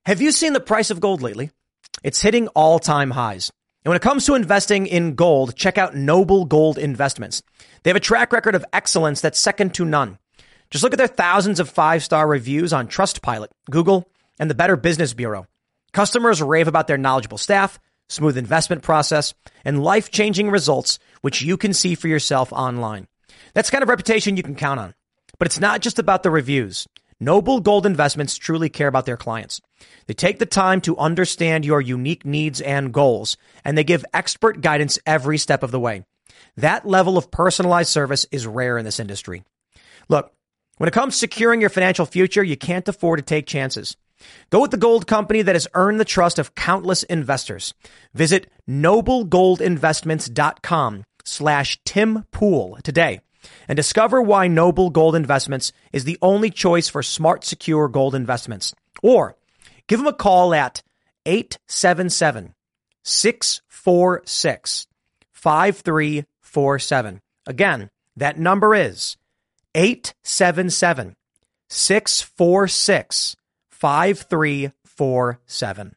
Have you seen the price of gold lately? It's hitting all-time highs. And when it comes to investing in gold, check out Noble Gold Investments. They have a track record of excellence that's second to none. Just look at their thousands of five-star reviews on Trustpilot, Google, and the Better Business Bureau. Customers rave about their knowledgeable staff, smooth investment process, and life-changing results, which you can see for yourself online. That's the kind of reputation you can count on. But it's not just about the reviews. Noble Gold Investments truly care about their clients. They take the time to understand your unique needs and goals, and they give expert guidance every step of the way. That level of personalized service is rare in this industry. Look, when it comes to securing your financial future, you can't afford to take chances. Go with the gold company that has earned the trust of countless investors. Visit noblegoldinvestments.com/Tim Pool today and discover why Noble Gold Investments is the only choice for smart, secure gold investments. Or give them a call at 877-646-5347. Again, that number is 877-646-5347.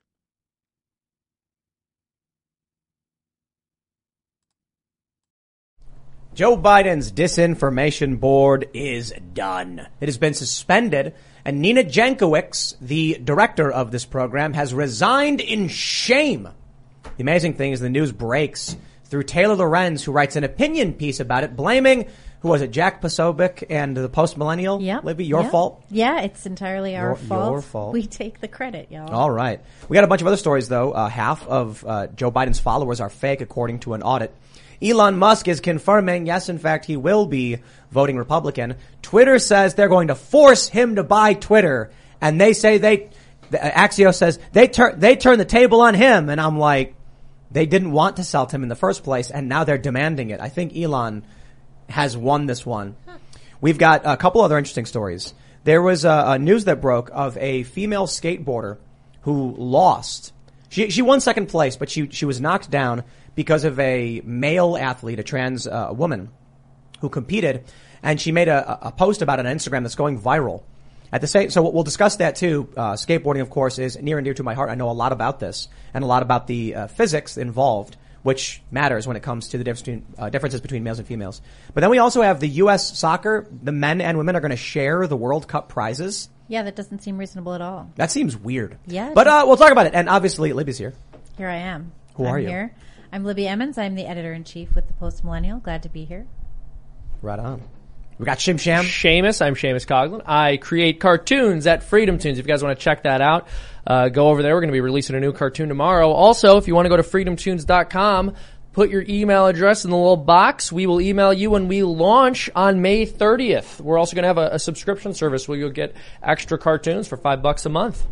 Joe Biden's disinformation board is done. It has been suspended, and Nina Jankowicz, the director of this program, has resigned in shame. The amazing thing is the news breaks through Taylor Lorenz, who writes an opinion piece about it, blaming, who was it, Jack Posobiec and the post-millennial? Yeah. Libby, your fault? Yeah, it's entirely our fault. Your fault. We take the credit, y'all. All right. We got a bunch of other stories, though. Half of Joe Biden's followers are fake, according to an audit. Elon Musk is confirming, yes, in fact, he will be voting Republican. Twitter says they're going to force him to buy Twitter. And they say Axios says they turn the table on him. And I'm like, they didn't want to sell to him in the first place, and now they're demanding it. I think Elon has won this one. We've got a couple other interesting stories. There was a news that broke of a female skateboarder who lost. She won second place, but she was knocked down because of a male athlete, a trans woman, who competed, and she made a post about it on Instagram that's going viral. So we'll discuss that too. Skateboarding, of course, is near and dear to my heart. I know a lot about this and a lot about the physics involved, which matters when it comes to the differences between males and females. But then we also have the U.S. soccer. The men and women are going to share the World Cup prizes. Yeah, that doesn't seem reasonable at all. That seems weird. Yeah. But we'll talk about it. And obviously, Libby's here. Here I am. Who are you? Here. I'm Libby Emmons. I'm the editor-in-chief with the Post Millennial. Glad to be here. Right on. We got Shim Sham. Seamus. I'm Seamus Coughlin. I create cartoons at Freedom Toons. If you guys want to check that out, go over there. We're going to be releasing a new cartoon tomorrow. Also, if you want to go to freedomtoons.com, put your email address in the little box. We will email you when we launch on May 30th. We're also going to have a subscription service where you'll get extra cartoons for $5 a month.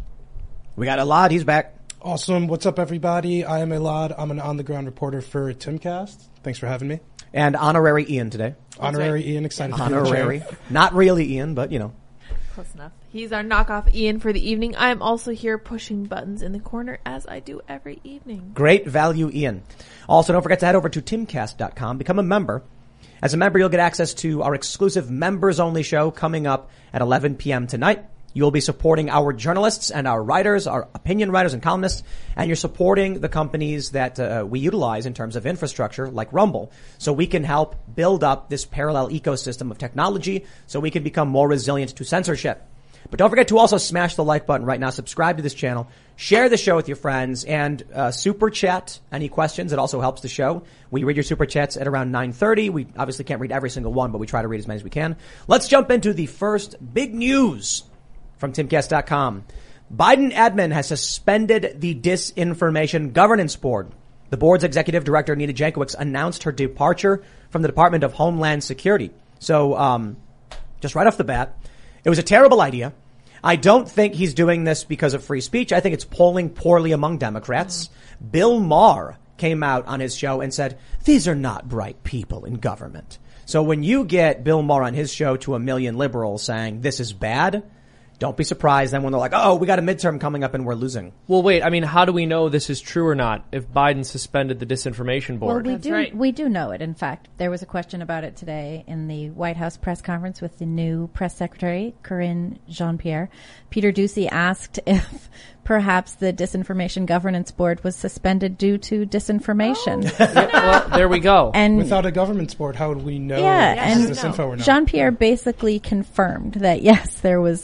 We got Elad. He's back. Awesome. What's up, everybody? I am Elad. I'm an on-the-ground reporter for Timcast. Thanks for having me. And honorary Ian today. Honorary Ian, excited to honorary. be on the show. Not really Ian, but you know. Close enough. He's our knockoff Ian for the evening. I'm also here pushing buttons in the corner as I do every evening. Great value, Ian. Also, don't forget to head over to timcast.com. Become a member. As a member, you'll get access to our exclusive members-only show coming up at 11 p.m. tonight. You'll be supporting our journalists and our writers, our opinion writers and columnists, and you're supporting the companies that we utilize in terms of infrastructure like Rumble, so we can help build up this parallel ecosystem of technology so we can become more resilient to censorship. But don't forget to also smash the like button right now, subscribe to this channel, share the show with your friends, and super chat any questions. It also helps the show. We read your super chats at around 9:30. We obviously can't read every single one, but we try to read as many as we can. Let's jump into the first big news from timcast.com. Biden admin has suspended the Disinformation Governance Board. The board's executive director, Nina Jankowicz, announced her departure from the Department of Homeland Security. So, just right off the bat, it was a terrible idea. I don't think he's doing this because of free speech. I think it's polling poorly among Democrats. Bill Maher came out on his show and said, these are not bright people in government. So when you get Bill Maher on his show to a million liberals saying this is bad, don't be surprised then when they're like, oh, we got a midterm coming up and we're losing. Well, wait. I mean, how do we know this is true or not if Biden suspended the disinformation board? Well, That's right. we do know it. In fact, there was a question about it today in the White House press conference with the new press secretary, Karine Jean-Pierre. Peter Doocy asked if perhaps the Disinformation Governance Board was suspended due to disinformation. Well, there we go. And Without a governance board, how would we know Yeah, if and this info or not? Jean-Pierre basically confirmed that, yes, there was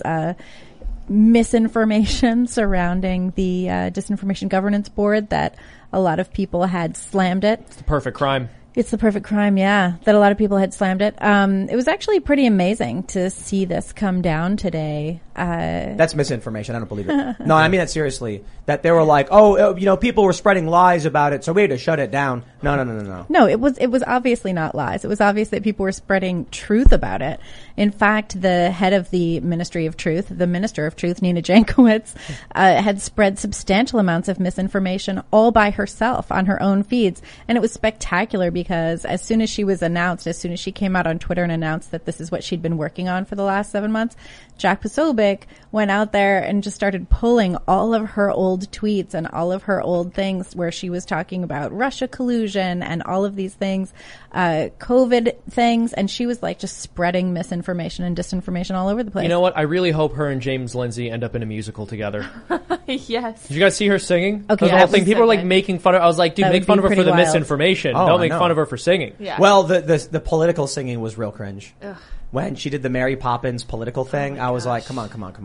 misinformation surrounding the Disinformation Governance Board, that a lot of people had slammed it. It's the perfect crime. It's the perfect crime, yeah, that a lot of people had slammed it. It was actually pretty amazing to see this come down today. That's misinformation. I don't believe it. No, I mean that seriously. That they were like, oh, people were spreading lies about it, so we had to shut it down. No. No, it was obviously not lies. It was obvious that people were spreading truth about it. In fact, the head of the Ministry of Truth, the Minister of Truth, Nina Jankowicz, had spread substantial amounts of misinformation all by herself on her own feeds. And it was spectacular because as soon as she came out on Twitter and announced that this is what she'd been working on for the last 7 months, Jack Posobiec went out there and just started pulling all of her old tweets and all of her old things where she was talking about Russia collusion and all of these things, COVID things, and she was like just spreading misinformation and disinformation all over the place. You know what? I really hope her and James Lindsay end up in a musical together. Yes. Did you guys see her singing? Okay, The whole that thing. was People so were like good. making fun of. I was like, dude, That make would fun be of her for pretty the wild. misinformation. Oh, Don't I make know. fun of her for singing. Yeah. Well, the political singing was real cringe. Ugh. When she did the Mary Poppins political thing, I was like, come on. no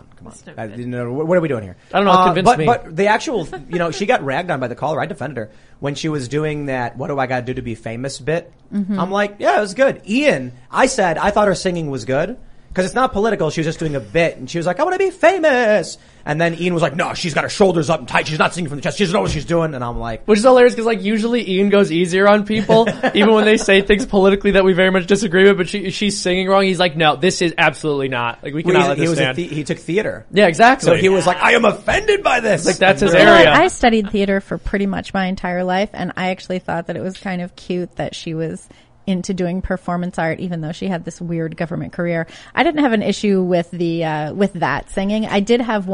I good. didn't know, what are we doing here? I don't know, it convinced me. But the actual, she got ragged on by the caller. I defended her when she was doing that, what do I got to do to be famous bit? Mm-hmm. I'm like, yeah, it was good. Ian, I thought her singing was good. Because it's not political, she was just doing a bit, and she was like, I want to be famous. And then Ian was like, no, she's got her shoulders up and tight, she's not singing from the chest, she doesn't know what she's doing. And I'm like, Which is hilarious because like usually Ian goes easier on people, even when they say things politically that we very much disagree with. But she's singing wrong. He's like, no, this is absolutely not. Like we cannot let this stand. he took theater. Yeah, exactly. So he was like, I am offended by this. Like, that's his You know what? area. I studied theater for pretty much my entire life, and I actually thought that it was kind of cute that she was into doing performance art, even though she had this weird government career. I didn't have an issue with with that singing. I did have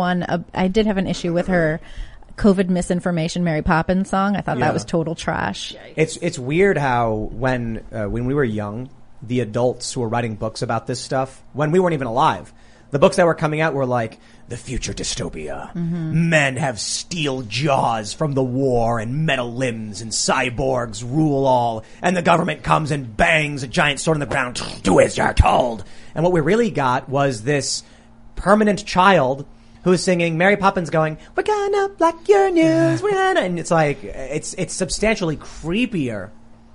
an issue with her COVID misinformation Mary Poppins song. I thought Yeah. that was total trash. It's weird how when we were young, the adults who were writing books about this stuff, when we weren't even alive, the books that were coming out were like, the future dystopia. Mm-hmm. Men have steel jaws from the war and metal limbs and cyborgs rule all. And the government comes and bangs a giant sword on the ground. Do as you're told. And what we really got was this permanent child who's singing Mary Poppins going, we're gonna block your news. We're gonna, and it's like, it's substantially creepier.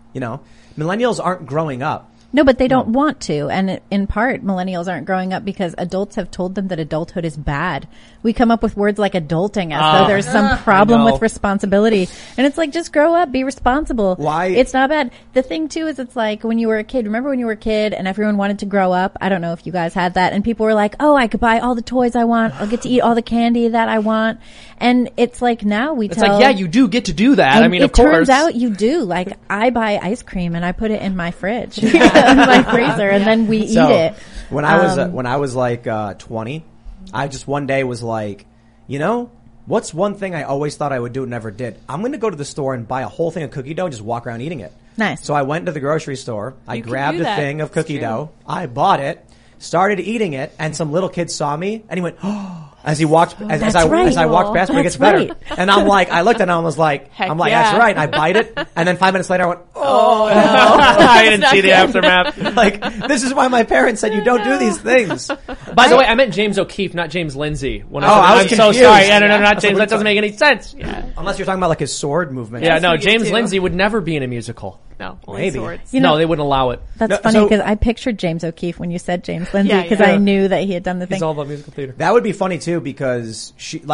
Millennials aren't growing up. No, but they don't want to. And in part, millennials aren't growing up because adults have told them that adulthood is bad. We come up with words like adulting as though there's some problem with responsibility. And it's like, just grow up, be responsible. Why? It's not bad. The thing too is it's like when you were a kid, remember when you were a kid and everyone wanted to grow up? I don't know if you guys had that. And people were like, oh, I could buy all the toys I want. I'll get to eat all the candy that I want. And it's like now It's like, yeah, you do get to do that. and I mean, it of course. turns out you do. Like, I buy ice cream and I put it in my fridge, in my freezer, and then we eat it. When I was like 20, I just one day was like, what's one thing I always thought I would do and never did? I'm going to go to the store and buy a whole thing of cookie dough and just walk around eating it. Nice. So I went to the grocery store. I You can grabbed do a that. thing of It's cookie true. dough. I bought it, started eating it, and some little kid saw me and he went, oh. As he walked, as That's I right. walked past him, it That's gets better. right. And I'm like, I looked at it and I was like, Heck yeah. yeah. That's right. And I bite it. And then 5 minutes later I went, I didn't not see the good. aftermath. like, this is why my parents said you don't do these things. By the way, I meant James O'Keefe, not James Lindsay. When Oh, I was I'm so confused. sorry. No, not That's James. what That doesn't make any sense. Unless you're talking about like his sword movement. Yeah, no, we get James to. Lindsay would never be in a musical. No, only Maybe. swords. You know- No, they wouldn't allow it. That's No, funny so- because I pictured James O'Keefe when you said James Lindsay Yeah, because yeah. I knew that he had done the It's thing. all about musical theater. That would be funny too because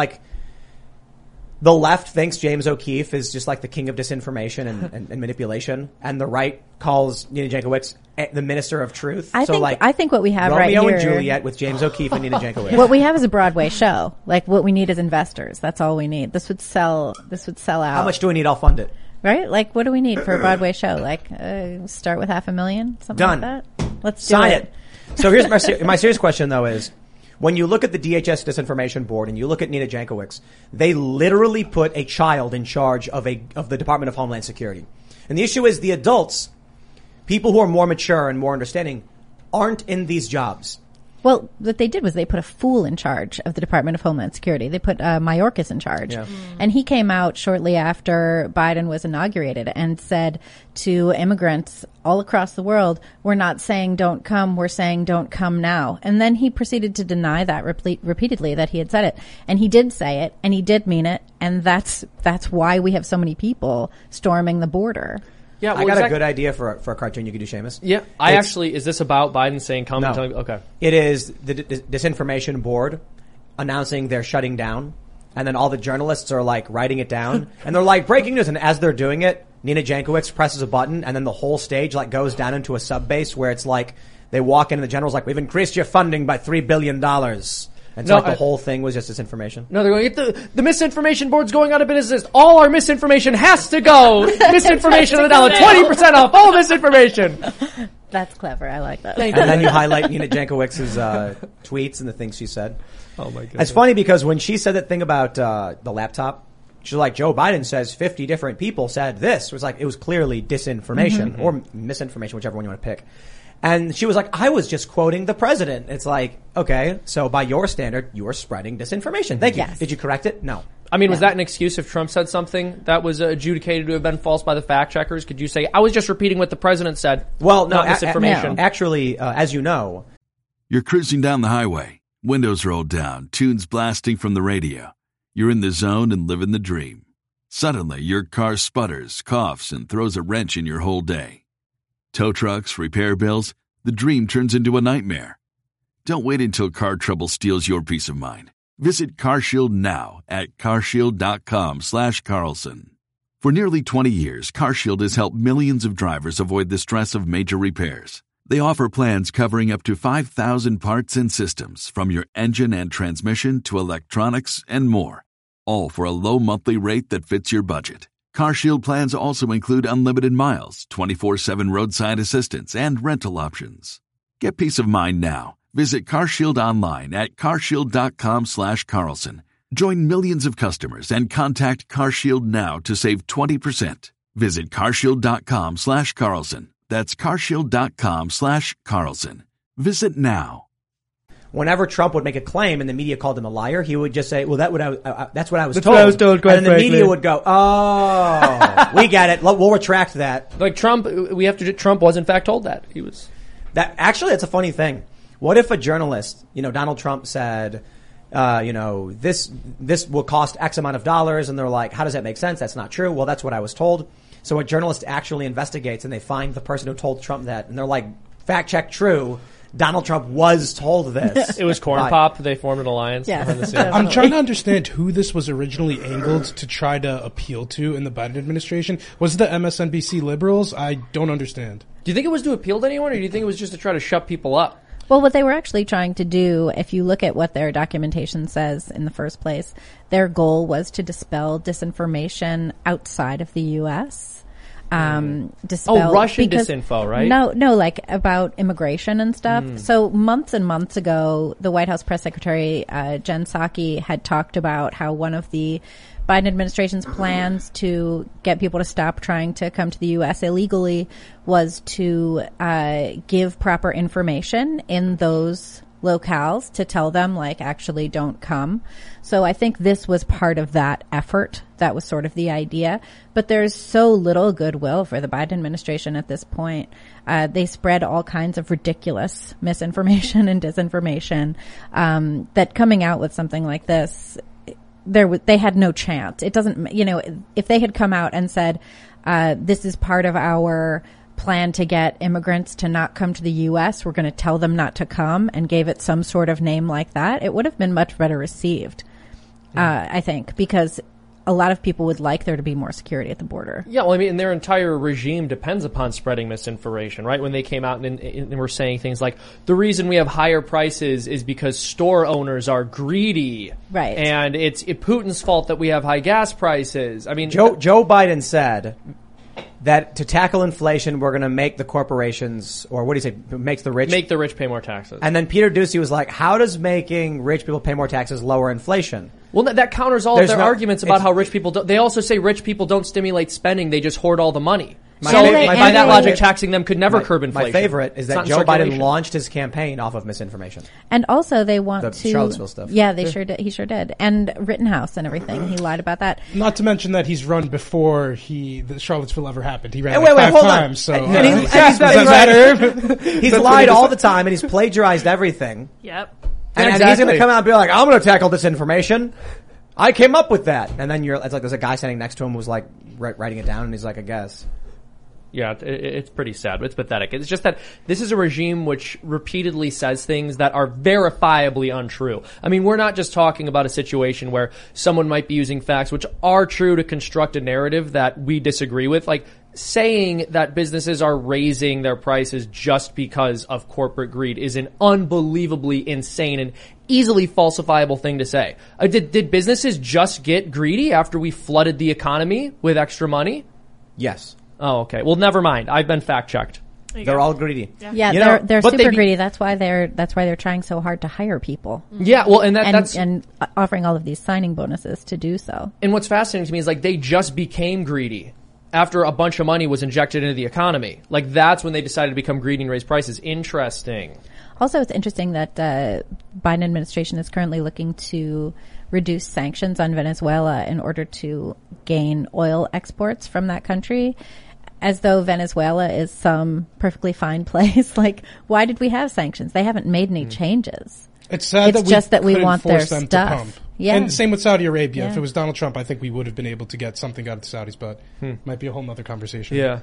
the left thinks James O'Keefe is just like the king of disinformation and manipulation, and the right calls Nina Jankowicz the minister of truth. I think what we have right Romeo here. and Juliet with James O'Keefe and Nina Jankowicz. What we have is a Broadway show. Like what we need is investors. That's all we need. This would sell out. How much do we need? I'll fund it. Right? Like what do we need for a Broadway show? Like start with $500,000, something Done. like that. Let's do Sign it. So here's my serious question though is, When you look at the DHS disinformation board and you look at Nina Jankowicz, they literally put a child in charge of the Department of Homeland Security. And the issue is the adults, people who are more mature and more understanding, aren't in these jobs. Well, what they did was they put a fool in charge of the Department of Homeland Security. They put Mayorkas in charge. Yeah. And he came out shortly after Biden was inaugurated and said to immigrants all across the world, we're not saying don't come, we're saying don't come now. And then he proceeded to deny that repeatedly that he had said it. And he did say it, and he did mean it, and that's why we have so many people storming the border. Yeah, well, I got a good idea for a cartoon you could do, Seamus. Yeah, is this about Biden saying come and tell me? Okay. It is the disinformation board announcing they're shutting down, and then all the journalists are like writing it down, and they're like breaking news, and as they're doing it, Nina Jankowicz presses a button, and then the whole stage like goes down into a sub base where it's like they walk in and the general's like, we've increased your funding by $3 billion. And so the whole thing was just disinformation? No, they're going, the misinformation board's going out of business. All our misinformation has to go. Misinformation on the dollar. 20% off all misinformation. That's clever. I like that. And then you highlight Nina Jankowicz's tweets and the things she said. Oh my goodness. It's funny because when she said that thing about the laptop, she's like, Joe Biden says 50 different people said this. It was clearly disinformation or misinformation, whichever one you want to pick. And she was like, I was just quoting the president. It's like, okay, so by your standard, you are spreading disinformation. Thank you. Yes. Did you correct it? No. I mean, was that an excuse if Trump said something that was adjudicated to have been false by the fact checkers? Could you say, I was just repeating what the president said? Well, no, not misinformation. No. Actually, as you know. You're cruising down the highway, windows rolled down, tunes blasting from the radio. You're in the zone and living the dream. Suddenly, your car sputters, coughs, and throws a wrench in your whole day. Tow trucks, repair bills, the dream turns into a nightmare. Don't wait until car trouble steals your peace of mind. Visit CarShield now at carshield.com/Carlson. For nearly 20 years, CarShield has helped millions of drivers avoid the stress of major repairs. They offer plans covering up to 5,000 parts and systems, from your engine and transmission to electronics and more, all for a low monthly rate that fits your budget. CarShield plans also include unlimited miles, 24/7 roadside assistance, and rental options. Get peace of mind now. Visit CarShield online at carshield.com/Carlson. Join millions of customers and contact CarShield now to save 20%. Visit carshield.com/Carlson. That's carshield.com/Carlson. Visit now. Whenever Trump would make a claim and the media called him a liar, he would just say, well, that's what I was That's told. what I was told, quite and then the frankly. media would go, oh, we get it. We'll retract that. Like Trump was in fact told that. He was. Actually, that's a funny thing. What if a journalist, Donald Trump said, this will cost X amount of dollars, and they're like, how does that make sense? That's not true. Well, that's what I was told. So a journalist actually investigates and they find the person who told Trump that, and they're like, fact check true. Donald Trump was told this. It was Corn Pop. They formed an alliance. Yeah. Behind the scenes. I'm trying to understand who this was originally angled to try to appeal to in the Biden administration. Was it the MSNBC liberals? I don't understand. Do you think it was to appeal to anyone, or do you think it was just to try to shut people up? Well, what they were actually trying to do, if you look at what their documentation says in the first place, their goal was to dispel disinformation outside of the U.S. Dispel Russian disinfo, right? No, like about immigration and stuff. So months and months ago, the White House press secretary, Jen Psaki, had talked about how one of the Biden administration's plans to get people to stop trying to come to the U.S. illegally was to give proper information in those locales to tell them, like, actually don't come. So I think this was part of that effort. That was sort of the idea. But there's so little goodwill for the Biden administration at this point. They spread all kinds of ridiculous misinformation and disinformation, that coming out with something like this, they had no chance. It doesn't, if they had come out and said, this is part of our plan to get immigrants to not come to the U.S., we're going to tell them not to come, and gave it some sort of name like that, it would have been much better received, I think, because a lot of people would like there to be more security at the border. Yeah, well, I mean, and their entire regime depends upon spreading misinformation, right? When they came out and were saying things like, the reason we have higher prices is because store owners are greedy. Right. And it's Putin's fault that we have high gas prices. I mean, Joe Biden said that to tackle inflation, we're going to make the corporations, or what do you say, make the rich pay more taxes. And then Peter Doocy was like, how does making rich people pay more taxes lower inflation? Well, that counters all of their arguments about how rich people don't. They also say rich people don't stimulate spending; they just hoard all the money. By that logic, taxing them could never curb inflation. My favorite is that Joe Biden launched his campaign off of misinformation. And also they want the Charlottesville stuff. Yeah, they sure did. He sure did. And Rittenhouse and everything. He lied about that. Not to mention that he's run before the Charlottesville ever happened. He ran wait, 5 hold times. On. So Does that matter? He's lied all the time and he's plagiarized everything. Yep. And he's going to come out and be like, I'm going to tackle this information. I came up with that. And then it's like there's a guy standing next to him who's like writing it down and he's like, I guess. Yeah, it's pretty sad. It's pathetic. It's just that this is a regime which repeatedly says things that are verifiably untrue. I mean, we're not just talking about a situation where someone might be using facts which are true to construct a narrative that we disagree with. Like, saying that businesses are raising their prices just because of corporate greed is an unbelievably insane and easily falsifiable thing to say. Did businesses just get greedy after we flooded the economy with extra money? Yes. Oh, okay. Well, never mind. I've been fact checked. They're all greedy. Yeah, they're super greedy. That's why they're trying so hard to hire people. Yeah, well, and that's offering all of these signing bonuses to do so. And what's fascinating to me is like they just became greedy after a bunch of money was injected into the economy. Like that's when they decided to become greedy and raise prices. Interesting. Also, it's interesting that Biden administration is currently looking to reduce sanctions on Venezuela in order to gain oil exports from that country, as though Venezuela is some perfectly fine place. Like, why did we have sanctions? They haven't made any changes. It's sad that we want their them stuff. To pump. Yeah. And same with Saudi Arabia. Yeah. If it was Donald Trump, I think we would have been able to get something out of the Saudis, but might be a whole nother conversation. Yeah.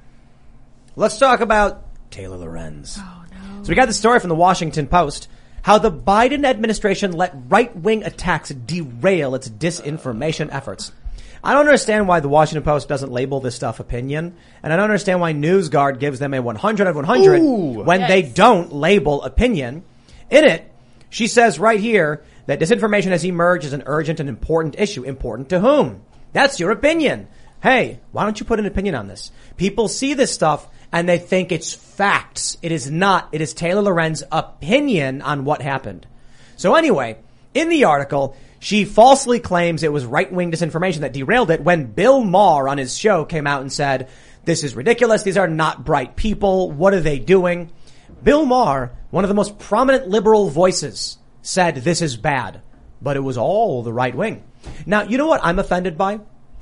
Let's talk about Taylor Lorenz. Oh, no. So we got the story from the Washington Post. How the Biden administration let right-wing attacks derail its disinformation efforts. I don't understand why the Washington Post doesn't label this stuff opinion, and I don't understand why NewsGuard gives them a 100 out of 100 when they don't label opinion. In it, she says right here that disinformation has emerged as an urgent and important issue. Important to whom? That's your opinion. Hey, why don't you put an opinion on this? People see this stuff and they think it's facts. It is not. It is Taylor Lorenz's opinion on what happened. So anyway, in the article, she falsely claims it was right-wing disinformation that derailed it when Bill Maher on his show came out and said, this is ridiculous. These are not bright people. What are they doing? Bill Maher, one of the most prominent liberal voices, said this is bad, but it was all the right wing. Now, you know what I'm offended by?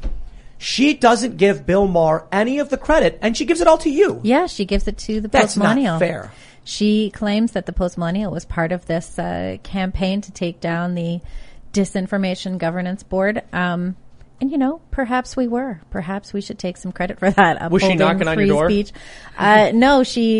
She doesn't give Bill Maher any of the credit, and she gives it all to you. Yeah, she gives it to the That's Post-Millennial. not fair. She claims that the Post-Millennial was part of this campaign to take down the Disinformation Governance Board. And, you know, perhaps we were. Perhaps we should take some credit for that. Was she knocking on your door? Speech. No,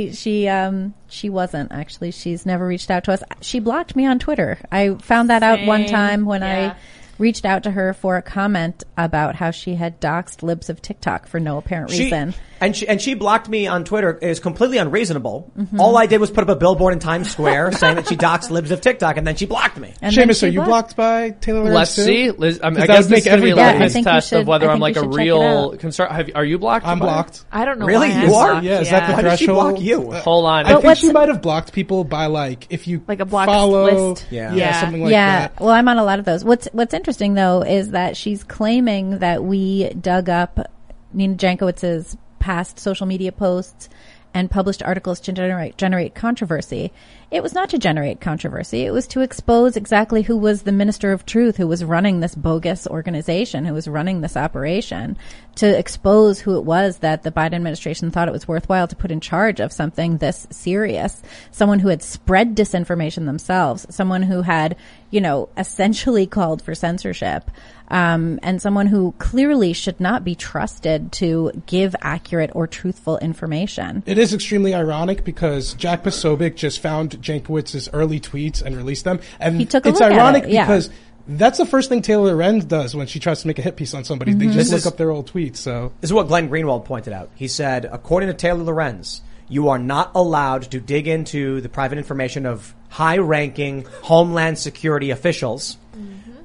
she wasn't, actually. She's never reached out to us. She blocked me on Twitter. I found that out one time when I reached out to her for a comment about how she had doxed libs of TikTok for no apparent reason. And she blocked me on Twitter. It was completely unreasonable. Mm-hmm. All I did was put up a billboard in Times Square saying that she doxed libs of TikTok, and then she blocked me. Seamus, are you blocked by Taylor Lorenz? Let's see. Liz, I that guess would this is going to be a everybody- litmus test of whether I'm like a you should check it real out. concern. Are you blocked? I'm blocked. I don't know. Really? Why You I'm are? blocked. Yeah, is that the Why did she threshold? block you? Hold on. I think what's she the- might have blocked people by like if you Like a blocked follow, list. Yeah. something like Yeah, that. well, I'm on a lot of those. What's interesting though is that she's claiming that we dug up Nina Jankowicz's past social media posts and published articles to generate controversy. It was not to generate controversy. It was to expose exactly who was the minister of truth, who was running this bogus organization, who was running this operation, to expose who it was that the Biden administration thought it was worthwhile to put in charge of something this serious. Someone who had spread disinformation themselves, someone who had, you know, essentially called for censorship, and someone who clearly should not be trusted to give accurate or truthful information. It is extremely ironic because Jack Posobiec just found Jankowicz's early tweets and released them. And He took a it's look at ironic it, yeah. because that's the first thing Taylor Lorenz does when she tries to make a hit piece on somebody. They just This look is- up their old tweets. So This is what Glenn Greenwald pointed out. He said, according to Taylor Lorenz, you are not allowed to dig into the private information of high-ranking Homeland Security officials.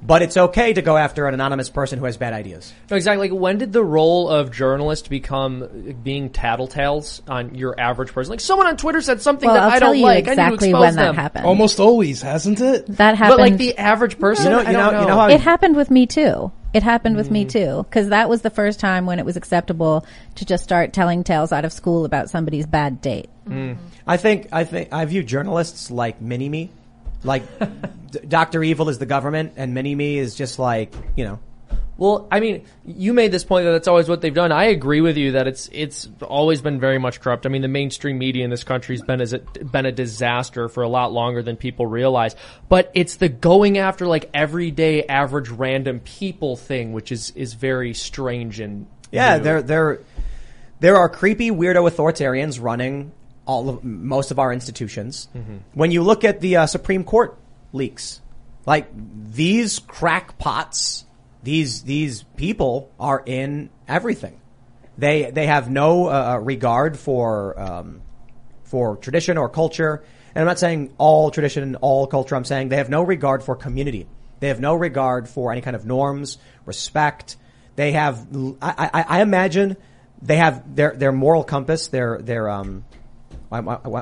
But it's okay to go after an anonymous person who has bad ideas. No, exactly. Like, when did the role of journalist become being tattletales on your average person? Like, someone on Twitter said something that I'll I tell don't you like. I need to exactly expose when them. that happened. Almost always, hasn't it? That happened. But like the average person, You know I don't know. you know how It happened with me too. It happened with me too, because that was the first time when it was acceptable to just start telling tales out of school about somebody's bad date. I think I view journalists like Mini-Me. Like, Dr. Evil is the government, and Mini-Me is just like, you know. Well, I mean, you made this point that that's always what they've done. I agree with you that it's always been very much corrupt. I mean, the mainstream media in this country has been a disaster for a lot longer than people realize. But it's the going after like everyday average random people thing, which is very strange and new. There are creepy weirdo authoritarians running most of our institutions. When you look at the Supreme Court leaks, like these crackpots, these people are in everything. They have no regard for tradition or culture. And I'm not saying all tradition, all culture. I'm saying they have no regard for community. They have no regard for any kind of norms, respect. They have, I imagine they have their moral compass, their moral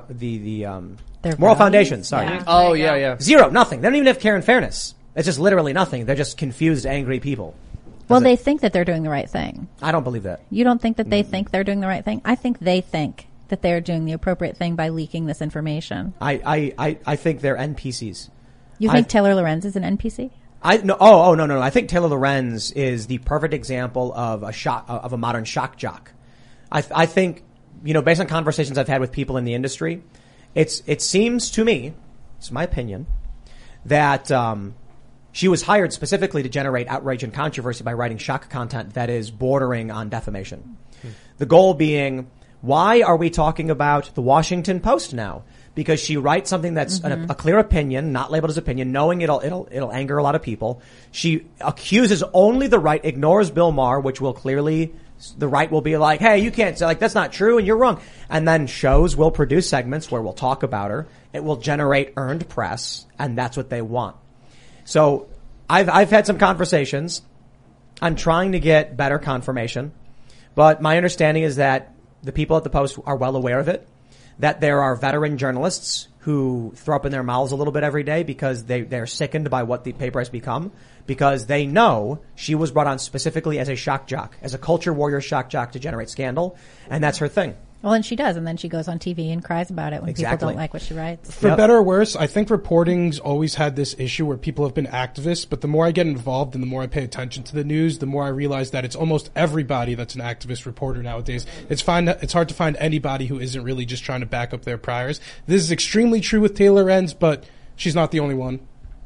values? foundation. Sorry. Yeah. Oh, yeah. Zero, nothing. They don't even have care and fairness. It's just literally nothing. They're just confused, angry people. Well, they think that they're doing the right thing. I don't believe that. You don't think that they think they're doing the right thing? I think they think that they're doing the appropriate thing by leaking this information. I think they're NPCs. You think Taylor Lorenz is an NPC? No. I think Taylor Lorenz is the perfect example of a modern shock jock. I think, based on conversations I've had with people in the industry, it seems to me, it's my opinion, that she was hired specifically to generate outrage and controversy by writing shock content that is bordering on defamation. The goal being, why are we talking about the Washington Post now? Because she writes something that's a clear opinion, not labeled as opinion, knowing it'll anger a lot of people. She accuses only the right, ignores Bill Maher, which will clearly, the right will be like, hey, you can't say, like, that's not true and you're wrong. And then shows will produce segments where we'll talk about her. It will generate earned press, and that's what they want. So I've had some conversations. I'm trying to get better confirmation, but my understanding is that the people at the Post are well aware of it, that there are veteran journalists who throw up in their mouths a little bit every day because they're sickened by what the paper has become, because they know she was brought on specifically as a shock jock, as a culture warrior shock jock to generate scandal, and that's her thing. Well, and she does, and then she goes on TV and cries about it when people don't like what she writes. For better or worse, I think reporting's always had this issue where people have been activists, but the more I get involved and the more I pay attention to the news, the more I realize that it's almost everybody that's an activist reporter nowadays. It's hard to find anybody who isn't really just trying to back up their priors. This is extremely true with Taylor Lorenz, but she's not the only one.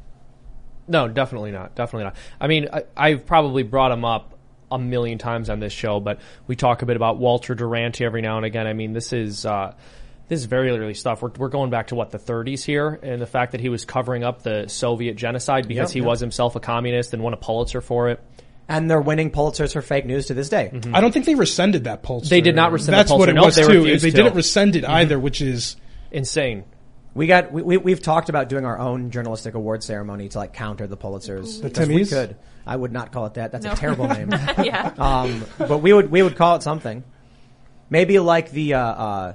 No, definitely not. Definitely not. I mean, I've probably brought him up a million times on this show, but we talk a bit about Walter Duranty every now and again. I mean, this is very early stuff. We're going back to the 30s here, and the fact that he was covering up the Soviet genocide because he was himself a communist and won a Pulitzer for it. And they're winning Pulitzers for fake news to this day. I don't think they rescinded that Pulitzer. They did not rescind That's the Pulitzer. what it was, they too. refused They to. didn't rescind it either, which is insane. We've talked about doing our own journalistic award ceremony to counter the Pulitzers. The Because we Timmys? could. I would not call it that. That's a terrible name. Yeah. But we would call it something. Maybe like the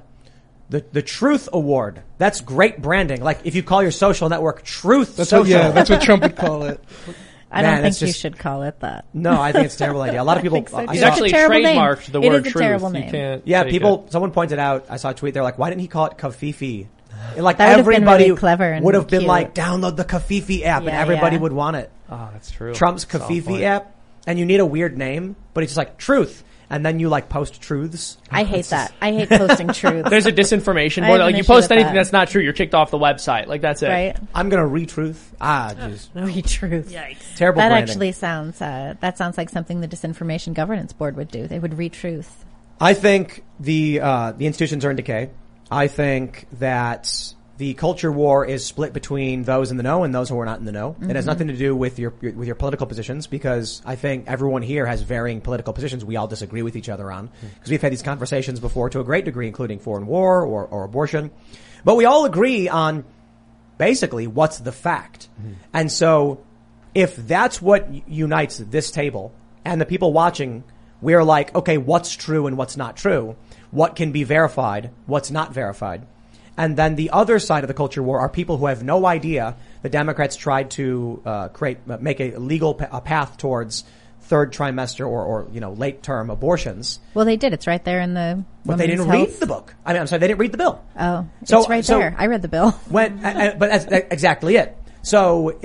Truth Award. That's great branding. Like if you call your social network Truth Social. that's what Trump would call it. I don't Man, think it's you just- should call it that. No, I think it's a terrible idea. A lot of people. think so, too. He's It's a actually terrible name. trademarked the It word is a truth. terrible You name. can't Yeah, take people. it. Someone pointed out. I saw a tweet. They're like, "Why didn't he call it Kafifi?" Like That would have been everybody really clever and would have been cute. like, "Download the Kafifi app," and Yeah, everybody yeah. would want it. Oh, that's true. Trump's That's on Kafifi point. app, and you need a weird name, but it's just like Truth, and then you post truths. I hate that. I hate posting truth. There's a disinformation I board. have an You issue post with anything that. that's not true, you're kicked off the website. That's it. Right? I'm gonna retruth. Jeez. Truth. Terrible That branding. actually sounds like something the Disinformation Governance Board would do. They would retruth. I think the institutions are in decay. I think that the culture war is split between those in the know and those who are not in the know. It has nothing to do with your political positions, because I think everyone here has varying political positions we all disagree with each other on, because we've had these conversations before to a great degree, including foreign war or abortion. But we all agree on basically what's the fact. And so if that's what unites this table and the people watching, we're like, okay, what's true and what's not true? What can be verified? What's not verified? And then the other side of the culture war are people who have no idea the Democrats tried to make a legal path towards third trimester or late term abortions. Well, they did. It's right there in the. But they didn't read the book. I'm sorry, they didn't read the bill. Oh, it's right there. I read the bill. But that's exactly it. So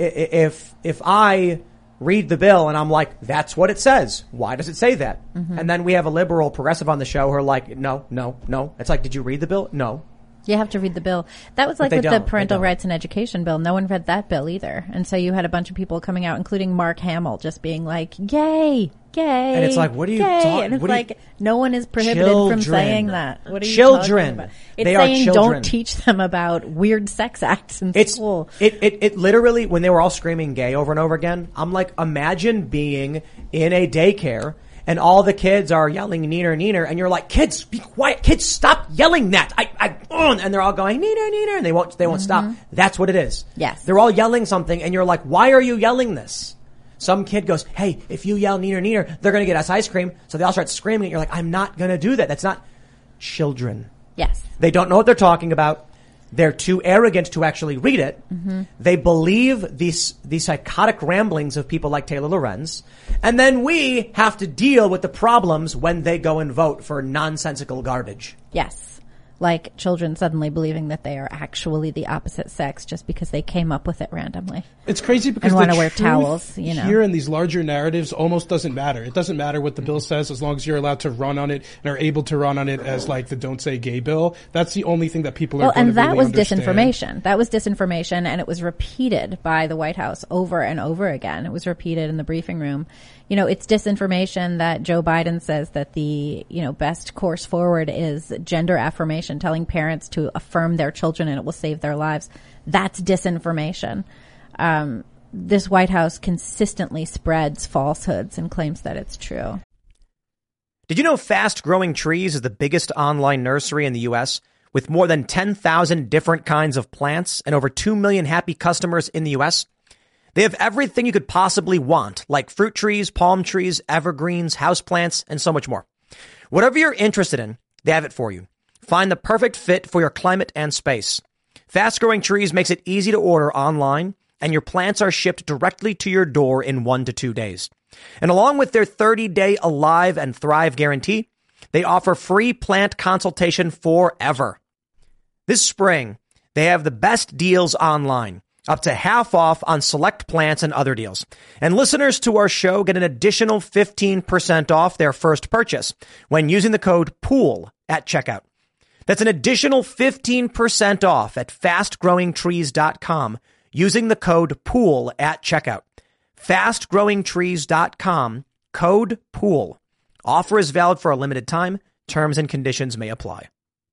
if I read the bill and I'm like, that's what it says. Why does it say that? Mm-hmm. And then we have a liberal progressive on the show who are like, no. It's like, did you read the bill? No. You have to read the bill. That was like with the parental rights and education bill. No one read that bill either. And so you had a bunch of people coming out, including Mark Hamill, just being like, yay. And it's like, what are you talking? And it's like, no one is prohibited from saying that. What are you children. talking about? It's they saying are children. Don't teach them about weird sex acts in school. It literally, when they were all screaming gay over and over again, I'm like, imagine being in a daycare and all the kids are yelling neener, neener, and you're like, kids, be quiet. Kids, stop yelling that. And they're all going neener, neener, and they won't stop. That's what it is. Yes. They're all yelling something, and you're like, why are you yelling this? Some kid goes, hey, if you yell neener, neener, they're going to get us ice cream. So they all start screaming, and you're like, I'm not going to do that. That's not children. Yes. They don't know what they're talking about. They're too arrogant to actually read it. Mm-hmm. They believe these psychotic ramblings of people like Taylor Lorenz. And then we have to deal with the problems when they go and vote for nonsensical garbage. Yes. Like children suddenly believing that they are actually the opposite sex just because they came up with it randomly. It's crazy because and want the to wear truth towels, here in these larger narratives almost doesn't matter. It doesn't matter what the bill says as long as you're allowed to run on it and are able to run on it as like the Don't Say Gay bill. That's the only thing that people are going to really understand. Disinformation. That was disinformation, and it was repeated by the White House over and over again. It was repeated in the briefing room. It's disinformation that Joe Biden says that the, best course forward is gender affirmation, telling parents to affirm their children and it will save their lives. That's disinformation. This White House consistently spreads falsehoods and claims that it's true. Did you know Fast Growing Trees is the biggest online nursery in the U.S. with more than 10,000 different kinds of plants and over 2 million happy customers in the U.S.? They have everything you could possibly want, like fruit trees, palm trees, evergreens, houseplants, and so much more. Whatever you're interested in, they have it for you. Find the perfect fit for your climate and space. Fast Growing Trees makes it easy to order online, and your plants are shipped directly to your door in 1 to 2 days. And along with their 30-day Alive and Thrive guarantee, they offer free plant consultation forever. This spring, they have the best deals online. Up to half off on select plants and other deals. And listeners to our show get an additional 15% off their first purchase when using the code POOL at checkout. That's an additional 15% off at fastgrowingtrees.com using the code POOL at checkout. Fastgrowingtrees.com, code POOL. Offer is valid for a limited time. Terms and conditions may apply.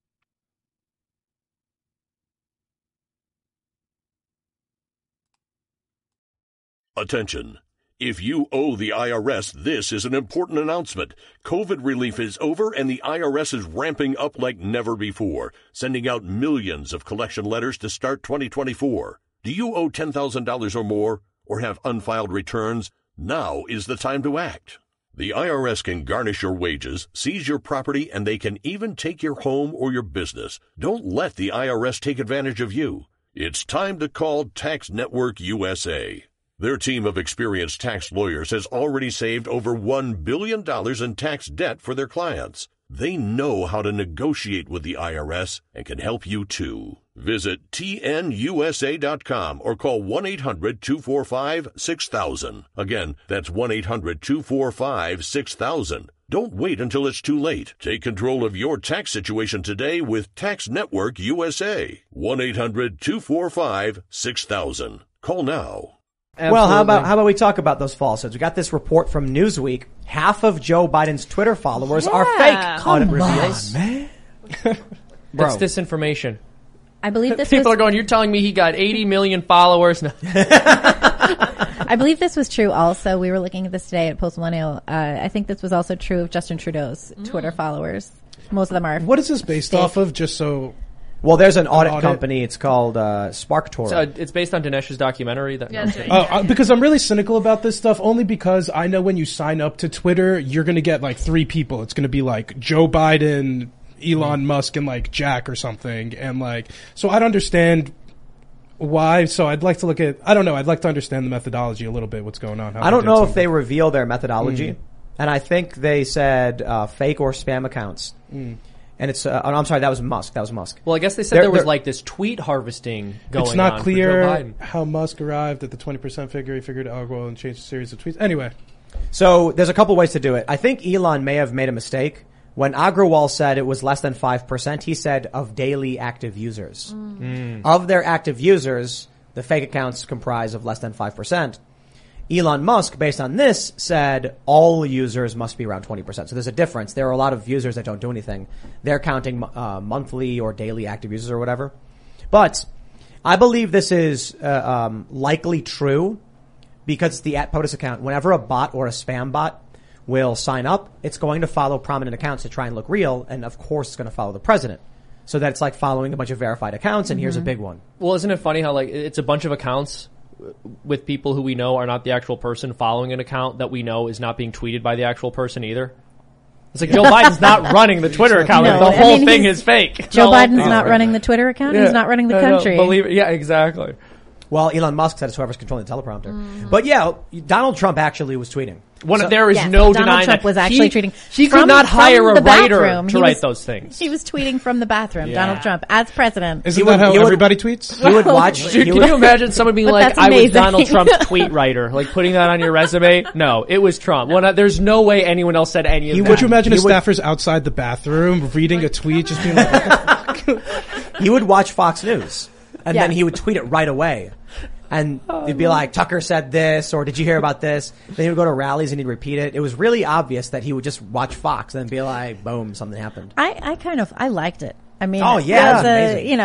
Attention. If you owe the IRS, this is an important announcement. COVID relief is over and the IRS is ramping up like never before, sending out millions of collection letters to start 2024. Do you owe $10,000 or more or have unfiled returns? Now is the time to act. The IRS can garnish your wages, seize your property, and they can even take your home or your business. Don't let the IRS take advantage of you. It's time to call Tax Network USA. Their team of experienced tax lawyers has already saved over $1 billion in tax debt for their clients. They know how to negotiate with the IRS and can help you too. Visit tnusa.com or call 1-800-245-6000. Again, that's 1-800-245-6000. Don't wait until it's too late. Take control of your tax situation today with Tax Network USA. 1-800-245-6000. Call now. Absolutely. Well, how about we talk about those falsehoods? We got this report from Newsweek. Half of Joe Biden's Twitter followers are fake. Audit reveals. Man. That's disinformation. I believe this People was, are going, you're telling me he got 80 million followers? No. I believe this was true also. We were looking at this today at Post Millennial. I think this was also true of Justin Trudeau's Twitter followers. Most of them are What is this based fake. off of, just so... Well, there's an audit company. It's called SparkToro. So it's based on Dinesh's documentary. Because I'm really cynical about this stuff, only because I know when you sign up to Twitter, you're going to get like 3 people. It's going to be like Joe Biden, Elon Musk, and like Jack or something. And like, so I'd understand why. So I'd like to look at, I don't know, I'd like to understand the methodology a little bit, what's going on. I don't know if they reveal their methodology. And I think they said fake or spam accounts. And it's, I'm sorry, that was Musk. Well, I guess they said there was like this tweet harvesting going on. It's not for clear Joe Biden. how Musk arrived at the 20% figure. He figured well and changed a series of tweets. Anyway. So there's a couple ways to do it. I think Elon may have made a mistake. When Agrawal said it was less than 5%, he said of daily active users. Of their active users, the fake accounts comprise of less than 5%. Elon Musk, based on this, said all users must be around 20%. So there's a difference. There are a lot of users that don't do anything. They're counting monthly or daily active users or whatever. But I believe this is likely true because it's the @POTUS account. Whenever a bot or a spam bot will sign up, it's going to follow prominent accounts to try and look real. And of course, it's going to follow the president. So that it's like following a bunch of verified accounts. And here's a big one. Well, isn't it funny how like it's a bunch of accounts with people who we know are not the actual person following an account that we know is not being tweeted by the actual person either? It's like Joe Biden's not running the Twitter account. No, the whole thing is fake. Joe Biden's not running the Twitter account. He's not running the country. Believe it. Yeah, exactly. Well, Elon Musk said it's whoever's controlling the teleprompter. But yeah, Donald Trump actually was tweeting. There is no Donald denying Trump that. was actually tweeting. He could not hire a the writer bathroom. to write those things. He was tweeting from the bathroom. Donald Trump as president. Isn't that how everybody tweets? He would watch. Dude, can you imagine someone being like, that's I was amazing. Donald Trump's tweet writer, like putting that on your resume? No, it was Trump. Well, there's no way anyone else said any of that. Would you imagine if staffers outside the bathroom reading a tweet, just being like, He would watch Fox News, and then he would tweet it right away. And it'd be like, Tucker said this, or did you hear about this? Then he would go to rallies and he'd repeat it. It was really obvious that he would just watch Fox and then be like, boom, something happened. I liked it. I mean, oh yeah, as amazing.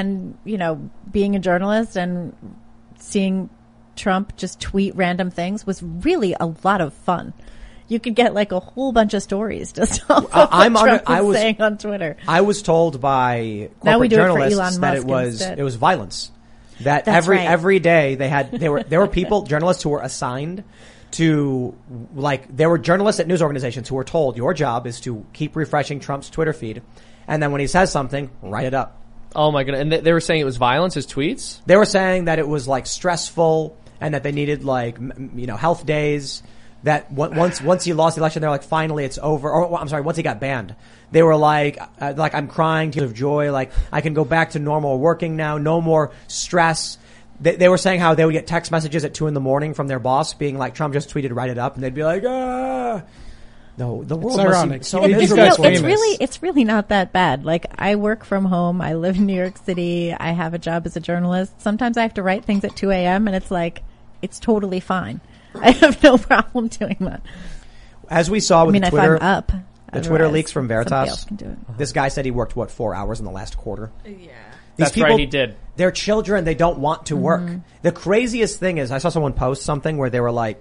and being a journalist and seeing Trump just tweet random things was really a lot of fun. You could get like a whole bunch of stories just off of what Trump was saying on Twitter. I was told by corporate journalists that it was violence. That every day there were people, journalists who were assigned to, like, there were journalists at news organizations who were told your job is to keep refreshing Trump's Twitter feed, and then when he says something, write it up. Oh my goodness. And they were saying it was violence, his tweets? They were saying that it was like stressful and that they needed like, health days. That once he lost the election, they're like, finally it's over. Or I'm sorry, once he got banned, they were like I'm crying tears of joy. Like I can go back to normal working now. No more stress. They were saying how they would get text messages at 2 a.m. from their boss being like, Trump just tweeted, write it up. And they'd be like, No, the world it's ironic. Must so it's really not that bad. Like I work from home. I live in New York City. I have a job as a journalist. Sometimes I have to write things at 2 a.m. and it's like, it's totally fine. I have no problem doing that. As we saw with the Twitter, if I'm up, the Twitter leaks from Veritas. Can do it. This guy said he worked 4 hours in the last quarter. Yeah. That's right, he did. They're children. They don't want to work. The craziest thing is I saw someone post something where they were like,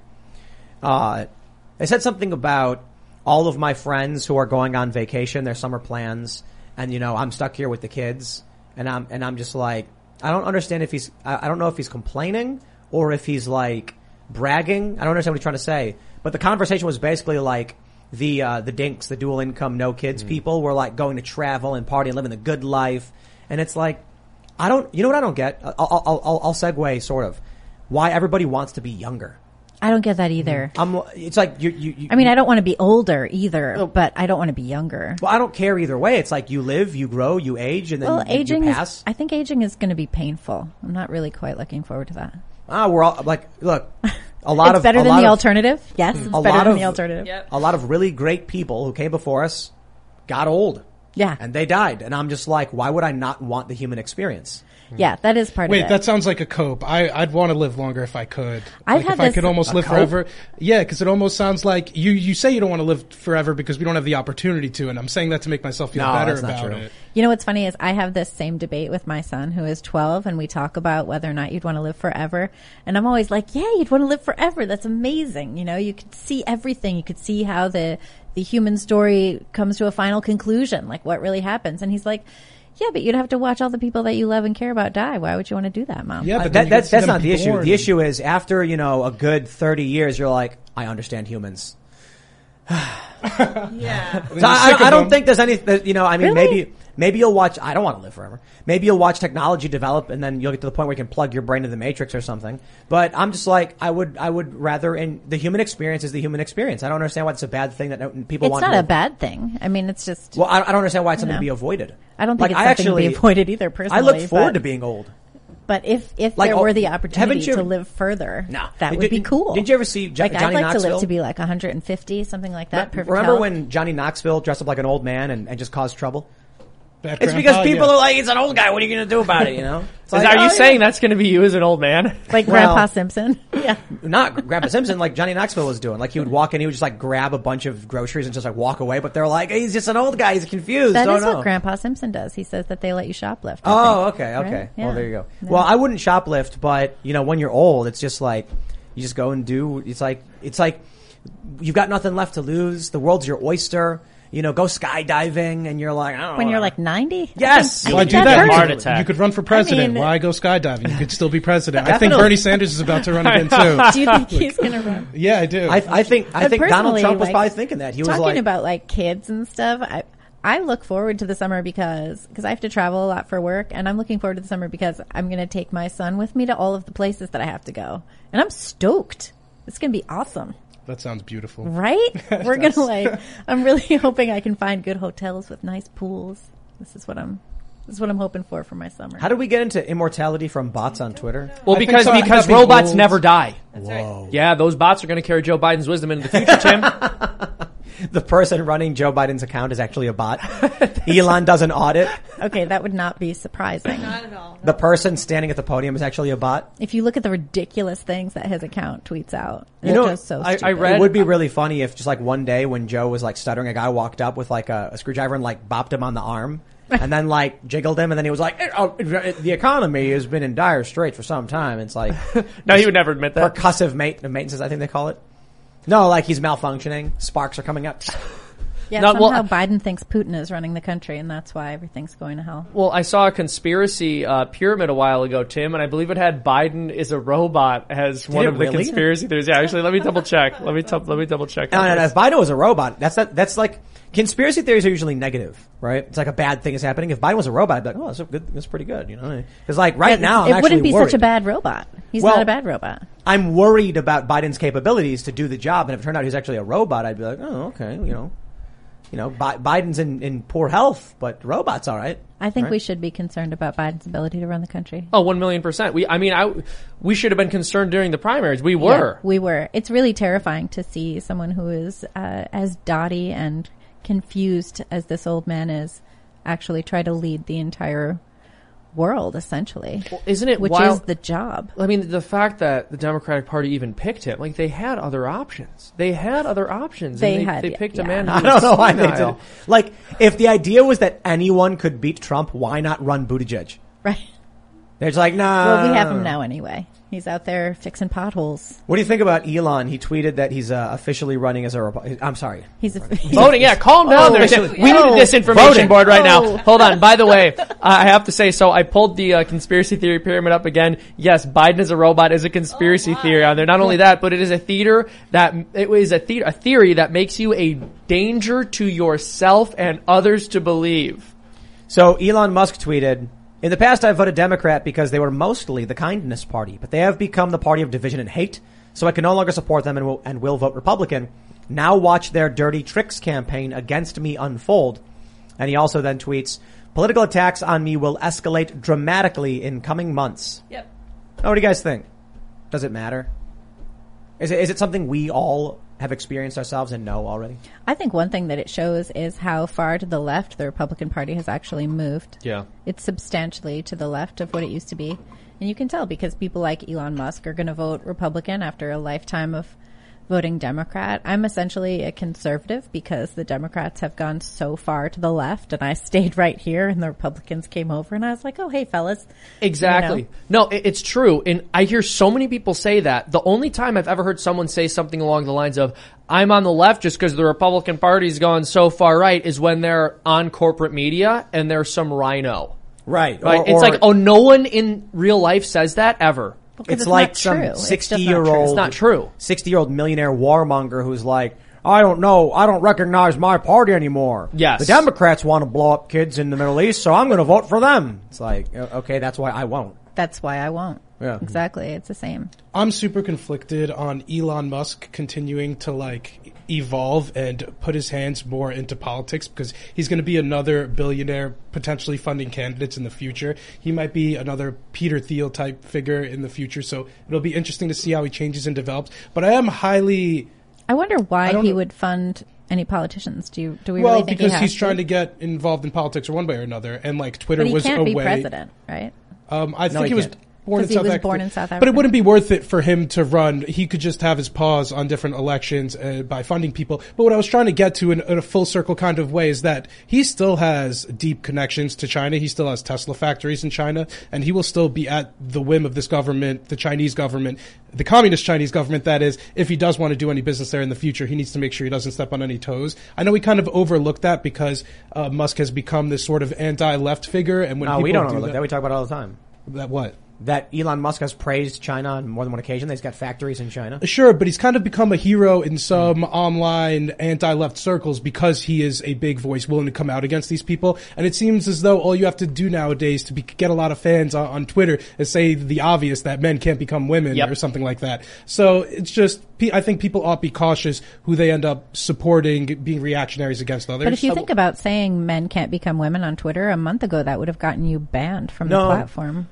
they said something about all of my friends who are going on vacation, their summer plans, and I'm stuck here with the kids, and I'm just like, I don't understand if I don't know if he's complaining or if he's like bragging. I don't understand what he's trying to say. But the conversation was basically like the dinks, the dual income, no kids people were like going to travel and party and living the good life. And it's like, you know what I don't get? I'll segue sort of why everybody wants to be younger. I don't get that either. It's like you I mean, I don't want to be older either, but I don't want to be younger. Well, I don't care either way. It's like you live, you grow, you age, and then aging you pass. I think aging is going to be painful. I'm not really quite looking forward to that. We're all like, look, a lot it's better than the alternative. Yes, it's better than the alternative. Yep. A lot of really great people who came before us got old. Yeah. And they died. And I'm just like, why would I not want the human experience? Yeah, that is part of it. Wait, that sounds like a cope. I'd want to live longer if I could. I've had if I could almost live cope? forever. Yeah, because it almost sounds like you say you don't want to live forever because we don't have the opportunity to, and I'm saying that to make myself feel better that's not about true. it. You know what's funny is I have this same debate with my son who is 12, and we talk about whether or not you'd want to live forever. And I'm always like, yeah, you'd want to live forever. That's amazing. You could see everything. You could see how the human story comes to a final conclusion, like what really happens. And he's like, Yeah, but you'd have to watch all the people that you love and care about die. Why would you want to do that, Mom? Yeah, but then you that's get to see not them the issue. born. The issue is after, a good 30 years, you're like, I understand humans. Yeah. So I don't think there's any, Really? maybe you'll watch, I don't want to live forever. Maybe you'll watch technology develop and then you'll get to the point where you can plug your brain into the matrix or something. But I'm just like, I would rather, the human experience is the human experience. I don't understand why it's a bad thing that people It's want not to. a bad thing. I mean, it's just. Well, I don't understand why it's something No. to be avoided. I don't think Like, it's something to be avoided either. Personally, I look forward but- to being old. But if Like, there were the opportunity haven't you- to live further, No. that would be cool. Did you ever see Like, Johnny I'd like Knoxville? to live to be like 150, something like that. Perfect Remember health. when Johnny Knoxville dressed up like an old man and just caused trouble? Bad It's grandpa, because people yeah. are like, he's an old guy. What are you going to do about it? It's like, Are you oh, saying yeah. that's going to be you as an old man? Like Well- Grandpa Simpson? Yeah. Not Grandpa Simpson, like Johnny Knoxville was doing. Like he would walk in, he would just like grab a bunch of groceries and just like walk away. But they're like, hey, he's just an old guy. He's confused. That Don't is know. what Grandpa Simpson does. He says that they let you shoplift. I Oh, think. okay. Right? Well, Yeah. there you go. Yeah. Well, I wouldn't shoplift, but when you're old, it's just like you just go and do. It's like you've got nothing left to lose. The world's your oyster. Go skydiving, and you're like, I don't know. When you're like 90? Yes. I Why think do that? that Heart hurts. attack. You could run for president. mean- Why go skydiving? You could still be president. I think Definitely. Bernie Sanders is about to run again too. Do you think he's going to run? Yeah, I do. I think Donald personally, Trump was like, probably thinking that. He was Talking like, about like kids and stuff, I look forward to the summer because I have to travel a lot for work, and I'm looking forward to the summer because I'm going to take my son with me to all of the places that I have to go. And I'm stoked. It's going to be awesome. That sounds beautiful. Right? We're going to I'm really hoping I can find good hotels with nice pools. This is what I'm hoping for my summer. how did we get into immortality from bots on Twitter? Well, I think because so. because Happy robots rules. never die. That's right. Yeah, those bots are going to carry Joe Biden's wisdom into the future, Tim. The person running Joe Biden's account is actually a bot. Elon does an audit. Okay, that would not be surprising. Not at all. The person standing at the podium is actually a bot. If you look at the ridiculous things that his account tweets out, You it's know, just so I stupid. read- It would be really funny if just like one day when Joe was like stuttering, a guy walked up with like a screwdriver and like bopped him on the arm and then like jiggled him and then he was like, the economy has been in dire straits for some time. It's like No, he would never admit that. percussive maintenance, I think they call it. No, like he's malfunctioning. Sparks are coming up. Yeah, No, well, somehow Biden thinks Putin is running the country, and that's why everything's going to hell. Well, I saw a conspiracy pyramid a while ago, Tim, and I believe it had Biden is a robot as one it of the really? conspiracy theories. Yeah, actually, let me double check. Let me double check. No, if Biden was a robot, that's like conspiracy theories are usually negative, right? It's like a bad thing is happening. If Biden was a robot, I'd be like, oh, that's pretty good, Because like right now, I'm it actually wouldn't be worried. such a bad robot. He's Well, not a bad robot. I'm worried about Biden's capabilities to do the job, and if it turned out he's actually a robot, I'd be like, oh, okay, Biden's in poor health, but the robot's all right. I think right? we should be concerned about Biden's ability to run the country. Oh, 1,000,000%. We should have been concerned during the primaries. We were. Yeah, we were. It's really terrifying to see someone who is as dotty and confused as this old man is actually try to lead the entire world, essentially. Well, isn't it which wild? is the job. I mean, the fact that the Democratic Party even picked him, like they had other options. They picked a man who I don't know why they did senile. it. Like, if the idea was that anyone could beat Trump, why not run Buttigieg? Right. They're just like, nah. Well, we have him now anyway. He's out there fixing potholes. What do you think about Elon? He tweeted that he's officially running as I'm sorry. He's Voting, yeah, calm down there. officially- We need a disinformation Voting. board right now. Oh. Hold on. By the way, I have to say, so I pulled the conspiracy theory pyramid up again. Yes, Biden is a robot is a conspiracy theory on there. Not only that, but it is a theater that it is a theory that makes you a danger to yourself and others to believe. So Elon Musk tweeted, in the past, I voted Democrat because they were mostly the kindness party, but they have become the party of division and hate, so I can no longer support them and will vote Republican. Now watch their dirty tricks campaign against me unfold. And he also then tweets, political attacks on me will escalate dramatically in coming months. Yep. Oh, what do you guys think? Does it matter? Is it something we all have experienced ourselves and know already? I think one thing that it shows is how far to the left the Republican Party has actually moved. Yeah. It's substantially to the left of what it used to be. And you can tell because people like Elon Musk are going to vote Republican after a lifetime of voting Democrat. I'm essentially a conservative because the Democrats have gone so far to the left, and I stayed right here, and the Republicans came over, and I was like, oh, hey, fellas. Exactly. You know? No, it's true. And I hear so many people say that. The only time I've ever heard someone say something along the lines of, I'm on the left just because the Republican Party's gone so far right, is when they're on corporate media and there's some rhino. Right. It's like, oh, no one in real life says that ever. It's like not some true. It's just not 60-year-old. It's not true. 60-year-old millionaire warmonger who's like, I don't know. I don't recognize my party anymore. Yes. The Democrats want to blow up kids in the Middle East, so I'm going to vote for them. It's like, okay, that's why I won't. That's why I won't. Yeah. Exactly. It's the same. I'm super conflicted on Elon Musk continuing to like evolve and put his hands more into politics because he's going to be another billionaire potentially funding candidates in the future. He might be another Peter Thiel type figure in the future. So it'll be interesting to see how he changes and develops. But I am highly... I wonder why he would fund any politicians. Do we really think because he has he's trying to get involved in politics or one way or another. And like Twitter but he was can't a be way... president, right? I think he was... can't. Born in 'Cause he South was Africa. born in South But it Africa. wouldn't be worth it for him to run. He could just have his paws on different elections by funding people. But what I was trying to get to in a full circle kind of way is that he still has deep connections to China. He still has Tesla factories in China, and he will still be at the whim of this government, the Chinese government, the communist Chinese government, that is. If he does want to do any business there in the future, he needs to make sure he doesn't step on any toes. I know we kind of overlooked that because Musk has become this sort of anti-left figure. And when No, people we don't do overlook that. We talk about it all the time. That what? That Elon Musk has praised China on more than one occasion. He's got factories in China. Sure, but he's kind of become a hero in some online anti-left circles because he is a big voice willing to come out against these people. And it seems as though all you have to do nowadays to get a lot of fans on Twitter is say the obvious that men can't become women or something like that. So it's just, I think people ought to be cautious who they end up supporting being reactionaries against others. But if you think about saying men can't become women on Twitter, a month ago that would have gotten you banned from the platform.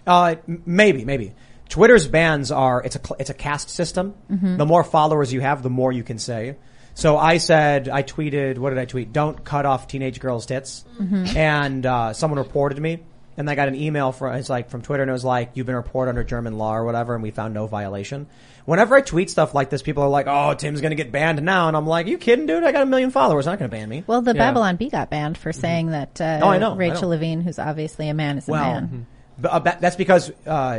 Maybe. Twitter's bans are, it's a caste system. Mm-hmm. The more followers you have, the more you can say. So I tweeted, what did I tweet? Don't cut off teenage girls' tits. Mm-hmm. And, someone reported me. And I got an email from Twitter, and it was like, you've been reported under German law or whatever, and we found no violation. Whenever I tweet stuff like this, people are like, oh, Tim's gonna get banned now. And I'm like, you kidding, dude? I got 1 million followers. They're not gonna ban me. Well, the Babylon Bee got banned for saying that, I know. Rachel Levine, who's obviously a man, is a man. That's because,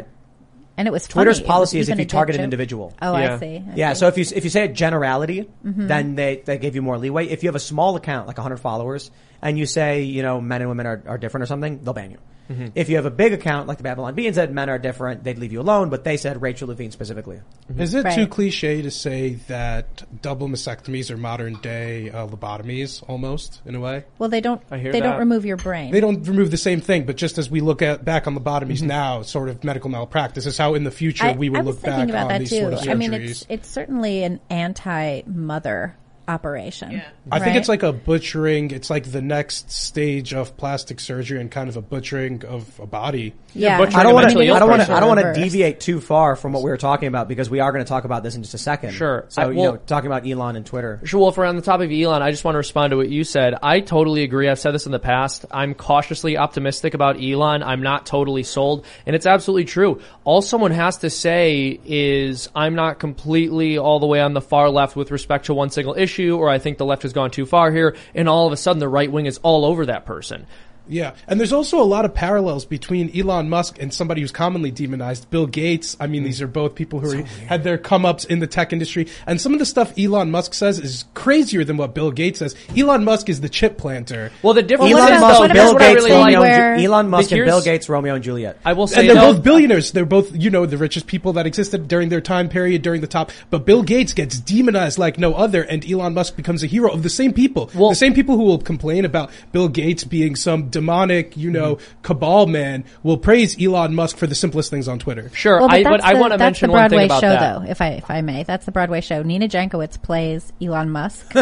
and it was Twitter's funny. policy is even if you a target joke. an individual. Oh, Yeah. I see. Yeah, so if you say a generality, then they give you more leeway. If you have a small account, like 100 followers, and you say, men and women are different or something, they'll ban you. Mm-hmm. If you have a big account, like the Babylon Bee, and said men are different, they'd leave you alone, but they said Rachel Levine specifically. Mm-hmm. Is it too cliche to say that double mastectomies are modern day lobotomies almost, in a way? Well, they don't remove your brain. They don't remove the same thing, but just as we look back on lobotomies now, sort of medical malpractice, is how in the future we will look back on these sort of surgeries. I mean, it's certainly an anti-mother operation. Yeah. I think it's like a butchering. It's like the next stage of plastic surgery and kind of a butchering of a body. Yeah, butchering I don't want to reversed. deviate too far from what we were talking about because we are going to talk about this in just a second. Sure. So, talking about Elon and Twitter. Sure. Well, if we're on the topic of Elon, I just want to respond to what you said. I totally agree. I've said this in the past. I'm cautiously optimistic about Elon. I'm not totally sold. And it's absolutely true. All someone has to say is, I'm not completely all the way on the far left with respect to one single issue, or I think the left has gone too far here, and all of a sudden the right wing is all over that person. Yeah, and there's also a lot of parallels between Elon Musk and somebody who's commonly demonized, Bill Gates. I mean, these are both people who had their come-ups in the tech industry. And some of the stuff Elon Musk says is crazier than what Bill Gates says. Elon Musk is the chip planter. Well, the difference Elon is, Musk, though, and here's Bill what I Gates, really like. Elon Musk and Here's- Bill Gates, Romeo and Juliet. I will say, And they're though, both billionaires. They're both, the richest people that existed during their time period, during the top. But Bill Gates gets demonized like no other, and Elon Musk becomes a hero of the same people. The same people who will complain about Bill Gates being some demonic, cabal man will praise Elon Musk for the simplest things on Twitter. Sure, Well, but I want to mention one thing about show, that. though, if I may. That's the Broadway show. Nina Jankowicz plays Elon Musk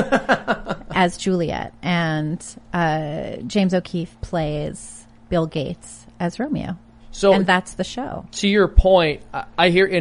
as Juliet, and James O'Keefe plays Bill Gates as Romeo. So, and that's the show. To your point, I hear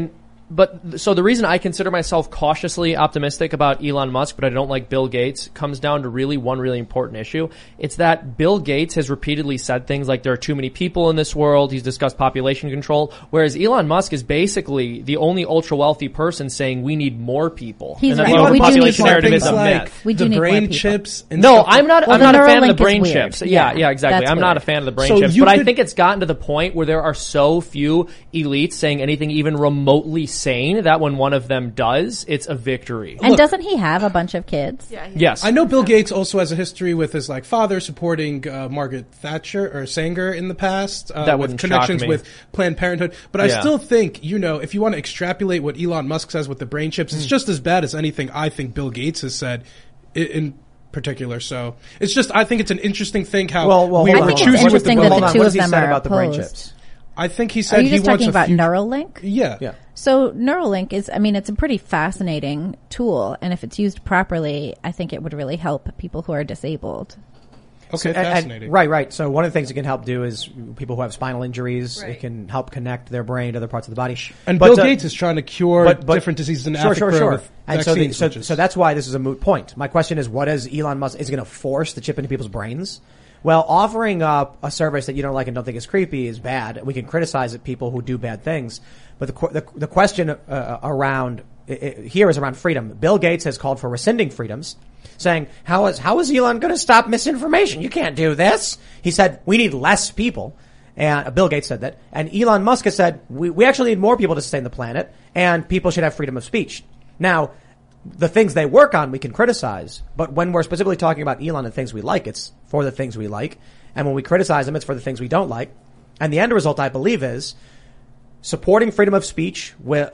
But so the reason I consider myself cautiously optimistic about Elon Musk, but I don't like Bill Gates, comes down to one really important issue. It's that Bill Gates has repeatedly said things like there are too many people in this world. He's discussed population control, whereas Elon Musk is basically the only ultra wealthy person saying we need more people. He's and right. the We do population need more narrative is a people. myth. We do the need more brain people. chips. And No, stuff I'm not. Well, I'm not a fan Neuralink of the brain is weird. chips. Yeah, Yeah, exactly. that's I'm not a weird. fan of the brain So chips, you but I could- think it's gotten to the point where there are so few elites saying anything even remotely sane that when one of them does, it's a victory. And doesn't he have a bunch of kids? Yeah. Yes, I know Bill Gates also has a history with his father supporting Margaret Thatcher or Sanger in the past. That with wouldn't shock connections me. with Planned Parenthood. But I Yeah. still think, if you want to extrapolate what Elon Musk says with the brain chips, it's just as bad as anything I think Bill Gates has said in particular. So it's just, I think it's an interesting thing how Well, we hold are on, I think it's choosing with the interesting brain that hold the on. two What of does he them say are about the brain opposed. chips? I think he Are said you he just wants talking a about future. Neuralink? Yeah. Yeah. So Neuralink is, it's a pretty fascinating tool, and if it's used properly, I think it would really help people who are disabled. Okay, And- fascinating. right. So one of the things it can help do is people who have spinal injuries, Right. it can help connect their brain to other parts of the body. And But, Bill Gates is trying to cure different diseases in Africa with And vaccines. so that's why this is a moot point. My question is, what is Elon Musk is going to force the chip into people's brains? Well, offering up a service that you don't like and don't think is creepy is bad. We can criticize it, people who do bad things, but the question around here is around freedom. Bill Gates has called for rescinding freedoms, saying how is Elon going to stop misinformation? You can't do this. He said we need less people. And Bill Gates said that. And Elon Musk has said, we actually need more people to sustain the planet, and people should have freedom of speech. Now, the things they work on, we can criticize. But when we're specifically talking about Elon and things we like, it's for the things we like. And when we criticize him, it's for the things we don't like. And the end result, I believe, is supporting freedom of speech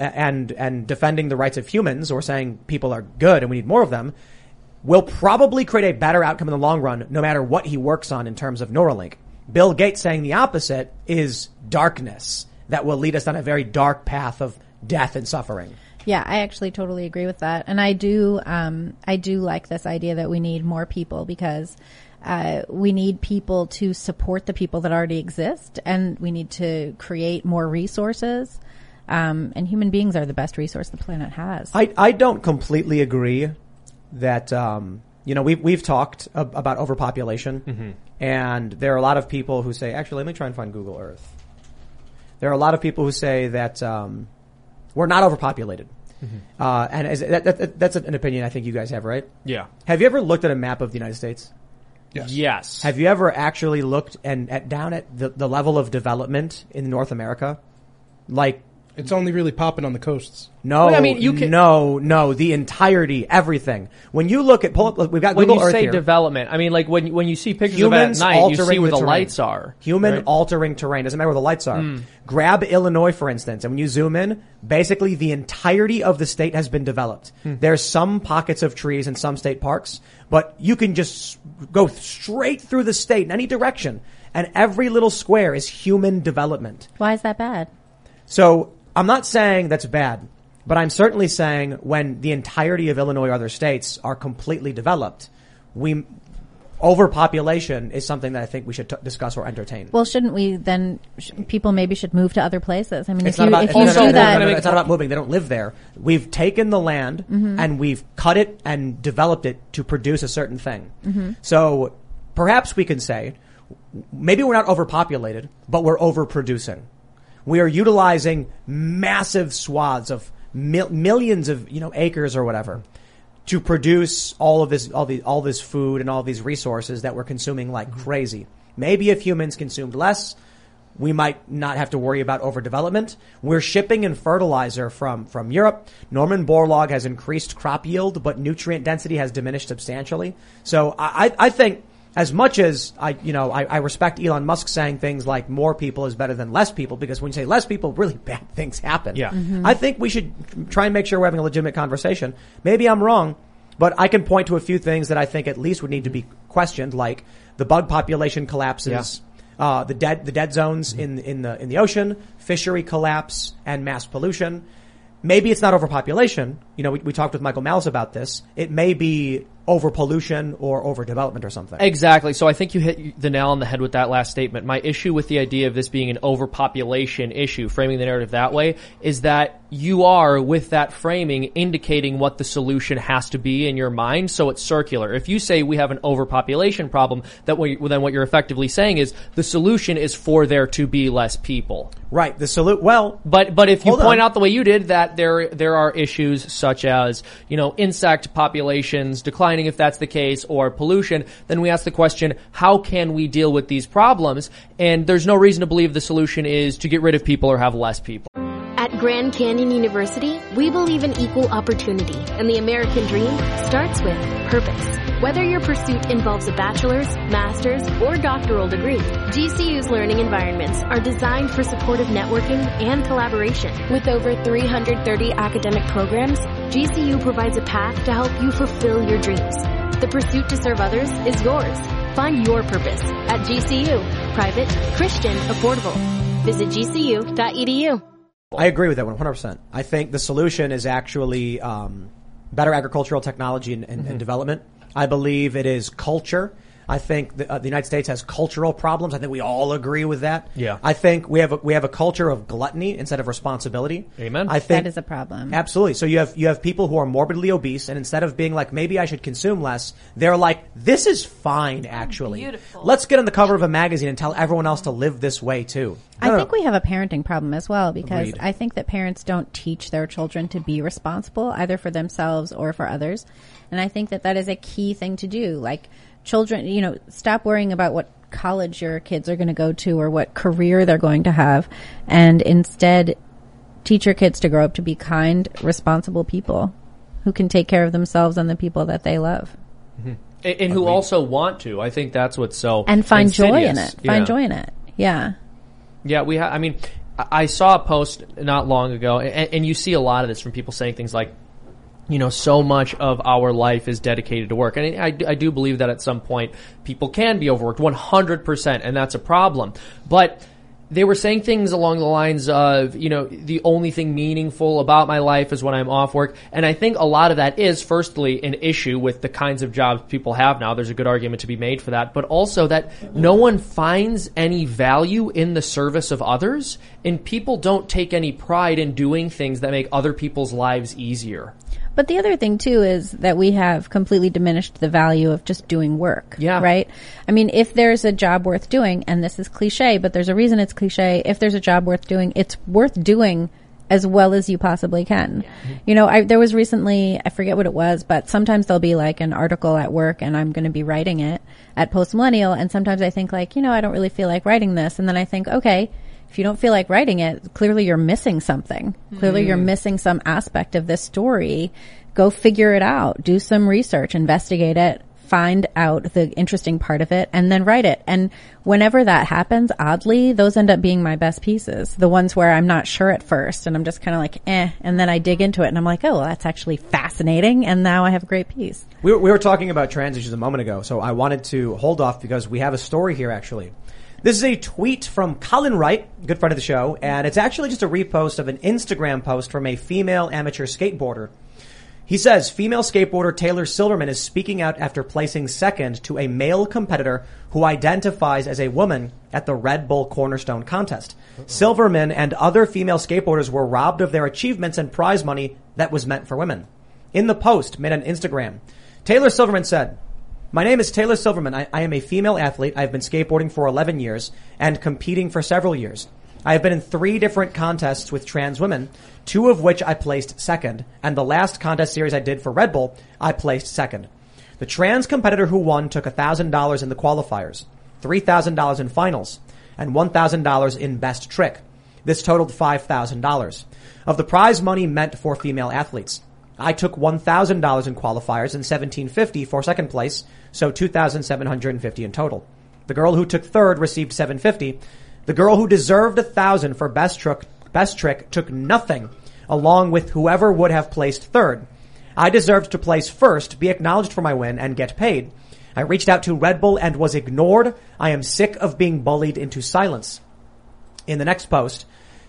and defending the rights of humans, or saying people are good and we need more of them, will probably create a better outcome in the long run, no matter what he works on in terms of Neuralink. Bill Gates saying the opposite is darkness that will lead us down a very dark path of death and suffering. Yeah, I actually totally agree with that. And I do like this idea that we need more people because we need people to support the people that already exist, and we need to create more resources. And human beings are the best resource the planet has. I don't completely agree that, we've talked about overpopulation, and there are a lot of people who say, actually, let me try and find Google Earth. There are a lot of people who say that, we're not overpopulated. And that's an opinion I think you guys have, right? Yeah. Have you ever looked at a map of the United States? Yes. Have you ever actually looked down at the level of development in North America? Like, It's only really popping on the coasts. no, Well, I mean, you can- no, the entirety, everything. When you look at, we've got when Google you Earth say here. development, I mean, like when you see pictures Humans of it at night, you altering see where the terrain. lights are. Human right? altering terrain. Doesn't matter where the lights are. Grab Illinois, for instance, and when you zoom in, basically the entirety of the state has been developed. There's some pockets of trees in some state parks, but you can just go straight through the state in any direction, and every little square is human development. Why is that bad? So I'm not saying that's bad, but I'm certainly saying when the entirety of Illinois or other states are completely developed, overpopulation is something that I think we should discuss or entertain. Well, shouldn't we then? People maybe should move to other places. I mean, It's if not you about do that, it's not about moving. They don't live there. We've taken the land and we've cut it and developed it to produce a certain thing. So perhaps we can say maybe we're not overpopulated, but we're overproducing. We are utilizing massive swaths of millions of acres or whatever to produce all this food and all these resources that we're consuming like crazy. Maybe if humans consumed less, we might not have to worry about overdevelopment. We're shipping in fertilizer from Europe. Norman Borlaug has increased crop yield, but nutrient density has diminished substantially. So I think, as much as I respect Elon Musk saying things like more people is better than less people, because when you say less people, really bad things happen. Yeah. I think we should try and make sure we're having a legitimate conversation. Maybe I'm wrong, but I can point to a few things that I think at least would need to be questioned, like the bug population collapses, the dead zones in the ocean, fishery collapse, and mass pollution. Maybe it's not overpopulation. We talked with Michael Malice about this. It may be over pollution or over development or something. Exactly. So I think you hit the nail on the head with that last statement. My issue with the idea of this being an overpopulation issue, framing the narrative that way, is that you are, with that framing, indicating what the solution has to be in your mind, so it's circular. If you say we have an overpopulation problem, then what you're effectively saying is the solution is for there to be less people. Right. But if you point on. out the way you did that there are issues such as, insect populations declining, if that's the case, or pollution, then we ask the question, how can we deal with these problems? And there's no reason to believe the solution is to get rid of people or have less people. At Grand Canyon University, we believe in equal opportunity, and the American dream starts with purpose. Whether your pursuit involves a bachelor's, master's, or doctoral degree, GCU's learning environments are designed for supportive networking and collaboration. With over 330 academic programs, GCU provides a path to help you fulfill your dreams. The pursuit to serve others is yours. Find your purpose at GCU. Private, Christian, affordable. Visit gcu.edu. I agree with that 100%. I think the solution is actually better agricultural technology and development. I believe it is culture. I think the United States has cultural problems. I think we all agree with that. Yeah. I think we have a culture of gluttony instead of responsibility. Amen. I think that is a problem. Absolutely. So you have people who are morbidly obese, and instead of being like, maybe I should consume less, they're like, this is fine, actually. Beautiful. Let's get on the cover of a magazine and tell everyone else to live this way too. I think we have a parenting problem as well, because Agreed. I think that parents don't teach their children to be responsible either for themselves or for others. And I think that is a key thing to do. Like, children, stop worrying about what college your kids are going to go to or what career they're going to have, and instead teach your kids to grow up to be kind, responsible people who can take care of themselves and the people that they love. Mm-hmm. And who also want to. I think that's what's so and find joy in insidious. it. Find joy in it. Yeah. Yeah, I saw a post not long ago, and you see a lot of this from people saying things like, so much of our life is dedicated to work. And I do believe that at some point people can be overworked 100%, and that's a problem. But they were saying things along the lines of, the only thing meaningful about my life is when I'm off work. And I think a lot of that is, firstly, an issue with the kinds of jobs people have now. There's a good argument to be made for that. But also that no one finds any value in the service of others, and people don't take any pride in doing things that make other people's lives easier. But the other thing too is that we have completely diminished the value of just doing work. Yeah. Right? I mean, if there's a job worth doing, and this is cliche, but there's a reason it's cliche, if there's a job worth doing, it's worth doing as well as you possibly can. Yeah. There was recently, I forget what it was, but sometimes there'll be like an article at work and I'm going to be writing it at Post Millennial, and sometimes I think like, I don't really feel like writing this, and then I think, okay, if you don't feel like writing it, clearly you're missing something. Mm-hmm. Clearly you're missing some aspect of this story. Go figure it out. Do some research, investigate it, find out the interesting part of it, and then write it. And whenever that happens, oddly, those end up being my best pieces. The ones where I'm not sure at first and I'm just kind of like, and then I dig into it and I'm like, oh, well, that's actually fascinating, and now I have a great piece. We were talking about trans issues a moment ago, so I wanted to hold off because we have a story here actually. This is a tweet from Colin Wright, good friend of the show, and it's actually just a repost of an Instagram post from a female amateur skateboarder. He says, female skateboarder Taylor Silverman is speaking out after placing second to a male competitor who identifies as a woman at the Red Bull Cornerstone contest. Silverman and other female skateboarders were robbed of their achievements and prize money that was meant for women. In the post made on Instagram, Taylor Silverman said, "My name is Taylor Silverman. I am a female athlete. I've been skateboarding for 11 years and competing for several years. I have been in 3 different contests with trans women, 2 of which I placed second, and the last contest series I did for Red Bull, I placed second. The trans competitor who won took $1,000 in the qualifiers, $3,000 in finals, and $1,000 in best trick. This totaled $5,000 of the prize money meant for female athletes. I took $1,000 in qualifiers and $1,750 for second place, so $2,750 in total. The girl who took third received $750. The girl who deserved $1,000 for best trick took nothing, along with whoever would have placed third. I deserved to place first, be acknowledged for my win, and get paid. I reached out to Red Bull and was ignored. I am sick of being bullied into silence." In the next post,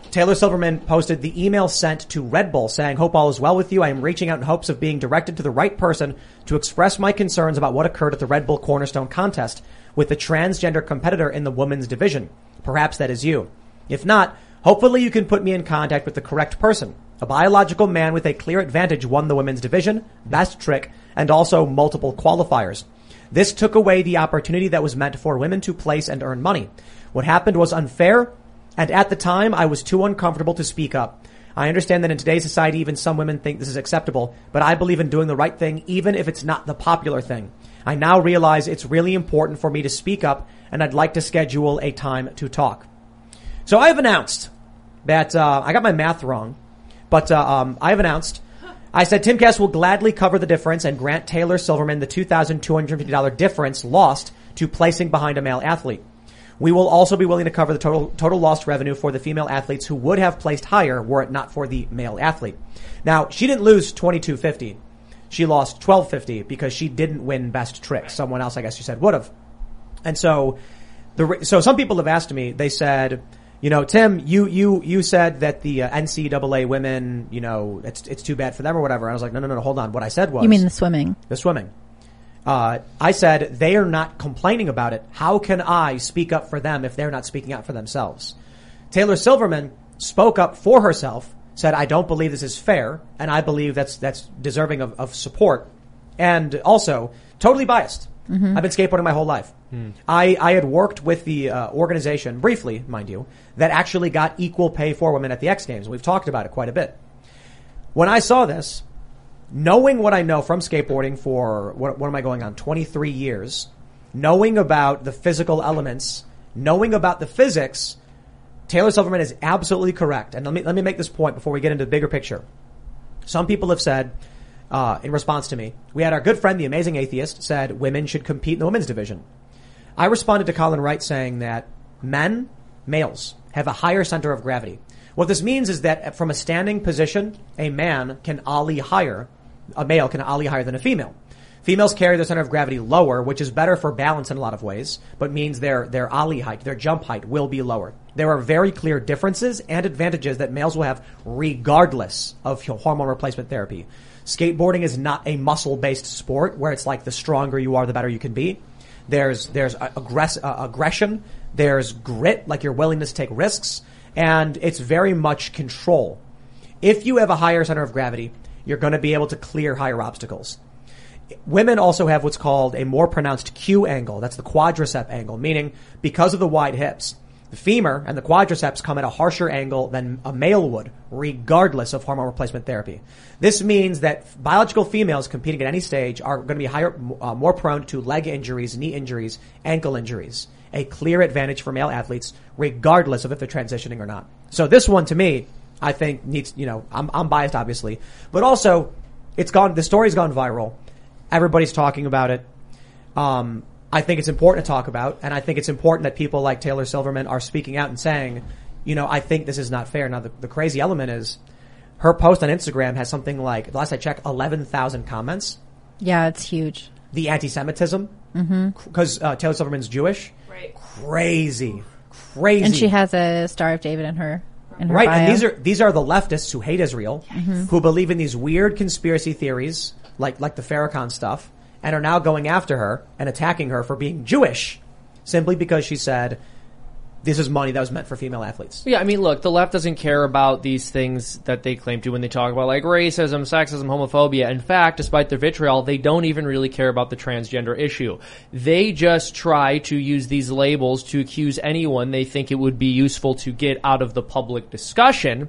Taylor Silverman posted the email sent to Red Bull saying, "Hope all is well with you. I am reaching out in hopes of being directed to the right person to express my concerns about what occurred at the Red Bull Cornerstone contest with the transgender competitor in the women's division. Perhaps that is you. If not, hopefully you can put me in contact with the correct person. A biological man with a clear advantage won the women's division, best trick, and also multiple qualifiers. This took away the opportunity that was meant for women to place and earn money. What happened was unfair, and at the time I was too uncomfortable to speak up. I understand that in today's society even some women think this is acceptable, but I believe in doing the right thing even if it's not the popular thing. I now realize it's really important for me to speak up, and I'd like to schedule a time to talk." So I have announced that I got my math wrong, but I have announced. I said Timcast will gladly cover the difference and grant Taylor Silverman the $2,250 difference lost to placing behind a male athlete. We will also be willing to cover the total lost revenue for the female athletes who would have placed higher were it not for the male athlete. Now, she didn't lose $2,250. She lost $1,250 because she didn't win best trick. Someone else, I guess you said, would have. And so some people have asked me, they said, you know, Tim, you said that the NCAA women, you know, it's too bad for them or whatever. I was like, no, hold on. What I said was. You mean the swimming? The swimming. I said they are not complaining about it. How can I speak up for them if they're not speaking up for themselves? Taylor Silverman spoke up for herself, said, I don't believe this is fair, and I believe that's deserving of support. And also, totally biased. Mm-hmm. I've been skateboarding my whole life. I had worked with the organization, briefly, mind you, that actually got equal pay for women at the X Games. We've talked about it quite a bit. When I saw this, knowing what I know from skateboarding for, what am I going on, 23 years, knowing about the physical elements, knowing about the physics, Taylor Silverman is absolutely correct. And let me make this point before we get into the bigger picture. Some people have said, in response to me, we had our good friend, the Amazing Atheist, said women should compete in the women's division. I responded to Colin Wright saying that males, have a higher center of gravity. What this means is that from a standing position, a male can ollie higher than a female. Females carry their center of gravity lower, which is better for balance in a lot of ways, but means their ollie height, their jump height will be lower. There are very clear differences and advantages that males will have regardless of hormone replacement therapy. Skateboarding is not a muscle-based sport where it's like the stronger you are, the better you can be. There's aggression, there's grit, like your willingness to take risks, and it's very much control. If you have a higher center of gravity, you're going to be able to clear higher obstacles. Women also have what's called a more pronounced Q angle. That's the quadricep angle, meaning because of the wide hips, the femur and the quadriceps come at a harsher angle than a male would, regardless of hormone replacement therapy. This means that biological females competing at any stage are going to be more prone to leg injuries, knee injuries, ankle injuries. A clear advantage for male athletes, regardless of if they're transitioning or not. So this one, to me, I think needs, I'm biased, obviously, but also the story's gone viral. Everybody's talking about it. I think it's important to talk about, and I think it's important that people like Taylor Silverman are speaking out and saying, I think this is not fair. Now, the crazy element is her post on Instagram has something like, last I checked, 11,000 comments. Yeah, it's huge. The anti-Semitism, because Taylor Silverman's Jewish. Right. Crazy. And she has a Star of David in her right, bio. And these are the leftists who hate Israel, who believe in these weird conspiracy theories, like the Farrakhan stuff, and are now going after her and attacking her for being Jewish, simply because she said, this is money that was meant for female athletes. Yeah, I mean, look, the left doesn't care about these things that they claim to when they talk about, like, racism, sexism, homophobia. In fact, despite their vitriol, they don't even really care about the transgender issue. They just try to use these labels to accuse anyone they think it would be useful to get out of the public discussion.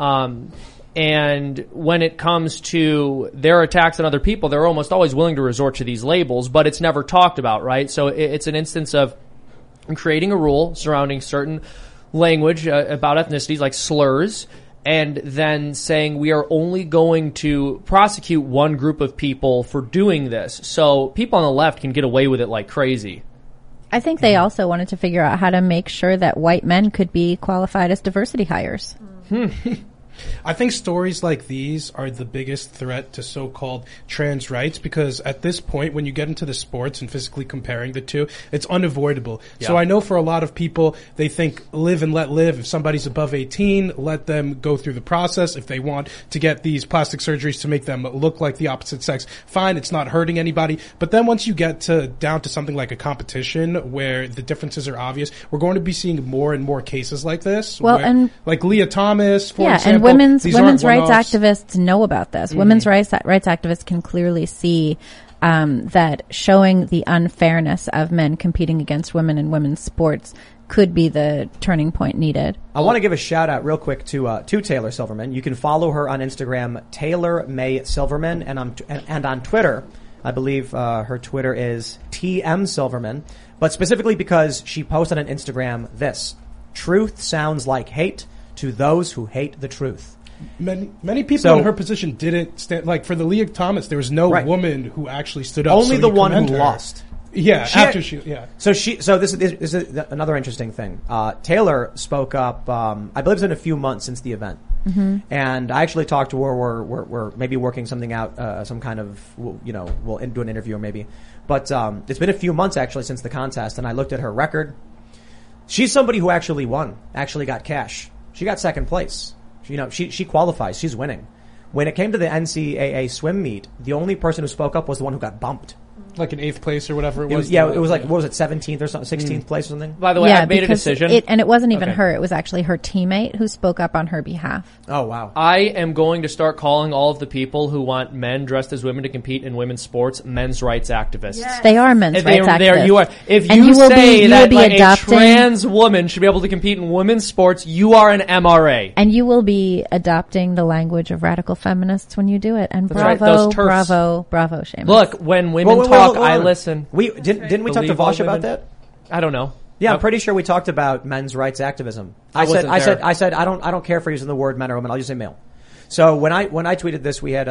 And when it comes to their attacks on other people, they're almost always willing to resort to these labels, but it's never talked about, right? So it's an instance of creating a rule surrounding certain language about ethnicities, like slurs, and then saying we are only going to prosecute one group of people for doing this. So people on the left can get away with it like crazy. I think they also wanted to figure out how to make sure that white men could be qualified as diversity hires. I think stories like these are the biggest threat to so-called trans rights, because at this point, when you get into the sports and physically comparing the two, it's unavoidable. Yeah. So I know for a lot of people, they think live and let live. If somebody's above 18, let them go through the process. If they want to get these plastic surgeries to make them look like the opposite sex, fine, it's not hurting anybody. But then once you get down to something like a competition where the differences are obvious, we're going to be seeing more and more cases like this. Well, and like Leah Thomas, for example. And women's rights one-offs. activists know about this. Women's rights activists can clearly see that showing the unfairness of men competing against women in women's sports could be the turning point needed. I want to give a shout out real quick to Taylor Silverman. You can follow her on Instagram, Taylor May Silverman, and on Twitter, I believe her Twitter is TM Silverman. But specifically because she posted on Instagram this: "Truth sounds like hate to those who hate the truth." Many people in her position didn't stand. Like for the Leah Thomas, there was no woman who actually stood up. Only so the you one who commend her. lost. Yeah, So this is another interesting thing. Taylor spoke up. I believe it's been a few months since the event, and I actually talked to her. We're maybe working something out, some kind of we'll do an interview or maybe. But it's been a few months actually since the contest, and I looked at her record. She's somebody who actually won, actually got cash. She got second place. She qualifies. She's winning. When it came to the NCAA swim meet, the only person who spoke up was the one who got bumped. Like in 8th place or whatever it was. It was like, what was it, 17th or something, 16th place or something? By the way, I made a decision. And it wasn't even her. It was actually her teammate who spoke up on her behalf. Oh, wow. I am going to start calling all of the people who want men dressed as women to compete in women's sports men's rights activists. Yes. They are men's rights activists. You are. If and you say that like a adopting, trans woman should be able to compete in women's sports, you are an MRA. And you will be adopting the language of radical feminists when you do it. And That's bravo, right. bravo, Seamus. Look, when women talk, I listen. Didn't we talk to Vosh about that? I don't know. Yeah, I'm pretty sure we talked about men's rights activism. I said I don't care for using the word men or women. I'll just say male. So when I tweeted this, we had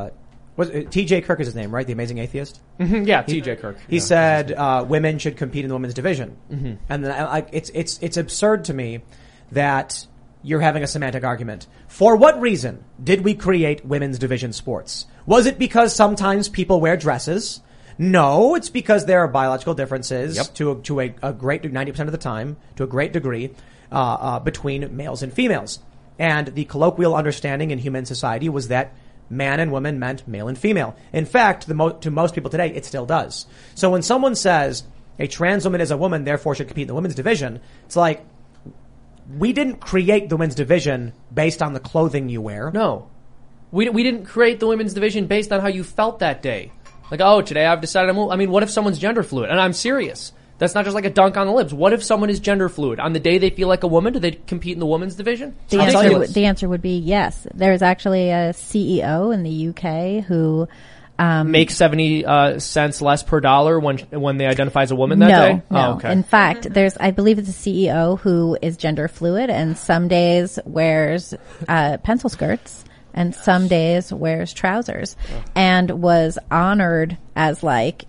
T.J. Kirk is his name, right? The Amazing Atheist. Mm-hmm, yeah, T.J. Kirk. He said women should compete in the women's division, and then it's absurd to me that you're having a semantic argument. For what reason did we create women's division sports? Was it because sometimes people wear dresses? No, it's because there are biological differences to a great 90% of the time, to a great degree, between males and females. And the colloquial understanding in human society was that man and woman meant male and female. In fact, to most people today, it still does. So when someone says a trans woman is a woman, therefore should compete in the women's division, it's like, we didn't create the women's division based on the clothing you wear. No. We didn't create the women's division based on how you felt that day. Like, oh, today I've decided I mean, what if someone's gender fluid? And I'm serious. That's not just like a dunk on the lips. What if someone is gender fluid? On the day they feel like a woman, do they compete in the women's division? The answer would be yes. There's actually a CEO in the UK who makes 70 cents less per dollar when they identify as a woman that day? No. Oh, okay. In fact, I believe it's a CEO who is gender fluid and some days wears pencil skirts and some days wears trousers and was honored as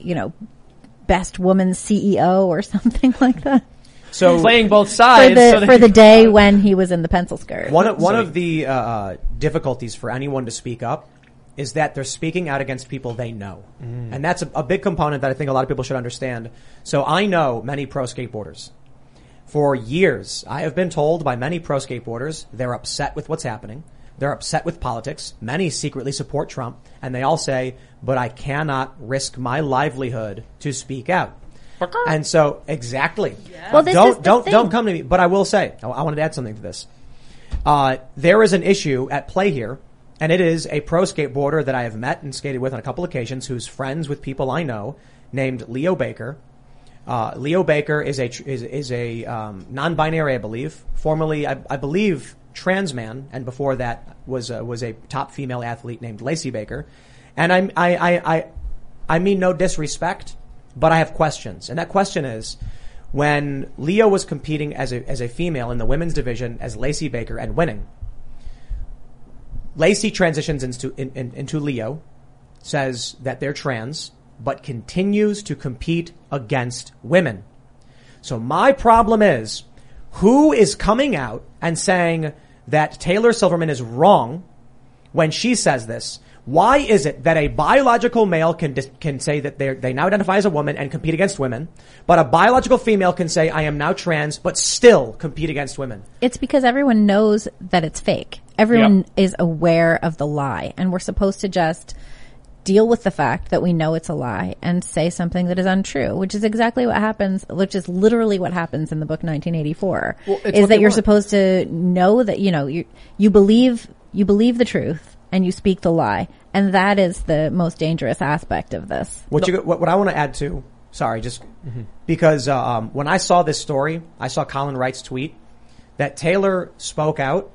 best woman CEO or something like that. So playing both sides for the day when he was in the pencil skirt. One of the difficulties for anyone to speak up is that they're speaking out against people they know. And that's a big component that I think a lot of people should understand. So I know many pro skateboarders. For years, I have been told by many pro skateboarders they're upset with what's happening. They're upset with politics. Many secretly support Trump. And they all say, but I cannot risk my livelihood to speak out. And so, exactly. Yeah. Well, don't come to me. But I will say, I wanted to add something to this. There is an issue at play here. And it is a pro skateboarder that I have met and skated with on a couple occasions who's friends with people I know named Leo Baker. Leo Baker is a non-binary, I believe. Formerly, I believe, trans man, and before that was a top female athlete named Lacey Baker. And I mean no disrespect, but I have questions. And that question is, when Leo was competing as a female in the women's division as Lacey Baker and winning, Lacey transitions into Leo, says that they're trans, but continues to compete against women. So my problem is, who is coming out and saying that Taylor Silverman is wrong when she says this. Why is it that a biological male can say that they now identify as a woman and compete against women, but a biological female can say, I am now trans, but still compete against women? It's because everyone knows that it's fake. Everyone is aware of the lie, and we're supposed to just deal with the fact that we know it's a lie and say something that is untrue, which is exactly what happens, which is literally what happens in the book 1984, is that you're supposed to know that, you believe the truth and you speak the lie. And that is the most dangerous aspect of this. What I want to add to, because when I saw this story, I saw Colin Wright's tweet that Taylor spoke out.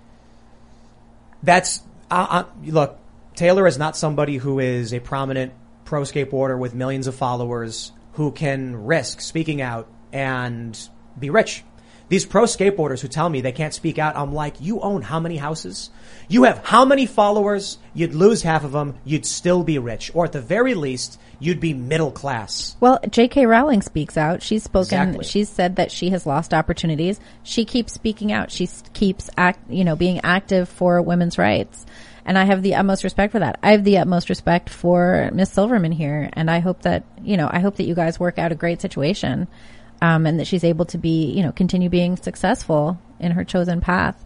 Look, Taylor is not somebody who is a prominent pro skateboarder with millions of followers who can risk speaking out and be rich. These pro skateboarders who tell me they can't speak out, I'm like, you own how many houses? You have how many followers? You'd lose half of them. You'd still be rich. Or at the very least, you'd be middle class. Well, J.K. Rowling speaks out. She's spoken. Exactly. She's said that she has lost opportunities. She keeps speaking out. She keeps being active for women's rights. And I have the utmost respect for that. I have the utmost respect for Miss Silverman here. And I hope that you guys work out a great situation. And that she's able to be, continue being successful in her chosen path.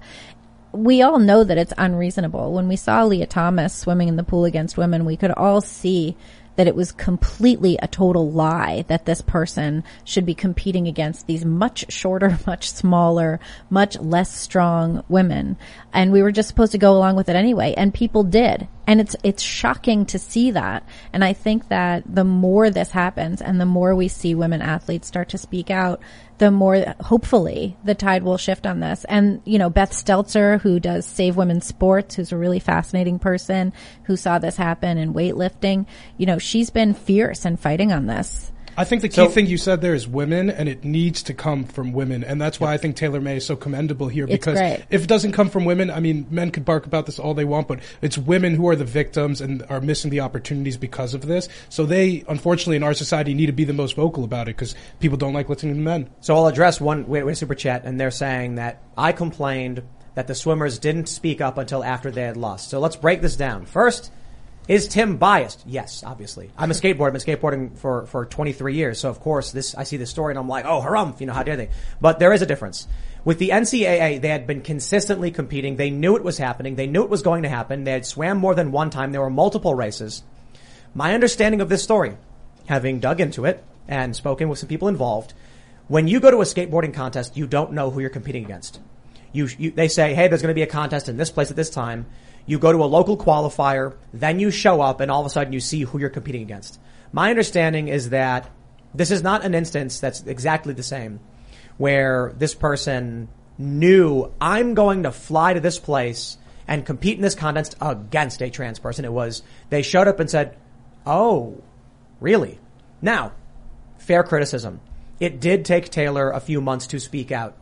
We all know that it's unreasonable. When we saw Leah Thomas swimming in the pool against women, we could all see that it was completely a total lie that this person should be competing against these much shorter, much smaller, much less strong women. And we were just supposed to go along with it anyway. And people did. And it's shocking to see that. And I think that the more this happens and the more we see women athletes start to speak out, the more, hopefully, the tide will shift on this. And, Beth Stelzer, who does Save Women's Sports, who's a really fascinating person who saw this happen in weightlifting, she's been fierce and fighting on this. I think the key thing you said there is women, and it needs to come from women. And that's why I think Taylor May is so commendable here, because if it doesn't come from women, I mean, men could bark about this all they want, but it's women who are the victims and are missing the opportunities because of this. So they, unfortunately, in our society, need to be the most vocal about it because people don't like listening to men. So I'll address one super chat, and they're saying that I complained that the swimmers didn't speak up until after they had lost. So let's break this down. First, is Tim biased? Yes, obviously. I'm a skateboarder. I've been skateboarding for 23 years. So of course I see this story and I'm like, oh, harumph, how dare they? But there is a difference. With the NCAA, they had been consistently competing. They knew it was happening. They knew it was going to happen. They had swam more than one time. There were multiple races. My understanding of this story, having dug into it and spoken with some people involved, when you go to a skateboarding contest, you don't know who you're competing against. They say, hey, there's going to be a contest in this place at this time. You go to a local qualifier, then you show up, and all of a sudden you see who you're competing against. My understanding is that this is not an instance that's exactly the same, where this person knew, I'm going to fly to this place and compete in this contest against a trans person. It was, they showed up and said, oh, really? Now, fair criticism. It did take Taylor a few months to speak out.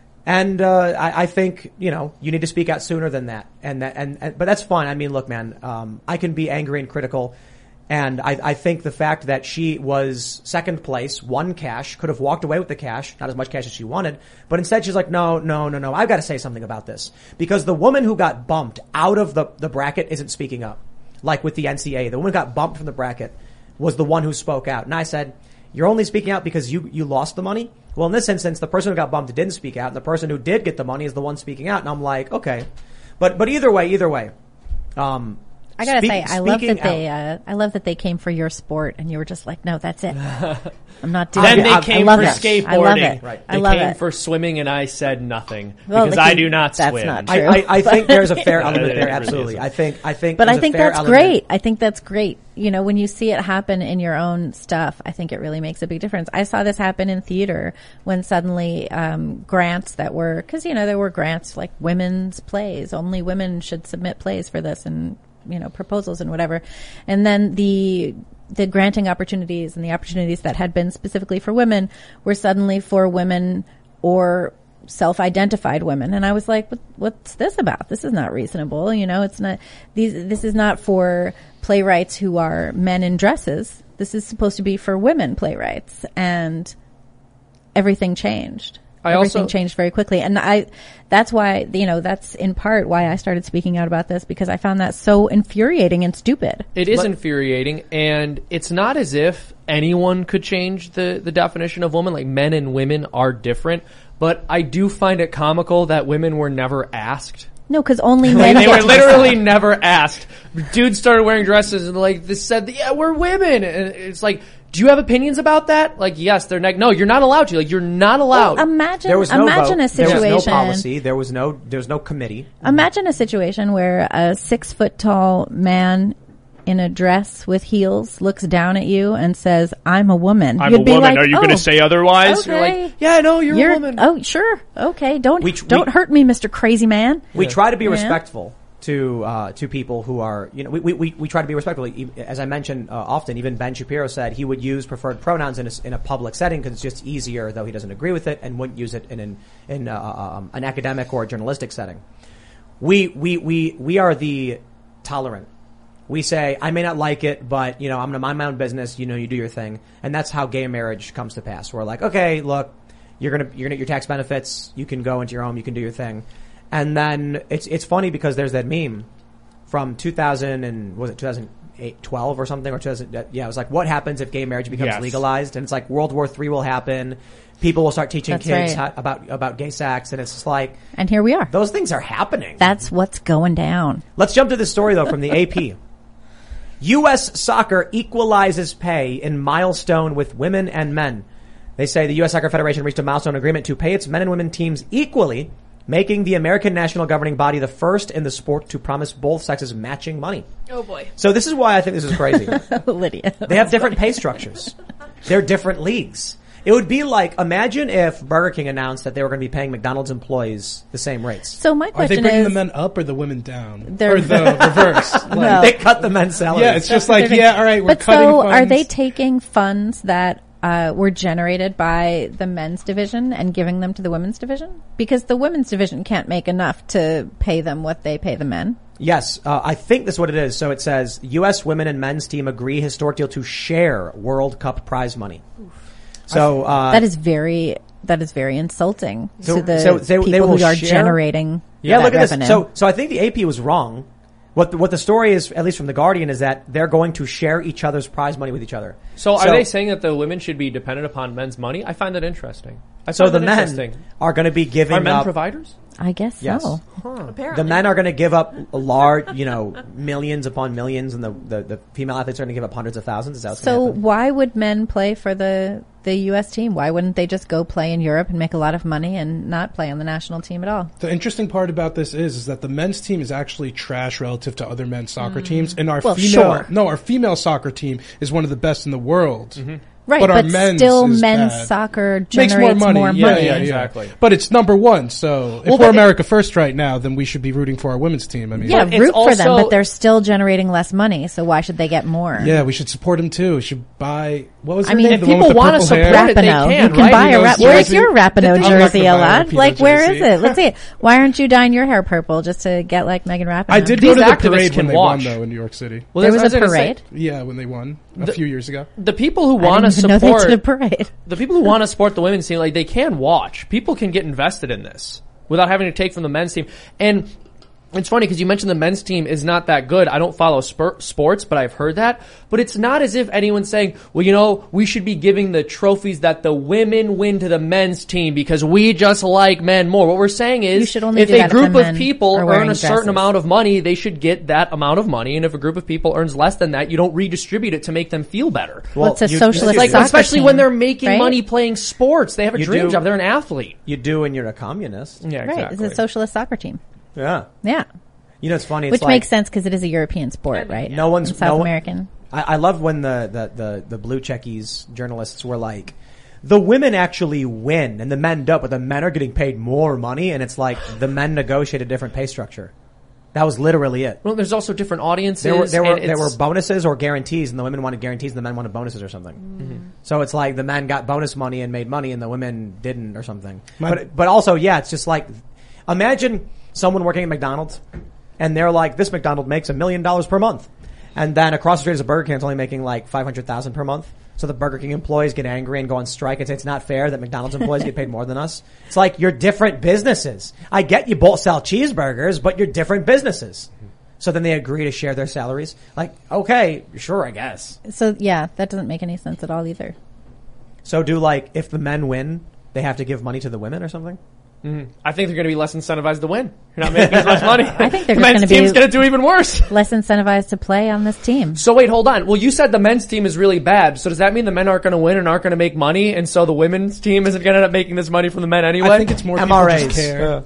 And I think, you need to speak out sooner than that. But that's fine. I mean, look, man, I can be angry and critical. And I think the fact that she was second place, won cash, could have walked away with the cash, not as much cash as she wanted. But instead she's like, no, I've got to say something about this. Because the woman who got bumped out of the bracket isn't speaking up. Like with the NCAA, the woman who got bumped from the bracket was the one who spoke out. And I said, you're only speaking out because you lost the money? Well, in this instance, the person who got bumped didn't speak out, and the person who did get the money is the one speaking out. And I'm like, okay. But either way. I gotta say, I love that they came for your sport, and you were just like, no, that's it. I'm not doing Then it. they came for skateboarding. I love it. Right. They came for swimming, and I said nothing because I do not that's swim. Not true. I think there's a fair element there. Absolutely. I think. But I think that's great. I think that's great. When you see it happen in your own stuff, I think it really makes a big difference. I saw this happen in theater when suddenly grants that were, because there were grants like women's plays. Only women should submit plays for this, and proposals and whatever. And then the granting opportunities and the opportunities that had been specifically for women were suddenly for women or self-identified women. And I was like, what's this about? This is not reasonable. It's not, this is not for playwrights who are men in dresses. This is supposed to be for women playwrights. And everything changed. Everything changed very quickly. And that's why, that's in part why I started speaking out about this, because I found that so infuriating and stupid. It is infuriating, and it's not as if anyone could change the definition of woman. Like, men and women are different, but I do find it comical that women were never asked. No, because only men They get were to literally never asked. Dudes started wearing dresses and this said, yeah, we're women. And it's like, do you have opinions about that? Like, yes, they're no, you're not allowed to. Like, you're not allowed. Well, imagine There was no vote. a situation. There was no policy. There was no committee. Imagine a situation where a 6 foot tall man in a dress with heels looks down at you and says, "I'm a woman." I'm You'd a be woman. like, Are you going to say otherwise? Okay. You're like, yeah, no, you're a woman. Oh, sure. Okay. Don't We- hurt me, Mr. Crazy Man. We try to be Yeah. respectful to people who are, we try to be respectful. As I mentioned often, even Ben Shapiro said he would use preferred pronouns in a public setting because it's just easier, though he doesn't agree with it, and wouldn't use it in an academic or journalistic setting. We are the tolerant. We say, I may not like it, but, I'm going to mind my own business. You do your thing. And that's how gay marriage comes to pass. We're like, okay, look, you're going to get your tax benefits. You can go into your home. You can do your thing. And then it's funny because there's that meme from 2008, 12 or something, or 2000. Yeah, it was like, what happens if gay marriage becomes legalized? And it's like World War III will happen. People will start teaching kids about gay sex. And it's just like. And here we are. Those things are happening. That's what's going down. Let's jump to this story, though, from the AP. U.S. soccer equalizes pay in milestone with women and men. They say the U.S. Soccer Federation reached a milestone agreement to pay its men and women teams equally, making the American national governing body the first in the sport to promise both sexes matching money. Oh boy. So this is why I think this is crazy. Lydia. They have different pay structures. They're different leagues. It would be like, imagine if Burger King announced that they were going to be paying McDonald's employees the same rates. So my Are they question bringing is, the men up or the women down? They're- Or the reverse? Well- They cut the men's salaries. Yeah, it's just like, all right, we're but cutting so funds. are they taking funds that were generated by the men's division and giving them to the women's division? Because the women's division can't make enough to pay them what they pay the men. Yes, I think that's what it is. So it says, U.S. women and men's team agree historic deal to share World Cup prize money. So that is very insulting So- to the so they people will who are share? generating yeah, that look at revenue. this. So I think the AP was wrong. What the story is, at least from The Guardian, is that they're going to share each other's prize money with each other. So are they saying that the women should be dependent upon men's money? I find that interesting. So the men are going to be giving Are men up. providers? I guess Yes. so. Apparently. The men are going to give up a large, millions upon millions, and the female athletes are going to give up hundreds of thousands. Is that what's So going to happen? why would men play for the U.S. team? Why wouldn't they just go play in Europe and make a lot of money and not play on the national team at all? The interesting part about this is that the men's team is actually trash relative to other men's soccer teams, and our Well, female sure. our female soccer team is one of the best in the world. Right, But our but men's still is men's bad. soccer Makes generates more money. Yeah, exactly. But it's number one, so if we're America first right now, then we should be rooting for our women's team. I mean, Yeah, But it's root for them, also- but they're still generating less money, so why should they get more? yeah, we should support them too. We should buy. What was I her mean, name? if The one people with the wanna purple support hair? it, they Rapinoe. can, You can right? buy a Those Rapinoe. Where's jersey- your Rapinoe I'm not gonna jersey, buy a Elad? Rapinoe Like, where is jersey. it? Let's see it. Why aren't you dyeing your hair purple just to get like Megan Rapinoe? I did These go to the activists parade can when they watch. won, though, in New York City. Well, There that's was what a I gonna say. parade. Yeah, when they won a few years ago. The people who I want to didn't even know they support did a parade. the people who want to support the women's team, like, they can watch. People can get invested in this without having to take from the men's team. And it's funny because you mentioned the men's team is not that good. I don't follow sports, but I've heard that. But it's not as if anyone's saying, well, we should be giving the trophies that the women win to the men's team because we just like men more. What we're saying You is, should only if do that a if group the of men people are earn wearing a certain dresses. amount of money, they should get that amount of money. And if a group of people earns less than that, you don't redistribute it to make them feel better. Well, it's a you- socialist you- Like, soccer especially team, when they're making right? money playing sports. They have a You dream do. job. They're an athlete. You do when you're a communist. Yeah, Right, exactly. it's a socialist soccer team. Yeah. Yeah. It's funny. It's Which like, makes sense because it is a European sport, right? No one's- And South no one- American. I love when the Blue Checkies journalists were like, the women actually win and the men don't, but the men are getting paid more money, and it's like the men negotiate a different pay structure. That was literally it. Well, there's also different audiences. There and were it's- bonuses or guarantees, and the women wanted guarantees, and the men wanted bonuses or something. So it's like the men got bonus money and made money, and the women didn't or something. But also, yeah, it's just like, imagine someone working at McDonald's, and they're like, this McDonald's makes $1 million per month. And then across the street is a Burger King that's only making like $500,000 per month. So the Burger King employees get angry and go on strike and say it's not fair that McDonald's employees get paid more than us. It's like you're different businesses. I get you both sell cheeseburgers, but you're different businesses. So then they agree to share their salaries. Like, okay, sure, I guess. So yeah, that doesn't make any sense at all either. So if the men win, they have to give money to the women or something? Mm-hmm. I think they're going to be less incentivized to win. You're not making as much money. I think they're the just men's team's going to do even worse. Less incentivized to play on this team. So wait, hold on. Well, you said the men's team is really bad. So does that mean the men aren't going to win and aren't going to make money, and so the women's team isn't going to end up making this money from the men anyway? I think it's more MRAs. people just care.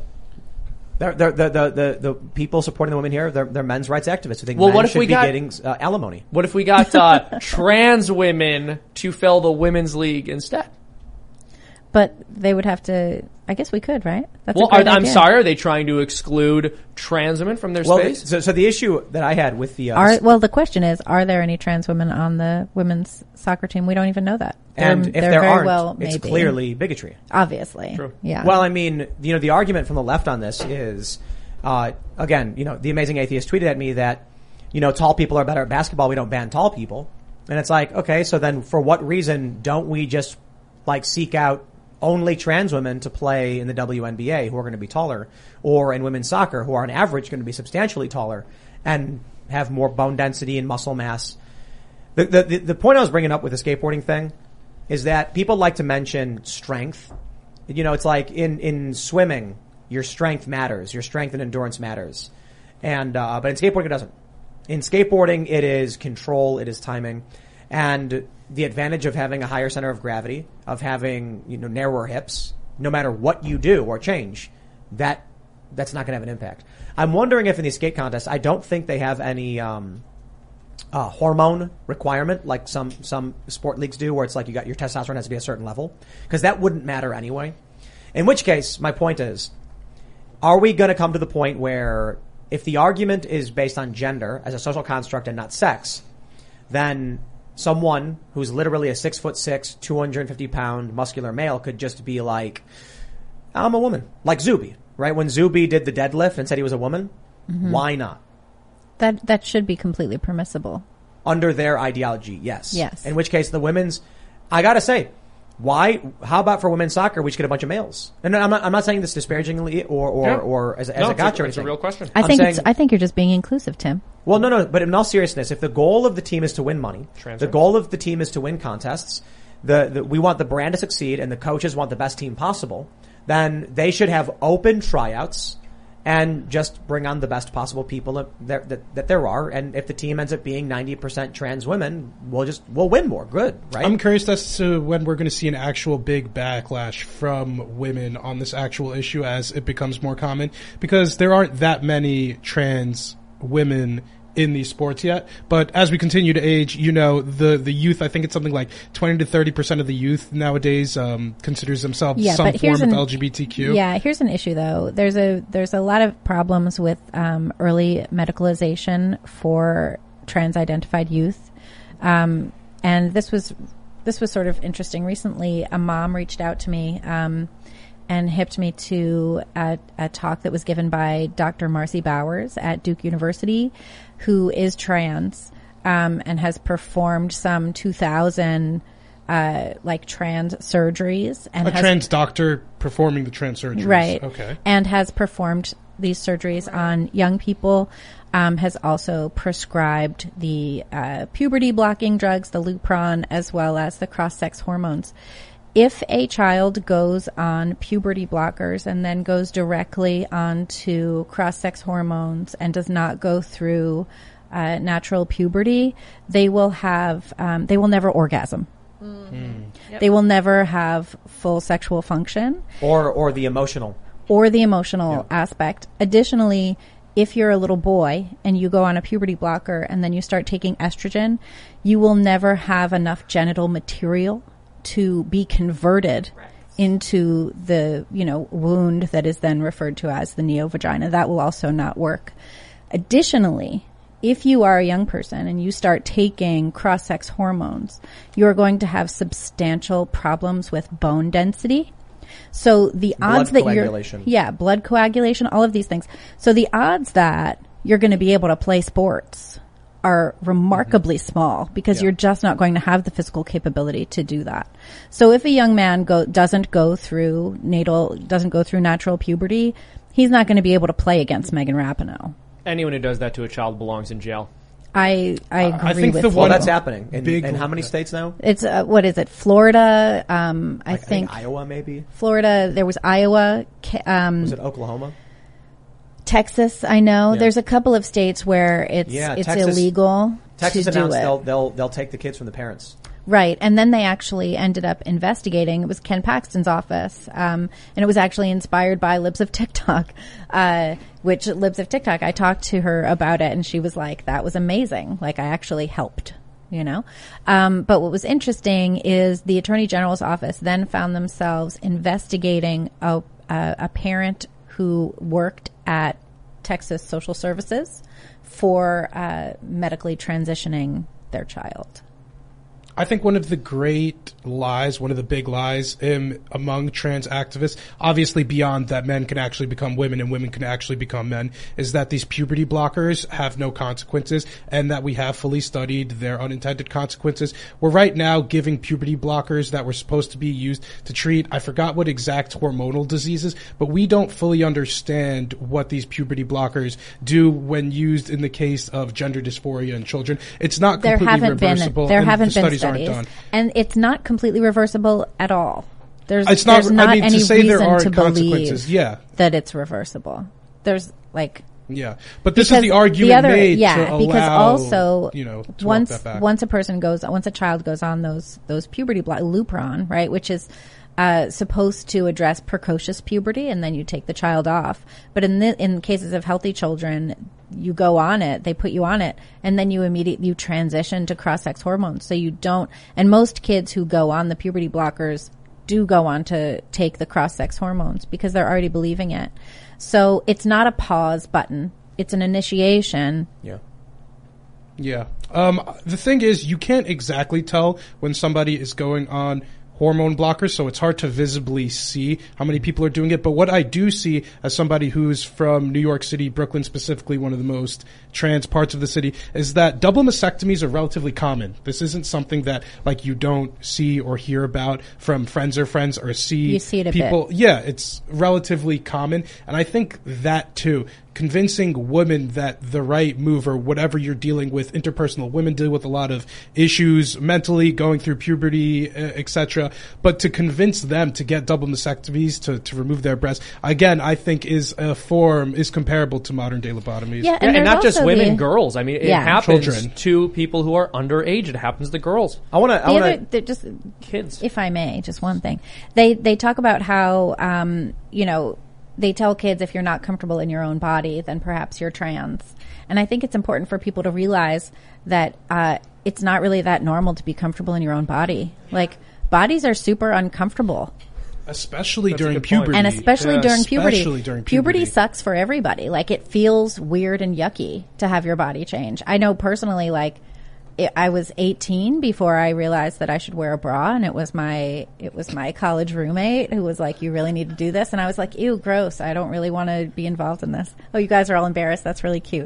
The people supporting the women here, they're men's rights activists who think Well, men what if should we be got- getting alimony. What if we got trans women to fill the women's league instead? But they would have to, I guess we could, right? That's Well, a great I'm idea. sorry, are they trying to exclude trans women from their space? So the issue that I had with the The question is, are there any trans women on the women's soccer team? We don't even know that. and if They're there very aren't, well, it's maybe. clearly bigotry. Obviously. True. Yeah. Well, I mean, the argument from the left on this is, again, the Amazing Atheist tweeted at me that, tall people are better at basketball. We don't ban tall people. And it's like, okay, so then for what reason don't we just seek out only trans women to play in the WNBA who are going to be taller, or in women's soccer who are on average going to be substantially taller and have more bone density and muscle mass? The point I was bringing up with the skateboarding thing is that people like to mention strength. It's like in swimming, your strength matters. Your strength and endurance matters. And, but in skateboarding, it doesn't. In skateboarding, it is control, it is timing. And the advantage of having a higher center of gravity, of having, narrower hips, no matter what you do or change, that's not going to have an impact. I'm wondering if in these skate contests, I don't think they have any, hormone requirement like some sport leagues do, where it's like your testosterone has to be a certain level, because that wouldn't matter anyway. In which case, my point is, are we going to come to the point where if the argument is based on gender as a social construct and not sex, then someone who's literally a 6'6", 250-pound muscular male could just be like, I'm a woman. Like Zuby, right? When Zuby did the deadlift and said he was a woman, why not? That should be completely permissible. Under their ideology, yes. Yes. In which case the women's, I gotta say, how about for women's soccer we should get a bunch of males? And I'm not saying this disparagingly or as a gotcha or anything. It's a real question. I think you're just being inclusive, Tim. Well, no, but in all seriousness, if the goal of the team is to win money, the goal of the team is to win contests, we want the brand to succeed and the coaches want the best team possible, then they should have open tryouts and just bring on the best possible people that there are. And if the team ends up being 90% trans women, we'll win more. Good, right? I'm curious as to when we're going to see an actual big backlash from women on this actual issue as it becomes more common, because there aren't that many trans women in these sports yet. But as we continue to age, the youth, I think it's something like 20 to 30% of the youth nowadays considers themselves some form of LGBTQ. Yeah, here's an issue though. There's a lot of problems with early medicalization for trans-identified youth. And this was sort of interesting. Recently, a mom reached out to me and hipped me to a talk that was given by Dr. Marcy Bowers at Duke University, who is trans and has performed some 2,000 trans surgeries. And trans doctor performing the trans surgeries. Right. Okay. And has performed these surgeries on young people, has also prescribed the puberty blocking drugs, the Lupron, as well as the cross-sex hormones. If a child goes on puberty blockers and then goes directly onto cross-sex hormones and does not go through natural puberty, they will never orgasm. Yep. They will never have full sexual function. Or the emotional. Aspect. Additionally, if you're a little boy and you go on a puberty blocker and then you start taking estrogen, you will never have enough genital material to be converted into the, wound that is then referred to as the neovagina. That will also not work. Additionally, if you are a young person and you start taking cross-sex hormones, you're going to have substantial problems with bone density. So the odds that blood coagulation, all of these things. So the odds that you're going to be able to play sports are remarkably small because you're just not going to have the physical capability to do that. So if a young man doesn't go through natural puberty, he's not going to be able to play against Megan Rapinoe. Anyone who does that to a child belongs in jail. I agree I think with the you. Well, that's happening. In how many states now? It's, what is it? Florida, I think Iowa, maybe? Florida, there was Iowa, Was it Oklahoma? Texas, I know. There's a couple of states where it's Texas, illegal Texas to do announced it. they'll take the kids from the parents. Right. And then they actually ended up investigating. It was Ken Paxton's office. And it was actually inspired by Libs of TikTok, which Libs of TikTok, I talked to her about it and she was like, that was amazing. Like I actually helped, you know? But what was interesting is the Attorney General's office then found themselves investigating a parent who worked at Texas Social Services for medically transitioning their child. I think one of the great lies, one of the big lies among trans activists, obviously beyond that men can actually become women and women can actually become men, is that these puberty blockers have no consequences and that we have fully studied their unintended consequences. We're right now giving puberty blockers that were supposed to be used to treat, I forgot what exact hormonal diseases, but we don't fully understand what these puberty blockers do when used in the case of gender dysphoria in children. It's not completely reversible. There haven't been studies studies, aren't done. and it's not completely reversible at all. There's not I mean, any to say there reason aren't to consequences, believe that it's reversible. There's like but this is the argument made to allow, because also to once walk that back. once a child goes on those puberty Lupron, right, which is supposed to address precocious puberty, and then you take the child off. But in cases of healthy children, you go on it, they put you on it, and then you transition to cross-sex hormones. So you don't, and most kids who go on the puberty blockers do go on to take the cross-sex hormones because they're already believing it. So it's not a pause button. It's an initiation. Yeah. The thing is, you can't exactly tell when somebody is going on hormone blockers, so it's hard to visibly see how many people are doing it. But what I do see as somebody who's from New York City, Brooklyn specifically, one of the most trans parts of the city, is that double mastectomies are relatively common. This isn't something that like you don't see or hear about from friends or see. You see it a people. bit. Yeah, it's relatively common. And I think that too, convincing women that the right move or whatever you're dealing with, interpersonal, women deal with a lot of issues mentally, going through puberty, etc. But to convince them to get double mastectomies, to remove their breasts, again, I think is comparable to modern day lobotomies. Yeah, and not just women, girls. I mean, it happens children. to people who are underage. It happens to girls. I want to just kids. If I may, just one thing. They talk about how they tell kids if you're not comfortable in your own body, then perhaps you're trans. And I think it's important for people to realize that it's not really that normal to be comfortable in your own body. Like, bodies are super uncomfortable. Especially during puberty. And especially during puberty. Especially during Puberty sucks for everybody. Like, it feels weird and yucky to have your body change. I know personally, like, I was 18 before I realized that I should wear a bra, and it was my college roommate who was like, "You really need to do this," and I was like, "Ew, gross! I don't really want to be involved in this." Oh, you guys are all embarrassed. That's really cute.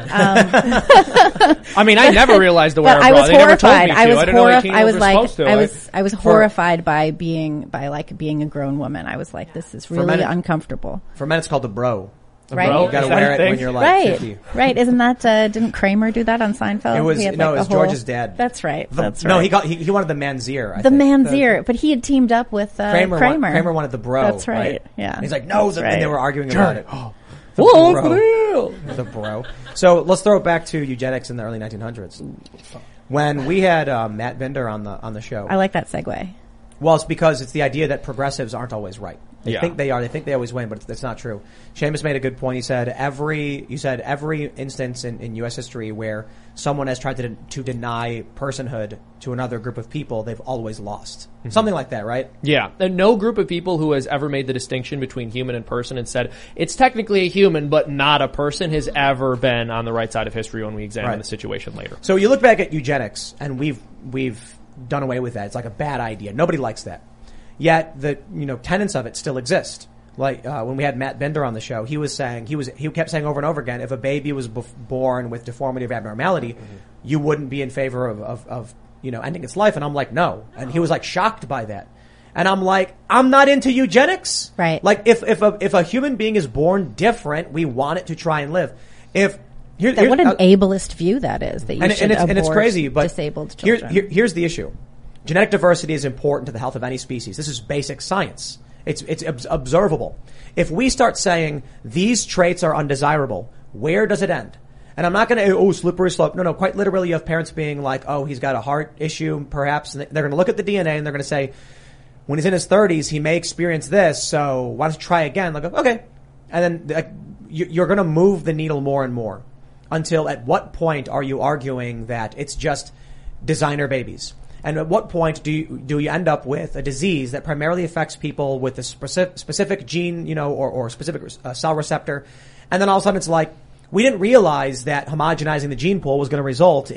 I mean, I never realized to wear a bra. I was They never told horrified. me to. I was didn't know horrified. I was 18-year-olds were like, supposed to. I was horrified by being a grown woman. I was like, this is really uncomfortable. For men, it's called the bro. Right. bro? You got to Is that wear a it thing? when you're like 50. Right. Isn't that, didn't Kramer do that on Seinfeld? It was, He had, no, like, it was a whole- George's dad. That's right. No, he wanted the manzier. I The think. manzier, but he had teamed up with Kramer. Kramer wanted the bro. That's right. Yeah. He's like, no, That's and they right. were arguing about it. The Whoa, bro. The bro. So let's throw it back to eugenics in the early 1900s. When we had Matt Binder on the show. I like that segue. Well, it's because it's the idea that progressives aren't always right. They Yeah. think they are. They think they always win, but it's not true. Seamus made a good point. He said every instance in U.S. history where someone has tried to deny personhood to another group of people, they've always lost. Mm-hmm. Something like that, right? Yeah. And no group of people who has ever made the distinction between human and person and said it's technically a human but not a person has ever been on the right side of history when we examine the situation later. So you look back at eugenics, and we've done away with that. It's like a bad idea. Nobody likes that. Yet the tenets of it still exist. Like when we had Matt Bender on the show, he was saying he kept saying over and over again, if a baby was born with deformity or abnormality, you wouldn't be in favor of ending its life. And I'm like, no. And he was like shocked by that. And I'm like, I'm not into eugenics. Right. Like if a human being is born different, we want it to try and live. What an ableist view that is, that you should abort and it's crazy, but disabled children. Here's the issue. Genetic diversity is important to the health of any species. This is basic science. It's observable. If we start saying these traits are undesirable, where does it end? And I'm not going to, slippery slope. No, quite literally you have parents being like, he's got a heart issue, perhaps. And they're going to look at the DNA and they're going to say, when he's in his 30s, he may experience this, so why don't you try again? Like, okay. And then you're going to move the needle more and more until at what point are you arguing that it's just designer babies? And at what point do you end up with a disease that primarily affects people with a specific gene, or specific cell receptor, and then all of a sudden it's like we didn't realize that homogenizing the gene pool was going to result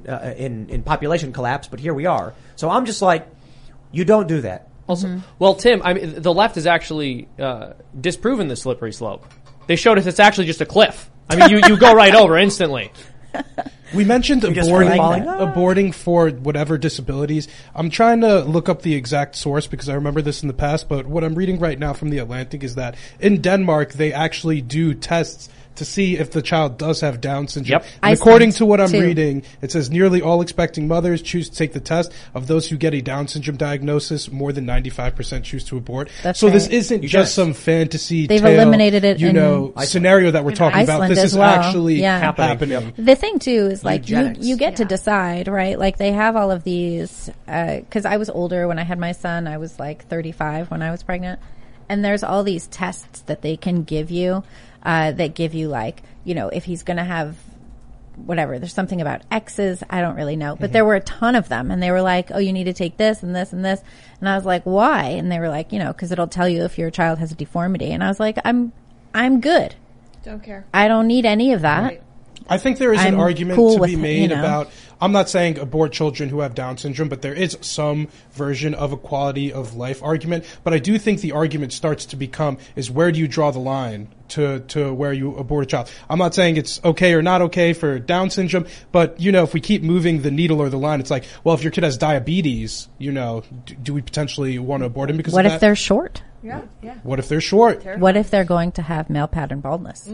in population collapse, but here we are. So I'm just like, you don't do that. Also, well, Tim, I mean, the left has actually disproven the slippery slope. They showed us it's actually just a cliff. I mean, you go right over instantly. We mentioned aborting for whatever disabilities. I'm trying to look up the exact source because I remember this in the past, but what I'm reading right now from The Atlantic is that in Denmark, they actually do tests to see if the child does have Down syndrome. Yep. And according to what I'm reading, it says nearly all expecting mothers choose to take the test. Of those who get a Down syndrome diagnosis, more than 95% choose to abort. That's so right. this isn't just some fantasy They've tale, eliminated it scenario that we're talking about. Iceland This is well. actually happening. Yeah. The thing too is like Eugenics. you get to decide, right? Like they have all of these, cause I was older when I had my son. I was like 35 when I was pregnant. And there's all these tests that they can give you, that give you like, if he's going to have whatever, there's something about X's. I don't really know, but there were a ton of them and they were like, you need to take this and this and this. And I was like, why? And they were like, cause it'll tell you if your child has a deformity. And I was like, I'm good. Don't care. I don't need any of that. Right. I think there is an argument cool to be with, made about, I'm not saying abort children who have Down syndrome, but there is some version of a quality of life argument. But I do think the argument starts to become is where do you draw the line to where you abort a child? I'm not saying it's okay or not okay for Down syndrome, but, if we keep moving the needle or the line, it's like, well, if your kid has diabetes, do we potentially want to abort him because What of if that? they're short? Yeah. What if they're short? What if they're going to have male pattern baldness?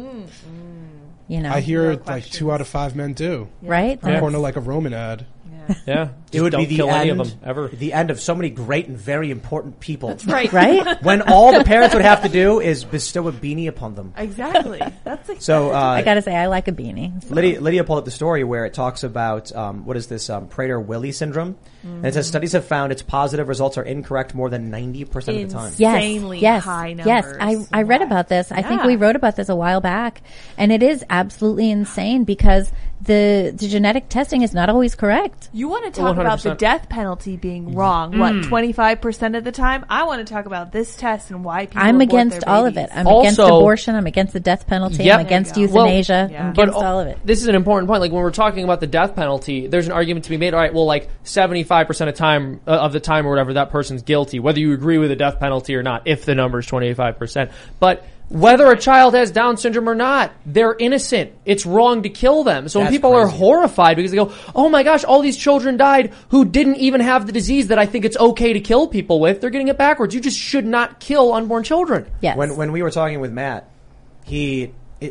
I hear No like 2 out of 5 men do. Right? According to like a Roman ad. Yeah. It would don't be the kill end, any of them ever. the end of so many great and very important people. That's right. Right? When all the parents would have to do is bestow a beanie upon them. Exactly. That's exactly. So, I gotta say, I like a beanie. So. Lydia pulled up the story where it talks about, what is this, Prader-Willi syndrome? And it says studies have found its positive results are incorrect more than 90% of the time. Insanely high numbers. Yes, I read about this. I think we wrote about this a while back, and it is absolutely insane because the genetic testing is not always correct. You want to talk about the death penalty being wrong? 25% of the time? I want to talk about this test and why people. I'm abort against their all of babies. it. I'm Also- against abortion. I'm against the death penalty. Yep. I'm against There you go. euthanasia. Well, I'm yeah. against all of it. This is an important point. Like when we're talking about the death penalty, there's an argument to be made. All right, well, like 75% of the time or whatever, that person's guilty, whether you agree with the death penalty or not, if the number is 25%. But whether a child has Down syndrome or not, they're innocent. It's wrong to kill them. So when That's people are crazy. horrified because they go, oh my gosh, all these children died who didn't even have the disease that I think it's okay to kill people with, they're getting it backwards. You just should not kill unborn children. Yes. When we were talking with Matt, it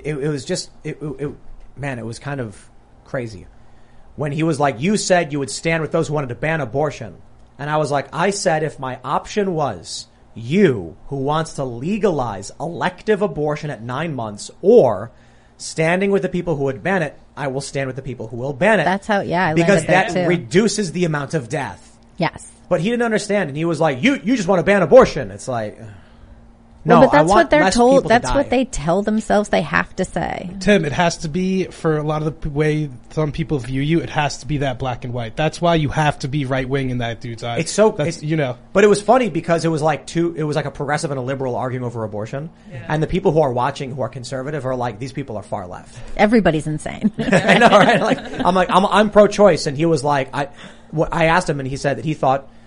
was kind of crazy. When he was like, you said you would stand with those who wanted to ban abortion. And I was like, I said if my option was you who wants to legalize elective abortion at 9 months or standing with the people who would ban it, I will stand with the people who will ban it. That's how, I because landed there that too. reduces the amount of death. Yes. But he didn't understand, and he was like, you just want to ban abortion. It's like, no, Well, but that's I want what they're less told. people to That's die. what they tell themselves they have to say. Tim, it has to be, for a lot of the way some people view you, it has to be that black and white. That's why you have to be right wing in that dude's eyes. It's so, That's, But it was funny because it was like a progressive and a liberal arguing over abortion. Yeah. And the people who are watching who are conservative are like, these people are far left. Everybody's insane. I know, right? I'm pro-choice. And he was like, I asked him and he said that he thought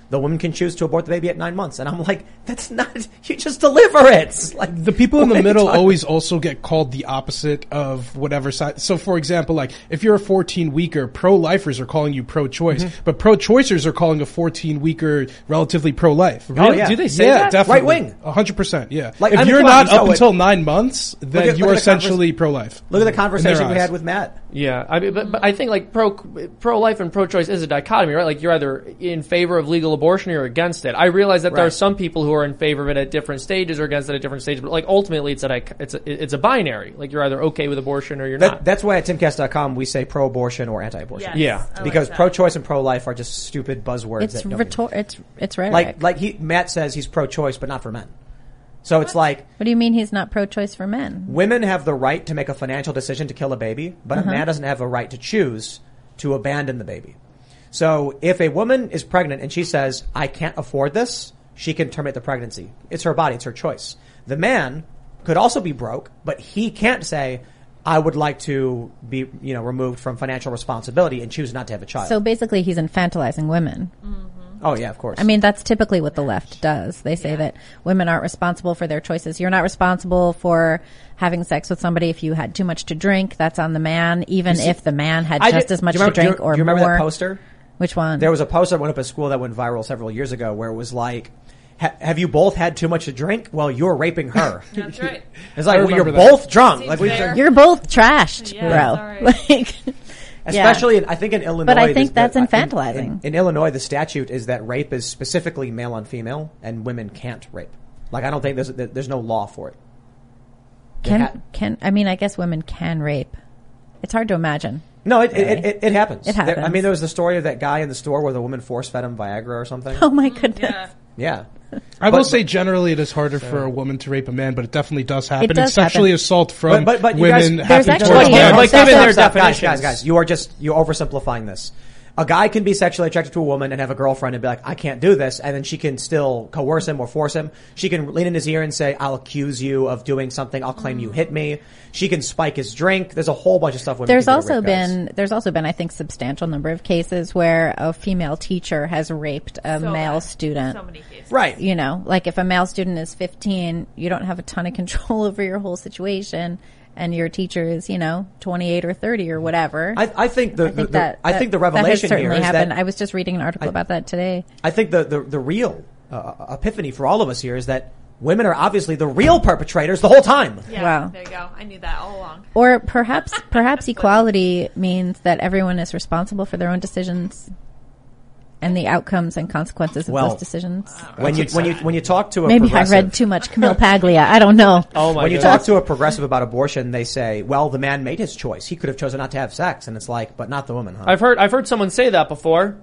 the woman can choose to abort the baby at 9 months. And I'm like, that's not, you just deliver it. Like, the people in what the are you middle talking- always also get called the opposite of whatever side. So, for example, like if you're a 14-weeker, pro-lifers are calling you pro-choice, but pro-choicers are calling a 14-weeker relatively pro-life. Oh, yeah. Do they say Yeah, that? definitely. Right-wing. 100%. Yeah. Like, if I mean, you're come on, not you saw up it. until 9 months, then Look at you're the essentially pro-life. Look at the conversation In we their had eyes. with Matt. Yeah, I mean, but I think like pro-life and pro-choice is a dichotomy, right? Like you're either in favor of legal abortion or you're against it. I realize that there are Right. some people who are in favor of it at different stages or against it at different stages, but like ultimately it's a binary. Like you're either okay with abortion or you're not. That's why at timcast.com we say pro-abortion or anti-abortion. Yes, Yeah. I like Because that. pro-choice and pro-life are just stupid buzzwords. It's that nobody- it's rhetoric. like Matt says he's pro-choice, but not for men. So it's like, What do you mean he's not pro-choice for men? women have the right to make a financial decision to kill a baby, but a man doesn't have a right to choose to abandon the baby. So if a woman is pregnant and she says, I can't afford this, she can terminate the pregnancy. It's her body. It's her choice. The man could also be broke, but he can't say, I would like to be, removed from financial responsibility and choose not to have a child. So basically, he's infantilizing women. Oh yeah, of course. I mean, that's typically what the left does. They say that women aren't responsible for their choices. You're not responsible for having sex with somebody if you had too much to drink. That's on the man, even if the man had just as much do you to remember- drink or do you remember more. that poster? Which one? There was a poster that went up at school that went viral several years ago where it was like, have you both had too much to drink? Well, you're raping her. That's right. It's like, I well, you're remember that. both drunk. Seems Like, we, fair. You're both trashed, Yeah, bro. it's all right. Like, especially, I think in Illinois. But I think there's that's the- infantilizing. In Illinois, the statute is that rape is specifically male on female, and women can't rape. Like, I don't think there's no law for it. I mean, I guess women can rape. It's hard to imagine. No, it happens. It happens. I mean, there was the story of that guy in the store where the woman force-fed him Viagra or something. Oh my goodness. Yeah. Yeah. I will say generally it is harder for a woman to rape a man, but it definitely does happen. It does and sexually happen. assault from But you guys- women There's happen actually- towards Yeah, men. like Stop, given their stop, definitions. guys, you're oversimplifying this. A guy can be sexually attracted to a woman and have a girlfriend and be like, I can't do this. And then she can still coerce him or force him. She can lean in his ear and say, I'll accuse you of doing something. I'll claim you hit me. She can spike his drink. There's a whole bunch of stuff women There's can do to also rape guys. been, I think, substantial number of cases where a female teacher has raped a So male bad. student. So many cases. Right. You know, like if a male student is 15, you don't have a ton of control over your whole situation, and your teacher is, 28 or 30 or whatever. I think the think revelation that has here certainly is happened. that I was just reading an article about that today. I think the real epiphany for all of us here is that women are obviously the real perpetrators the whole time. Yeah. Wow. There you go. I knew that all along. Or perhaps equality means that everyone is responsible for their own decisions and the outcomes and consequences of Well, those decisions. When you talk to a Maybe I progressive, read too much Camille Paglia. I don't know. Oh my when you goodness. talk to a progressive about abortion, they say, well, the man made his choice. He could have chosen not to have sex. And it's like, but not the woman, huh? I've heard someone say that before.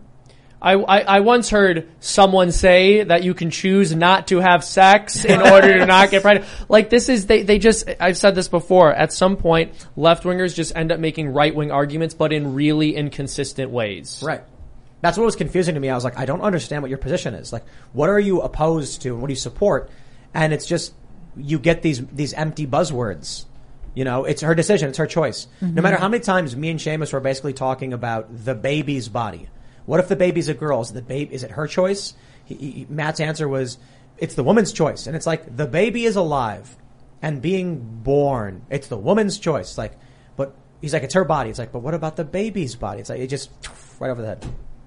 I once heard someone say that you can choose not to have sex in order to not get pregnant. Like this is, they just, I've said this before, at some point, left-wingers just end up making right-wing arguments, but in really inconsistent ways. Right. That's what was confusing to me. I was like, I don't understand what your position is. Like, what are you opposed to and what do you support? And it's just, you get these empty buzzwords. It's her decision. It's her choice. No matter how many times me and Seamus were basically talking about the baby's body. What if the baby's a girl? Is it her choice? Matt's answer was, it's the woman's choice. And it's like, the baby is alive and being born. It's the woman's choice. Like, but he's like, it's her body. It's like, but what about the baby's body? It's like, it just right over the head.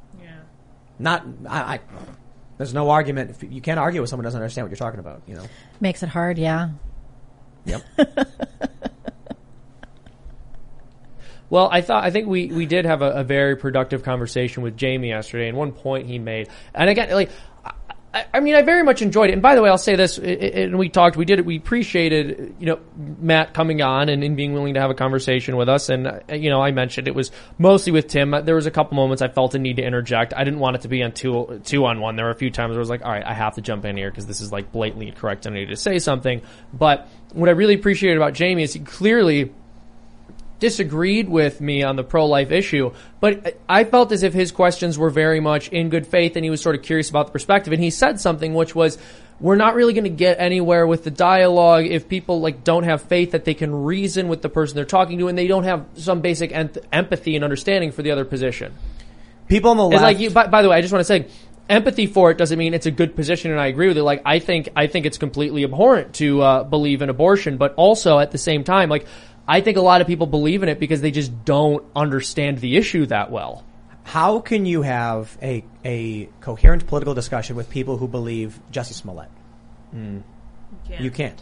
Yeah. There's no argument. If you can't argue with someone who doesn't understand what you're talking about, Makes it hard, yeah. Yep. Well, I think we did have a very productive conversation with Jamie yesterday, and one point he made, and again, like, I mean, I very much enjoyed it. And by the way, I'll say this, and we appreciated, Matt coming on and being willing to have a conversation with us. And, I mentioned it was mostly with Tim. There was a couple moments I felt a need to interject. I didn't want it to be on two on one. There were a few times where I was like, all right, I have to jump in here because this is like blatantly correct and I need to say something. But what I really appreciated about Jamie is he clearly disagreed with me on the pro-life issue, but I felt as if his questions were very much in good faith and he was sort of curious about the perspective. And he said something which was, we're not really going to get anywhere with the dialogue if people don't have faith that they can reason with the person they're talking to and they don't have some basic empathy and understanding for the other position. People on the left. It's like by the way, I just want to say, empathy for it doesn't mean it's a good position, and I agree with it. Like, I think it's completely abhorrent to believe in abortion, but also at the same time, like, I think a lot of people believe in it because they just don't understand the issue that well. How can you have a coherent political discussion with people who believe Jussie Smollett? You can't.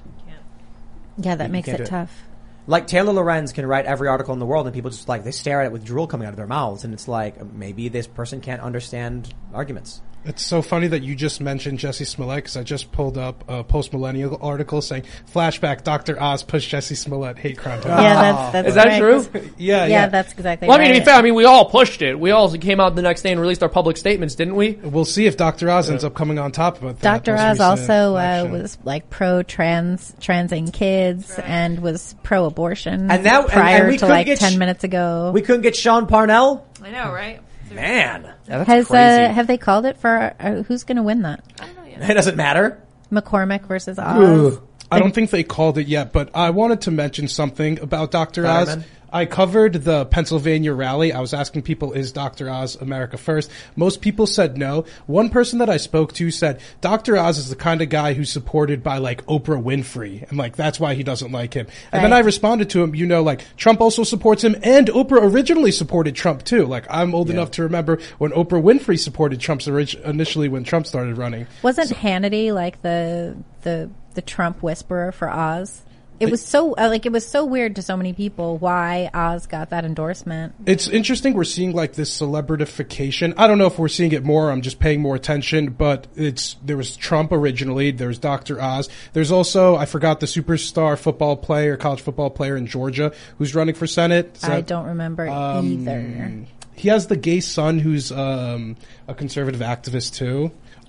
Yeah, that makes can't it do it. tough. Like Taylor Lorenz can write every article in the world and people just like, they stare at it with drool coming out of their mouths, and it's like, maybe this person can't understand arguments. It's so funny that you just mentioned Jussie Smollett, because I just pulled up a post-millennial article saying, flashback, Dr. Oz pushed Jussie Smollett hate crime. Yeah, that's Is that right. true? Yeah. That's exactly Well, I right. mean, to be fair, I mean, we all pushed it. We all came out the next day and released our public statements, didn't we? We'll see if Dr. Oz ends up coming on top of it. Dr. Oz also was like pro-transing kids and was pro-abortion And now- prior and we to couldn't like get 10 minutes ago. We couldn't get Sean Parnell? I know, right? Man, that's crazy. Have they called it for who's going to win that? I don't know yet. It doesn't matter. McCormick versus Oz. I don't think they called it yet, but I wanted to mention something about Dr. Oz. Fetterman? I covered the Pennsylvania rally. I was asking people, is Dr. Oz America first? Most people said no. One person that I spoke to said Dr. Oz is the kind of guy who's supported by like Oprah Winfrey, and like that's why he doesn't like him. And then Right. I responded to him, like Trump also supports him, and Oprah originally supported Trump too. Like I'm old enough to remember when Oprah Winfrey supported Trump initially when Trump started running. Wasn't Hannity like the Trump whisperer for Oz? It was so it was so weird to so many people why Oz got that endorsement. It's interesting. We're seeing like this celebritification. I don't know if we're seeing it more. I'm just paying more attention, but there was Trump originally. There's Dr. Oz. There's also, I forgot the superstar college football player in Georgia who's running for Senate. I don't remember either. He has the gay son who's, a conservative activist too.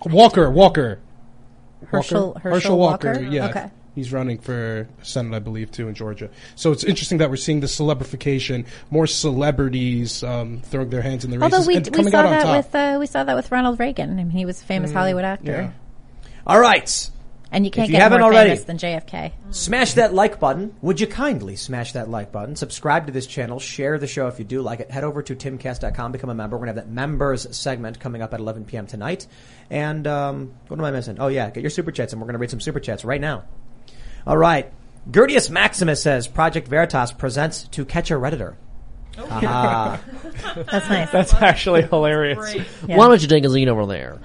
Walker. Herschel Walker. Walker? Yeah. Okay. He's running for Senate, I believe, too, in Georgia. So it's interesting that we're seeing the celebrification, more celebrities throwing their hands in the races Although we and coming saw out on top. that we saw that with Ronald Reagan. I mean, he was a famous Hollywood actor, All right. and you can't If you get haven't more already- famous than JFK. Smash that like button. Would you kindly smash that like button? Subscribe to this channel. Share the show if you do like it. Head over to timcast.com. Become a member. We're going to have that members segment coming up at 11 p.m. tonight. And what am I missing? Oh, yeah. Get your super chats, and we're going to read some super chats right now. All right. Gertius Maximus says, Project Veritas presents To Catch a Redditor. That's nice. That's actually hilarious. Great. Yeah. Why don't you take a seat over there?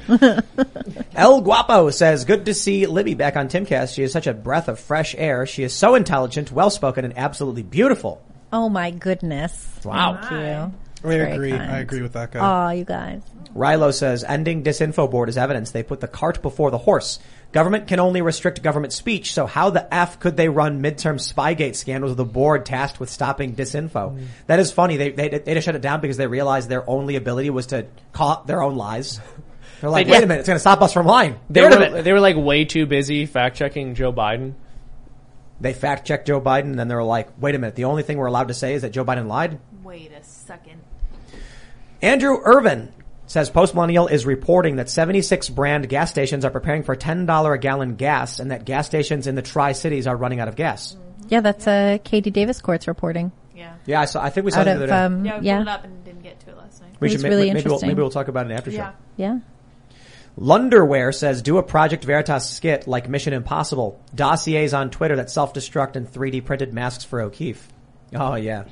El Guapo says, good to see Libby back on Timcast. She is such a breath of fresh air. She is so intelligent, well-spoken, and absolutely beautiful. Oh my goodness! Wow. Thank you. I Very agree. kind. I agree with that guy. Oh, you guys. Rilo says, ending Disinfo Board is evidence. They put the cart before the horse. Government can only restrict government speech, so how the F could they run midterm Spygate scandals with a board tasked with stopping disinfo? That is funny. They just shut it down because they realized their only ability was to call out their own lies. They're like, They- wait a minute, it's going to stop us from lying. They Get rid of it. were like way too busy fact checking Joe Biden. They fact-checked Joe Biden, and then they were like, wait a minute, the only thing we're allowed to say is that Joe Biden lied? Wait a second. Andrew Irvin says Postmillennial is reporting that 76 brand gas stations are preparing for $10 a gallon gas, and that gas stations in the Tri-Cities are running out of gas. Yeah, that's Katie Davis Court's reporting. Yeah. Yeah, I think we saw Out it the of other day. Yeah, we pulled it up and didn't get to it last night. We it should was really maybe interesting. we'll talk about it in after show. Yeah. Yeah. Lunderwear says, do a Project Veritas skit like Mission Impossible. Dossiers on Twitter that self-destruct and 3D printed masks for O'Keefe. Oh, yeah.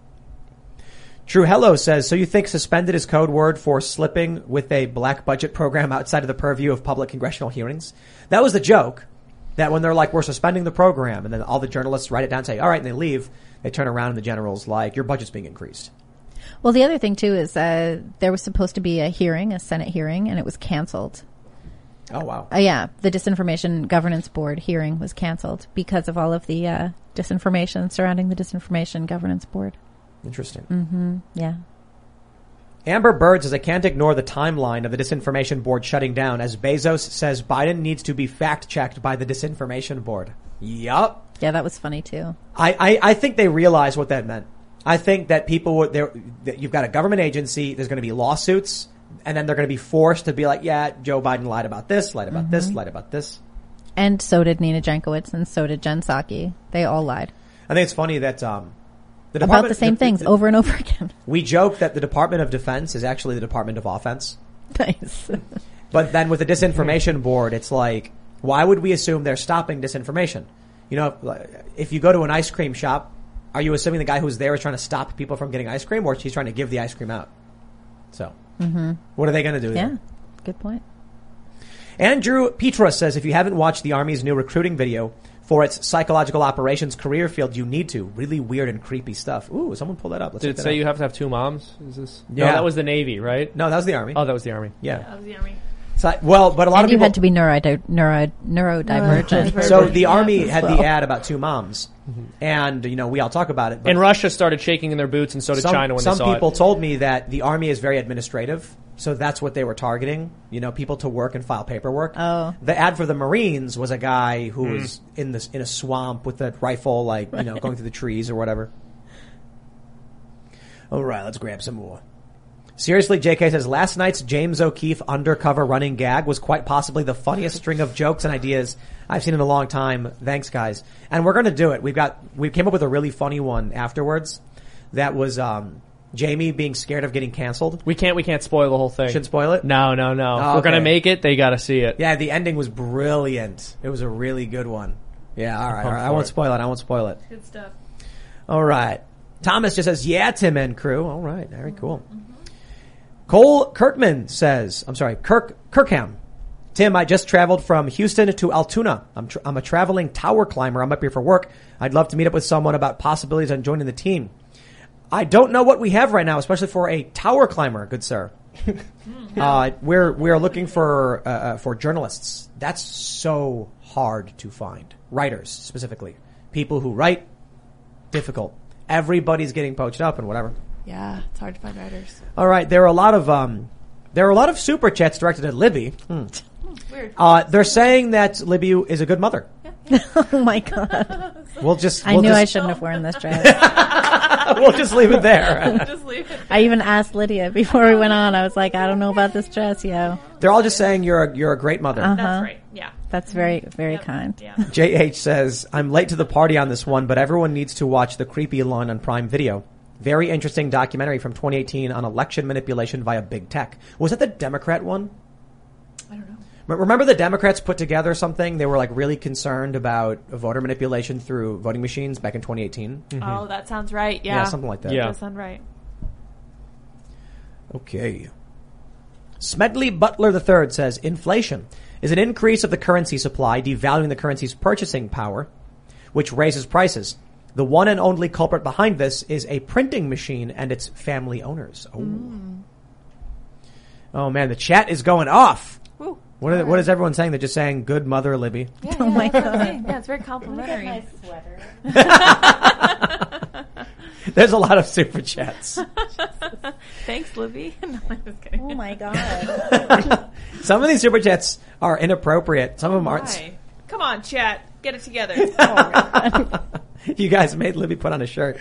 True Hello says, so you think suspended is code word for slipping with a black budget program outside of the purview of public congressional hearings? That was the joke. That when they're like, we're suspending the program, and then all the journalists write it down and say, all right, and they leave, they turn around and the general's like, your budget's being increased. Well, the other thing too is there was supposed to be a hearing, a Senate hearing, and it was canceled. Oh, wow. Yeah, the Disinformation Governance Board hearing was canceled because of all of the disinformation surrounding the Disinformation Governance Board. Interesting. Yeah. Amber Bird says, I can't ignore the timeline of the Disinformation Board shutting down as Bezos says Biden needs to be fact-checked by the Disinformation Board. Yup. Yeah, that was funny too. I think they realized what that meant. I think that people that you've got a government agency, there's going to be lawsuits, and then they're going to be forced to be like, yeah, Joe Biden lied about this, lied about this, lied about this. And so did Nina Jankowicz, and so did Jen Psaki. They all lied I think it's funny that the about the same things over and over again. We joke that the Department of Defense is actually the Department of Offense. Nice. But then with the disinformation board, it's like, why would we assume they're stopping disinformation? You know, if you go to an ice cream shop, are you assuming the guy who's there is trying to stop people from getting ice cream, or he's trying to give the ice cream out? So, what are they going to do? Yeah, then? good point. Andrew Petra says, if you haven't watched the Army's new recruiting video for its psychological operations career field, you need to. Really weird and creepy stuff. Ooh, someone pull that up. Let's Did it check say that out. you have to have two moms? Is this? Yeah. No, that was the Navy, right? No, that was the Army. Oh, that was the Army. Yeah. That was the Army. So, well, but a lot And of you people had to be neurodivergent. So the Army Yeah, had well. the ad about two moms, and you know we all talk about it. But And Russia started shaking in their boots, and so did China when they some saw people it. told me that the Army is very administrative, so that's what they were targeting. You know, people to work and file paperwork. Oh. The ad for the Marines was a guy who was in a swamp with a rifle, like you know, going through the trees or whatever. All right, let's grab some more. Seriously, JK says, last night's James O'Keefe undercover running gag was quite possibly the funniest string of jokes and ideas I've seen in a long time. Thanks, guys. And we're going to do it. We came up with a really funny one afterwards. That was, Jamie being scared of getting canceled. We can't spoil the whole thing. Shouldn't spoil it? No. Oh, If we're gonna okay. make it, they gotta see it. Yeah, the ending was brilliant. It was a really good one. Yeah, all right. I won't spoil it. Good stuff. All right. Thomas just says, yeah, Tim and crew. All right. Very cool. Cole Kirkham says, Kirkham. Tim, I just traveled from Houston to Altoona. I'm a traveling tower climber. I'm up here for work. I'd love to meet up with someone about possibilities on joining the team. I don't know what we have right now, especially for a tower climber, good sir. We're looking for journalists. That's so hard to find. Writers, specifically. People who write, difficult. Everybody's getting poached up and whatever. Yeah, it's hard to find writers. All right, there are a lot of super chats directed at Libby. Weird. They're saying that Libby is a good mother. Oh my god! I knew I shouldn't have worn this dress. We'll just leave it there. Just leave it. I even asked Lydia before we went on. I was like, I don't know about this dress, yo. They're all just saying you're a great mother. That's right. Yeah. That's very, very kind. Yeah. JH says, I'm late to the party on this one, but everyone needs to watch The Creepy Line on Prime Video. Very interesting documentary from 2018 on election manipulation via big tech. Was that the Democrat one? I don't know. Remember the Democrats put together something? They were like really concerned about voter manipulation through voting machines back in 2018. Oh, that sounds right. Yeah. Yeah, something like that. Yeah. That does sound right. Okay. Smedley Butler III says, inflation is an increase of the currency supply, devaluing the currency's purchasing power, which raises prices. The one and only culprit behind this is a printing machine and its family owners. Oh man, the chat is going off. Woo. What is everyone saying? They're just saying, good mother, Libby. Yeah, Oh my that's what I'm God. saying. Yeah, it's very complimentary. sweater. There's a lot of super chats. Thanks, Libby. No, I'm just kidding. Oh my god! Some of these super chats are inappropriate. Some of them aren't. Why? Come on, chat. Get it together. You guys made Libby put on a shirt.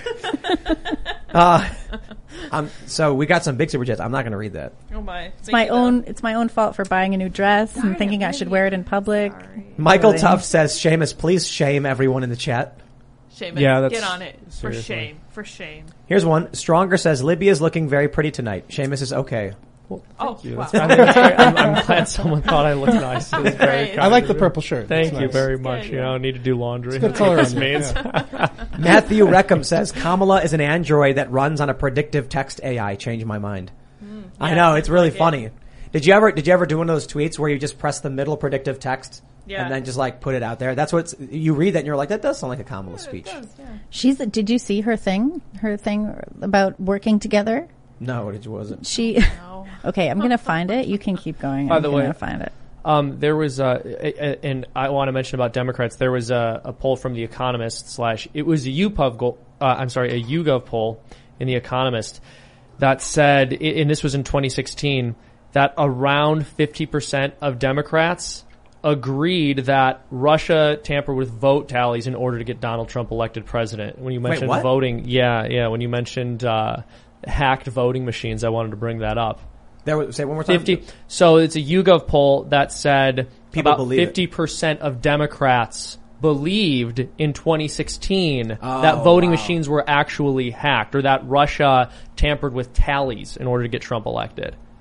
So we got some big super chats. I'm not going to read that. Oh my. It's my own fault for buying a new dress and thinking I should wear it in public. Michael Really? Tuff says, Seamus, please shame everyone in the chat. Shame Yeah, it. that's- Get on it. For seriously. shame. For shame. Here's one. Stronger says, Libby is looking very pretty tonight. Seamus is okay. Oh, I wow. think it's great. I'm glad someone thought I looked nice. It was very Great. kind I like of the you. purple shirt. Thank It's you nice. very much. good, You know, I need to do laundry. Good color This on you, means. Matthew Reckham says, Kamala is an android that runs on a predictive text AI. Change my mind. I know. It's really funny. Did you ever do one of those tweets where you just press the middle predictive text Yeah. and then just like put it out there? That's what you read that and you're like, that does sound like a Kamala speech. Did you see her thing? Her thing about working together? No, it wasn't. She. Okay, I'm gonna find it. You can keep going. By the I'm way- gonna find it. There was, and I want to mention about Democrats. There was a poll from The Economist / it was a YouGov poll in The Economist that said, and this was in 2016, that around 50% of Democrats agreed that Russia tampered with vote tallies in order to get Donald Trump elected president. When you mentioned what? voting, when you mentioned hacked voting machines, I wanted to bring that up. Say it one more time. 50. So it's a YouGov poll that said People about believe it. 50% of Democrats believed in 2016 that voting machines were actually hacked, or that Russia tampered with tallies in order to get Trump elected.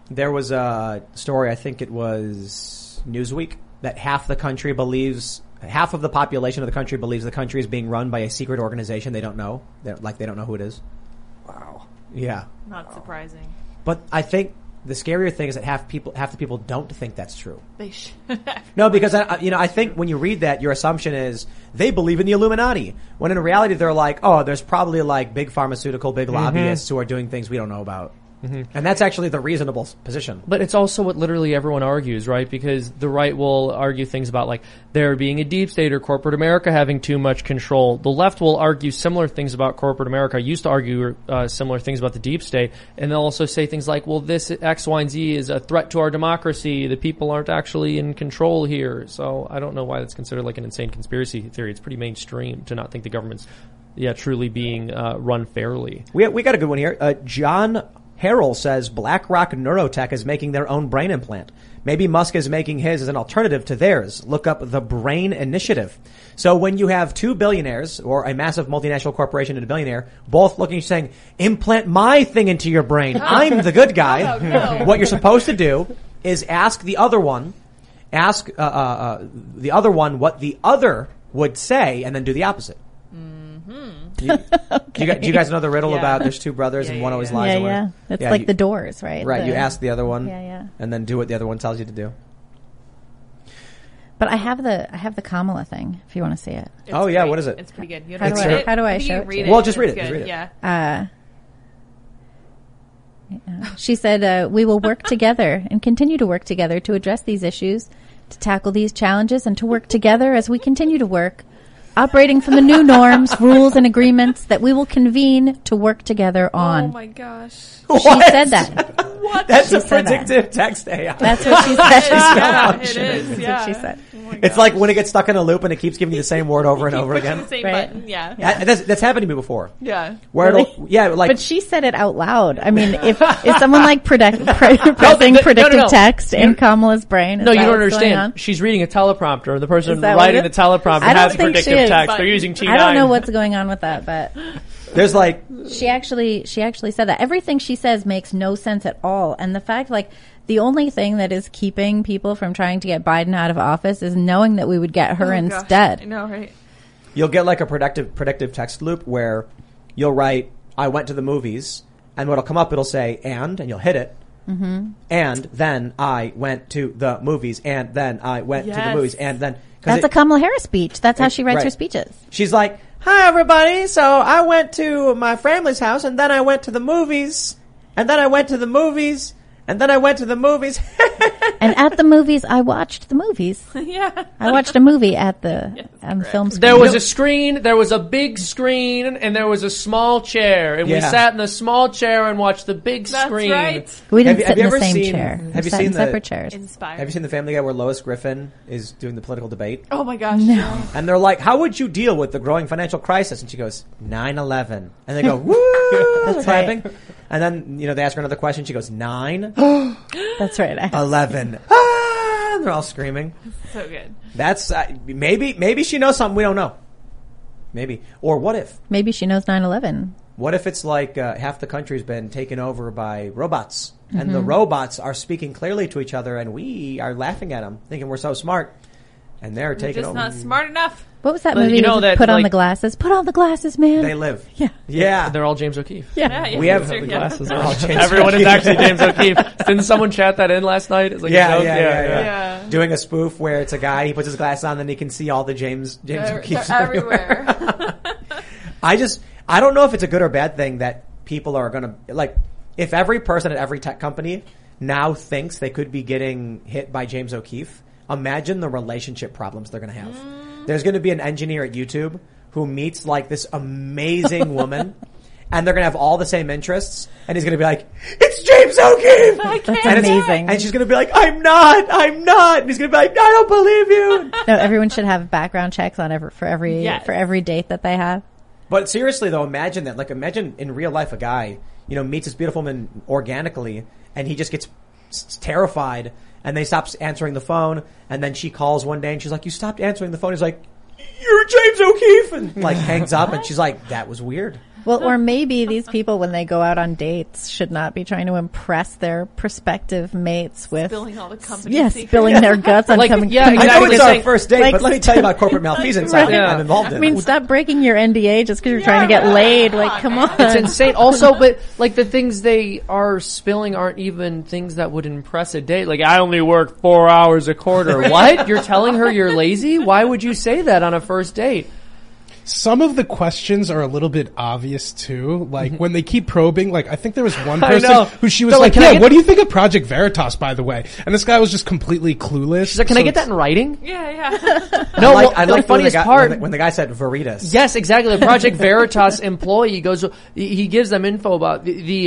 There was a story, I think it was Newsweek, that half of the population of the country believes the country is being run by a secret organization they don't know. They don't know who it is. Wow. Yeah. Not surprising. But I think the scarier thing is that half the people don't think that's true. They should. No, because I think when you read that, your assumption is they believe in the Illuminati. When in reality, they're like, oh, there's probably like big pharmaceutical, big lobbyists who are doing things we don't know about. And that's actually the reasonable position. But it's also what literally everyone argues, right? Because the right will argue things about like there being a deep state or corporate America having too much control. The left will argue similar things about corporate America. Used to argue similar things about the deep state. And they'll also say things like, well, this X, Y, and Z is a threat to our democracy. The people aren't actually in control here. So I don't know why that's considered like an insane conspiracy theory. It's pretty mainstream to not think the government's truly being run fairly. We got a good one here. John Harrell says BlackRock Neurotech is making their own brain implant. Maybe Musk is making his as an alternative to theirs. Look up the Brain Initiative. So when you have two billionaires or a massive multinational corporation and a billionaire both looking and saying, implant my thing into your brain. I'm the good guy. No. What you're supposed to do is ask the other one what the other would say and then do the opposite. Do you guys know the riddle about there's two brothers and one always lies? Yeah. It's like the Doors, right? Right. You ask the other one. Yeah. And then do what the other one tells you to do. But I have the Kamala thing. If you want to see it. It's yeah. great. What is it? It's pretty good. You How do I think show you it read to it? Well, just read It's it. Just good. read it. Yeah. She said, we will work together and continue to work together to address these issues, to tackle these challenges, and to work together as we continue to work, operating from the new norms, rules, and agreements that we will convene to work together on. Oh my gosh. She said that. What? That's She a said that. predictive text AI. That's what she said. Yeah, it is. That's Yeah. what she said. Oh my It's gosh. like when it gets stuck in a loop and it keeps giving you the same word over and over Pushing again. the same Right. button. Yeah. That's happened to me before. Yeah. Where Really? like But she said it out loud. I mean, if someone like pressing predictive no. text in Kamala's brain, is No, you that don't what's going on? understand. She's reading a teleprompter. The person Is that what writing it the is? teleprompter I don't has think she predictive is, text. but They're using T9. I don't know what's going on with that, but there's like she actually said that. Everything she says makes no sense at all. And the fact, like, the only thing that is keeping people from trying to get Biden out of office is knowing that we would get her Oh, gosh. instead. I know, right? you'll get like a predictive text loop where you'll write, I went to the movies, and what'll come up, it'll say, and you'll hit it. Mm-hmm. And then I went to the movies, and then I went to the movies, and then... That's a Kamala Harris speech. That's how she writes right. her speeches. She's like, hi everybody, so I went to my family's house, and then I went to the movies, and then I went to the movies, and then I went to the movies. And at the movies, I watched the movies. Yeah. I watched a movie at the film screen. There was a screen, there was a big screen, and there was a small chair. And we Yeah. sat in the small chair and watched the big That's screen. right. We didn't Have sit you in the ever same seen- chair. have We you sat seen in the- separate chairs. Inspired. Have you seen the Family Guy where Lois Griffin is doing the political debate? Oh my gosh. No. And they're like, how would you deal with the growing financial crisis? And she goes, 9/11. And they go, woo! That's right. clapping. And then, they ask her another question. She goes, 9, That's right. 11. Ah! And they're all screaming. So good. That's, maybe she knows something we don't know. Maybe. Or what if? Maybe she knows 9/11. What if it's like half the country's been taken over by robots, and the robots are speaking clearly to each other, and we are laughing at them, thinking we're so smart, and they're You're taking just over. not smart enough. What was that Well, movie? you know with that, put on like- the glasses. Put on the glasses, man. They live. Yeah. Yeah. They're all James O'Keefe. Yeah. We have sure, The yeah. glasses They're are all James Everyone is O'Keefe. actually James O'Keefe. Didn't someone chat that in last night? It's like a joke? Yeah. Doing a spoof where it's a guy, he puts his glasses on, then he can see all the James They're O'Keefes everywhere. I don't know if it's a good or bad thing that people are gonna, like, if every person at every tech company now thinks they could be getting hit by James O'Keefe, imagine the relationship problems they're gonna have. There's gonna be an engineer at YouTube who meets like this amazing woman, and they're gonna have all the same interests, and he's gonna be like, it's James O'Keefe! I can't. That's And it's- amazing. And she's gonna be like, I'm not! And he's gonna be like, I don't believe you! No, everyone should have background checks on for every Yes. date that they have. But seriously though, imagine that. Like, imagine in real life a guy, meets this beautiful woman organically, and he just gets terrified, and they stop answering the phone, and then she calls one day, and she's like, you stopped answering the phone. He's like, you're James O'Keefe! And like hangs up, and she's like, that was weird. Well, or maybe these people, when they go out on dates, should not be trying to impress their prospective mates with Spilling all the company secrets. spilling their guts on Like, coming. yeah, coming I know exactly. it's our Like- first date, but let me tell you about corporate malfeasance Right. I'm involved in. I mean, stop breaking your NDA just because you're trying to get laid. Like, come on. It's insane. Also, but like the things they are spilling aren't even things that would impress a date. Like, I only work 4 hours a quarter. What? You're telling her you're lazy? Why would you say that on a first date? Some of the questions are a little bit obvious too. Like when they keep probing, like I think there was one I know. person who she was They're like, like, "Can I yeah, get-" what do you think of Project Veritas, by the way? And this guy was just completely clueless. She's like, can I So get that in writing? Yeah. No, I the like funniest part. when the guy said Veritas. Yes, exactly. The Project Veritas employee goes, he gives them info about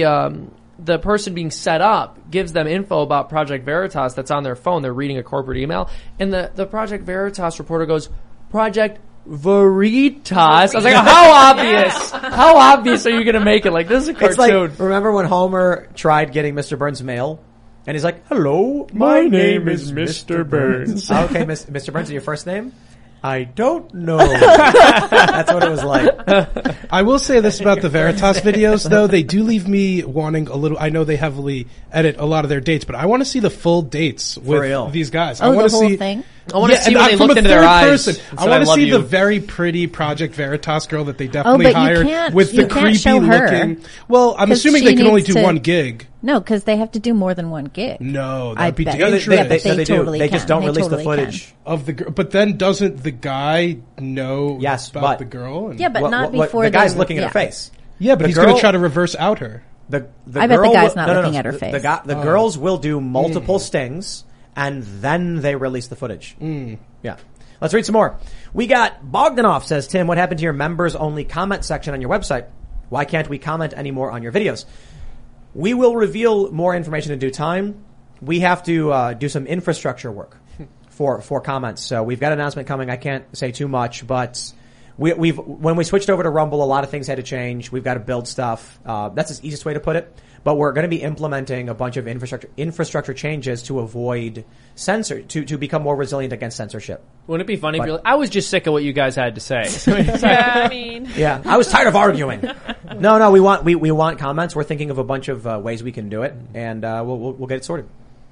the person being set up, gives them info about Project Veritas that's on their phone. They're reading a corporate email. And the Project Veritas reporter goes, Project Veritas. I was like, how obvious? How obvious are you going to make it? Like, this is a It's cartoon. like, remember when Homer tried getting Mr. Burns' mail? And he's like, hello, my name is Mr. Burns. Okay, Mr. Burns is your first name? I don't know. That's what it was like. I will say this about the Veritas videos, though. They do leave me wanting a little. I know they heavily edit a lot of their dates, but I want to see the full dates real. with these guys. Oh, I want the to whole see. thing? I want to see and when they from looked a into their third eyes. person. and I said, want to love see you. the very pretty Project Veritas girl that they definitely but you hired can't- with the you can't creepy show her. looking. Well, I'm 'Cause assuming she they can only needs do to- one gig. No, because they have to do more than one gig. No, I that'd be bet. No, dangerous. They totally They just can. don't They release totally the footage. Of the girl, but then doesn't the guy know Yes, about but- the girl? And Yeah, but not before the guy's they- looking at yeah. her face. yeah, but the he's going girl- to try to reverse out her. The I bet the girl guy's will- not no, no, looking no. at her The- face. The girls will do multiple stings, and then they release the footage. Yeah. Let's read some more. We got Bogdanov says, Tim, what happened to your members only comment section on your website? Why can't we comment anymore on your videos? We will reveal more information in due time. We have to do some infrastructure work for comments. So we've got an announcement coming. I can't say too much, but we've when we switched over to Rumble, a lot of things had to change. We've got to build stuff. That's the easiest way to put it. But we're going to be implementing a bunch of infrastructure changes to avoid to become more resilient against censorship. Wouldn't it be funny if you're like, I was just sick of what you guys had to say. Yeah, I mean. Yeah, I was tired of arguing. No, we want comments. We're thinking of a bunch of ways we can do it, and we'll get it sorted.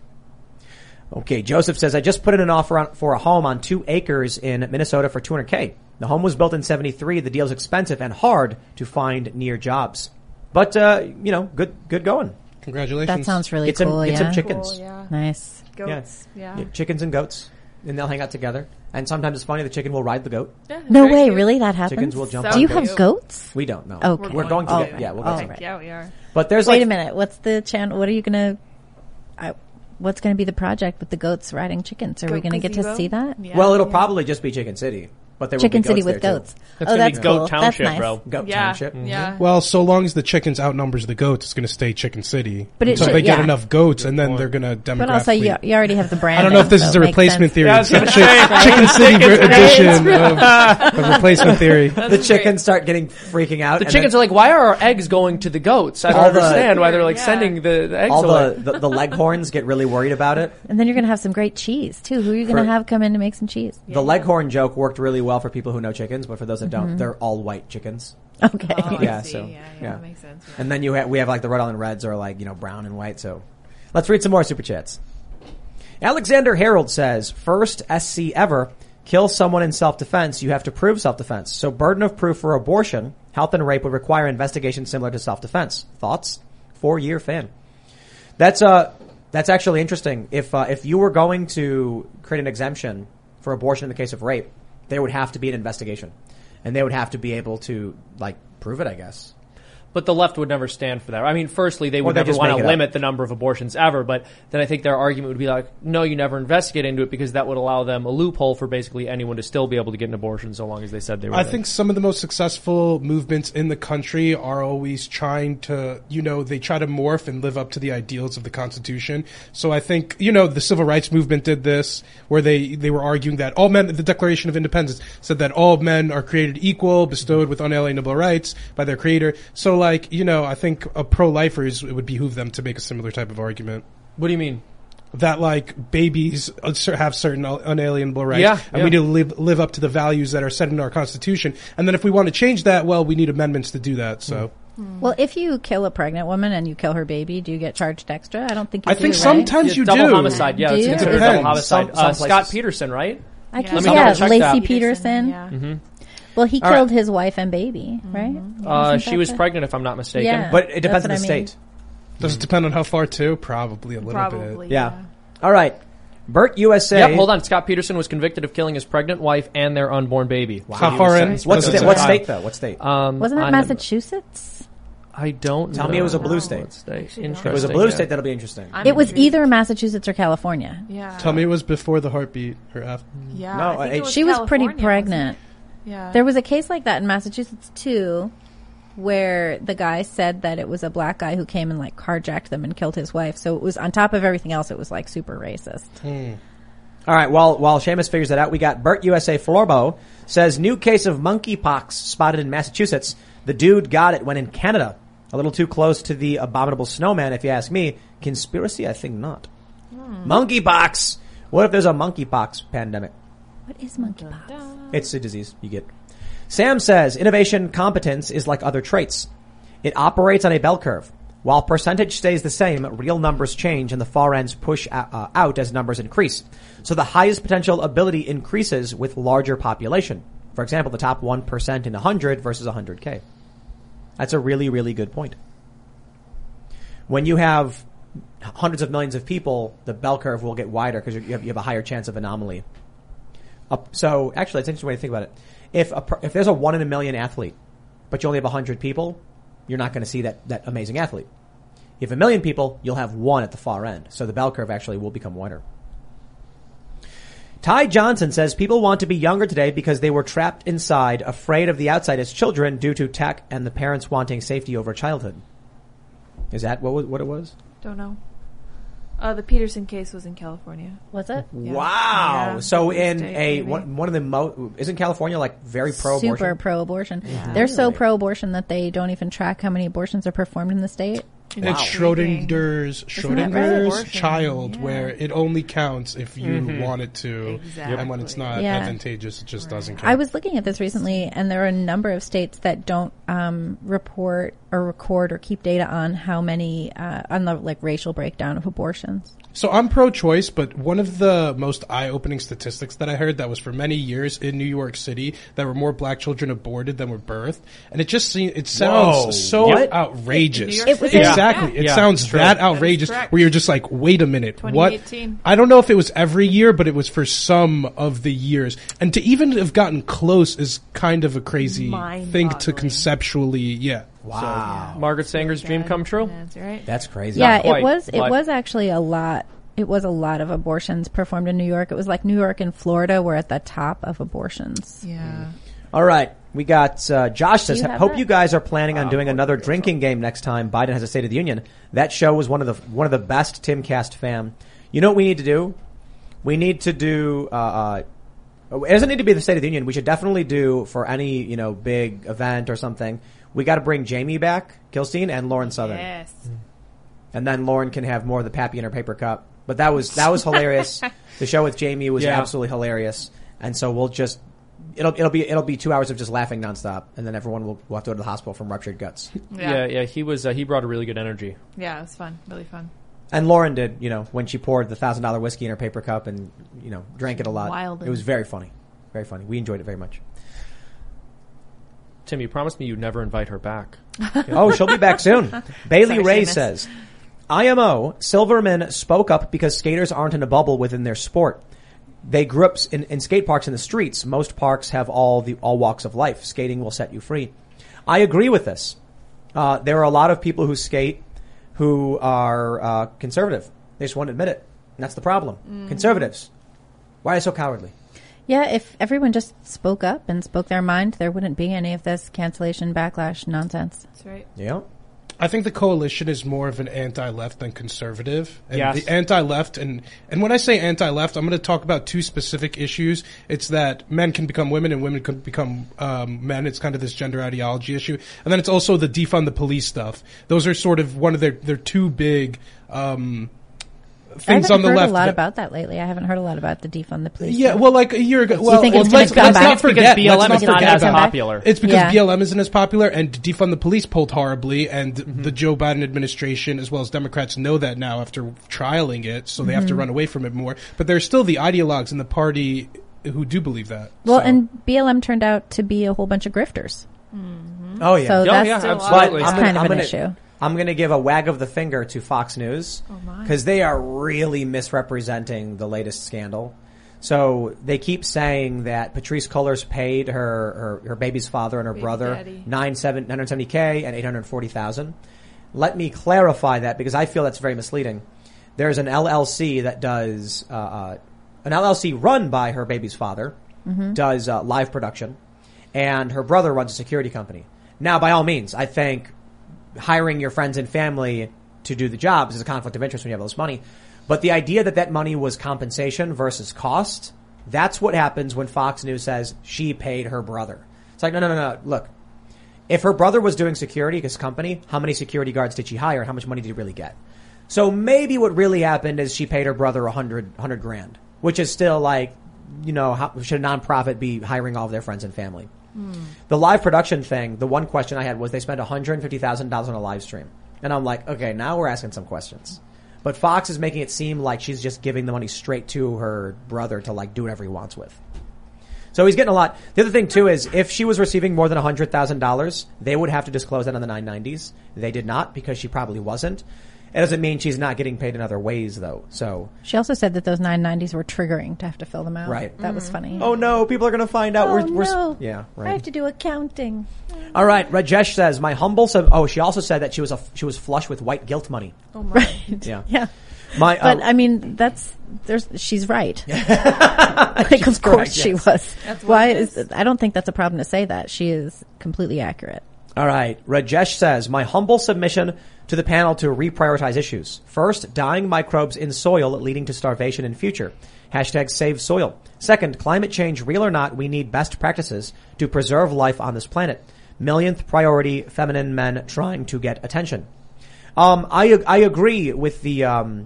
Okay, Joseph says, I just put in an offer for a home on 2 acres in Minnesota for $200K. The home was built in 1973. The deal's expensive and hard to find near jobs. But, good going. Congratulations. That sounds really Get some, cool. get Yeah. some chickens. Cool, yeah. Nice. Goats. Yeah. Yeah, chickens and goats. And they'll hang out together. And sometimes it's funny, the chicken will ride the goat. Yeah, No very way, cute. really? That happens? Chickens will jump So on Do you goats. have goats? We don't know. Okay. We're going to Oh, get, yeah, we'll get all some. right. Yeah, we are. But there's Wait like, a minute. What's the channel? What are you going to... What's going to be the project with the goats riding chickens? Are we Goat going to get to gazebo? see that? Yeah. well, it'll probably just be Chicken City. But there Chicken will be City goats with there, goats. too. That's Oh, gonna that's be Goat cool. Township, that's nice. bro. Goat Yeah. Township. Yeah. Well, so long as the chickens outnumbers the goats, it's going to stay Chicken City. But it until should- they get yeah. enough goats, and then they're going to demographically. But also, you already have the brand. I don't know if this is a replacement theory. Yeah, I was It's gonna a say, Chicken City edition of replacement theory. The That's chickens great. start getting freaking out. The and chickens then are like, why are our eggs going to the goats? I don't All the- understand why they're like Yeah. sending the eggs all away. the leghorns get really worried about it. And then you're going to have some great cheese, too. Who are you going For- to have come in to make some cheese? The leghorn joke worked really well for people who know chickens, but for those that don't, they're all white chickens. Okay. Oh, I Yeah, see. so, yeah, yeah. that makes sense. Yeah. And then we have like the Rhode Island Reds are like, brown and white. So let's read some more super chats. Alexander Harold says, first SC ever, kill someone in self-defense, you have to prove self-defense. So burden of proof for abortion, health and rape would require investigation similar to self-defense. Thoughts? 4-year fan. That's actually interesting. If you were going to create an exemption for abortion in the case of rape, there would have to be an investigation. And they would have to be able to, prove it, I guess. But the left would never stand for that. I mean, firstly, they would they never just want make to it up. limit the number of abortions ever, but then I think their argument would be like, no, you never investigate into it because that would allow them a loophole for basically anyone to still be able to get an abortion so long as they said they were. I think some of the most successful movements in the country are always trying to, they try to morph and live up to the ideals of the Constitution. So I think, the Civil Rights Movement did this, where they were arguing that all men, the Declaration of Independence said that all men are created equal, bestowed with unalienable rights by their creator. So I think pro-lifers, it would behoove them to make a similar type of argument. What do you mean? that like babies have certain unalienable rights, Yeah, and we need to live up to the values that are set in our Constitution. And then if we want to change that, well, we need amendments to do that. So, Well, if you kill a pregnant woman and you kill her baby, do you get charged extra? I don't think you I do, think right? sometimes you double do. homicide. Yeah, Do it's you? considered Depends. double homicide. Some Scott places. Peterson, right? I Yeah. can Let me see double check Lacey that. Peterson. Yeah. Well, he All killed right. his wife and baby, right? Isn't She that was the- pregnant, if I'm not mistaken. Yeah. But it depends on That's the what I mean. state. Does it depend on how far too? Probably a little Probably. bit. Yeah. All right. Bert USA. Yep, hold on. Scott Peterson was convicted of killing his pregnant wife and their unborn baby. How far in? What Does it state? What say? state though? What state? Wasn't that I'm- Massachusetts? I don't Tell know. me it was a blue What state. state. Actually, Interesting. If it was a blue yeah. state, that'll be interesting. I'm It was intrigued. either Massachusetts or California. Yeah. Tell me it was before the heartbeat or after. Yeah. No, I think it was She was pretty California, pregnant. wasn't it? Yeah. There was a case like that in Massachusetts too, where the guy said that it was a black guy who came and like carjacked them and killed his wife. So it was on top of everything else, it was like super racist. All right. While Seamus figures that out, we got Bert USA Florbo says new case of monkeypox spotted in Massachusetts. The dude got it when in Canada. A little too close to the abominable snowman, if you ask me. Conspiracy? I think not. Monkeypox. What if there's a monkeypox pandemic? What is monkeypox? It's a disease you get. Sam says innovation competence is like other traits. It operates on a bell curve. While percentage stays the same, real numbers change and the far ends push out as numbers increase. So the highest potential ability increases with larger population. For example, the top 1% in 100 versus 100K. That's a really, really good point. When you have hundreds of millions of people, the bell curve will get wider because you have a higher chance of anomaly. So actually, it's an interesting way to think about it. If there's a 1 in a million athlete, but you only have 100 people, you're not going to see that amazing athlete. If 1 million people, you'll have 1 at the far end. So the bell curve actually will become wider. Ty Johnson says people want to be younger today because they were trapped inside, afraid of the outside as children due to tech and the parents wanting safety over childhood. Is that what it was? Don't know. The Peterson case was in California. Was it? Wow. Yeah. So in State, a maybe. one of the isn't California like very pro-abortion? Super pro-abortion. They're so pro-abortion that they don't even track how many abortions are performed in the state. It's Intriguing. Schrodinger's Isn't that right? Abortion, child, yeah. where it only counts if you want it to, and when it's not Yeah. advantageous, it just doesn't count. I was looking at this recently, and there are a number of states that don't report or record or keep data on how many on the like racial breakdown of abortions. So I'm pro-choice, but one of the most eye-opening statistics that I heard that was for many years in New York City, there were more black children aborted than were birthed, and it just sounds so What? outrageous. In New York It was City? Exactly, it Yeah, sounds it's true. that outrageous. correct. Where you're just like, wait a minute, what? 2018. I don't know if it was every year, but it was for some of the years, and to even have gotten close is kind of a crazy thing to Mind-boggling. conceptually. Yeah. Wow. Margaret Sanger's dream come true. That's right. That's crazy. Yeah, quite, it but- was actually a lot. It was a lot of abortions performed in New York. It was like New York and Florida were at the top of abortions. Yeah. All right. We got Josh says, you have hope that? you guys are planning on doing another drinking game next time Biden has a State of the Union. That show was one of the best Timcast fam. You know what we need to do? We need to do it doesn't need to be the State of the Union. We should definitely do for any, big event or something. We got to bring Jamie back, Kilstein, and Lauren Southern. Yes. And then Lauren can have more of the Pappy in her paper cup. But that was hilarious. The show with Jamie was absolutely hilarious. And so we'll just it'll be 2 hours of just laughing nonstop, and then everyone will have to go to the hospital from ruptured guts. Yeah. He was. He brought a really good energy. Yeah, it was fun. Really fun. And Lauren did, when she poured the $1,000 whiskey in her paper cup and drank it a lot. Wild. It was very funny, very funny. We enjoyed it very much. Tim, you promised me you'd never invite her back. Oh, she'll be back soon. Bailey Sorry, Ray Seamus. says, IMO, Silverman spoke up because skaters aren't in a bubble within their sport. They grew up in skate parks in the streets. Most parks have all walks of life. Skating will set you free. I agree with this. There are a lot of people who skate who are conservative. They just won't admit it. And that's the problem. Conservatives. Why are they so cowardly? Yeah, if everyone just spoke up and spoke their mind, there wouldn't be any of this cancellation backlash nonsense. That's right. Yeah. I think the coalition is more of an anti-left than conservative. And Yes. the anti-left, and when I say anti-left, I'm going to talk about two specific issues. It's that men can become women and women can become men. It's kind of this gender ideology issue. And then it's also the defund the police stuff. Those are sort of one of their two big things I on the haven't heard left. a lot about that lately. I haven't heard a lot about the defund the police. Yeah, well, like a year ago. Do you think it's gonna let's come not back? forget. Because BLM let's is not forget as about- popular. It's because Yeah. BLM isn't as popular, and defund the police pulled horribly, and the Joe Biden administration, as well as Democrats, know that now after trialing it, so they have to run away from it more. But there's still the ideologues in the party who do believe that. Well, So- and BLM turned out to be a whole bunch of grifters. Oh yeah. So Yeah, that's yeah, still absolutely. it's kind of an issue. I'm going to give a wag of the finger to Fox News because they are really misrepresenting the latest scandal. So they keep saying that Patrisse Cullors paid her baby's father and her Baby brother daddy. $970K and $840,000. Let me clarify that because I feel that's very misleading. There's an LLC that does an LLC run by her baby's father does live production, and her brother runs a security company. Now, by all means, I think hiring your friends and family to do the jobs is a conflict of interest when you have all this money. But the idea that that money was compensation versus cost, that's what happens when Fox News says she paid her brother. It's like, no. Look, if her brother was doing security at his company, how many security guards did she hire? How much money did he really get? So maybe what really happened is she paid her brother $100 grand, which is still like, how should a nonprofit be hiring all of their friends and family? The live production thing, the one question I had was they spent $150,000 on a live stream. And I'm like, okay, now we're asking some questions. But Fox is making it seem like she's just giving the money straight to her brother to like do whatever he wants with. So he's getting a lot. The other thing too is if she was receiving more than $100,000, they would have to disclose that on the 990s. They did not because she probably wasn't. It doesn't mean she's not getting paid in other ways though. So She also said that those 990s were triggering to have to fill them out. Right. That was funny. oh no, people are going to find out. no. Yeah, right. I have to do accounting. All right, Rajesh says my humble. She also said that she was flush with white guilt money. Oh my. Right. Yeah. Yeah. My But I mean, she's right. Like, of course correct, she yes. was. That's what Why it is, I don't think that's a problem to say that. She is completely accurate. All right. Rajesh says, my humble submission to the panel to reprioritize issues. First, dying microbes in soil leading to starvation in future. Hashtag save soil. Second, climate change, real or not, we need best practices to preserve life on this planet. Millionth priority, feminine men trying to get attention. I agree with the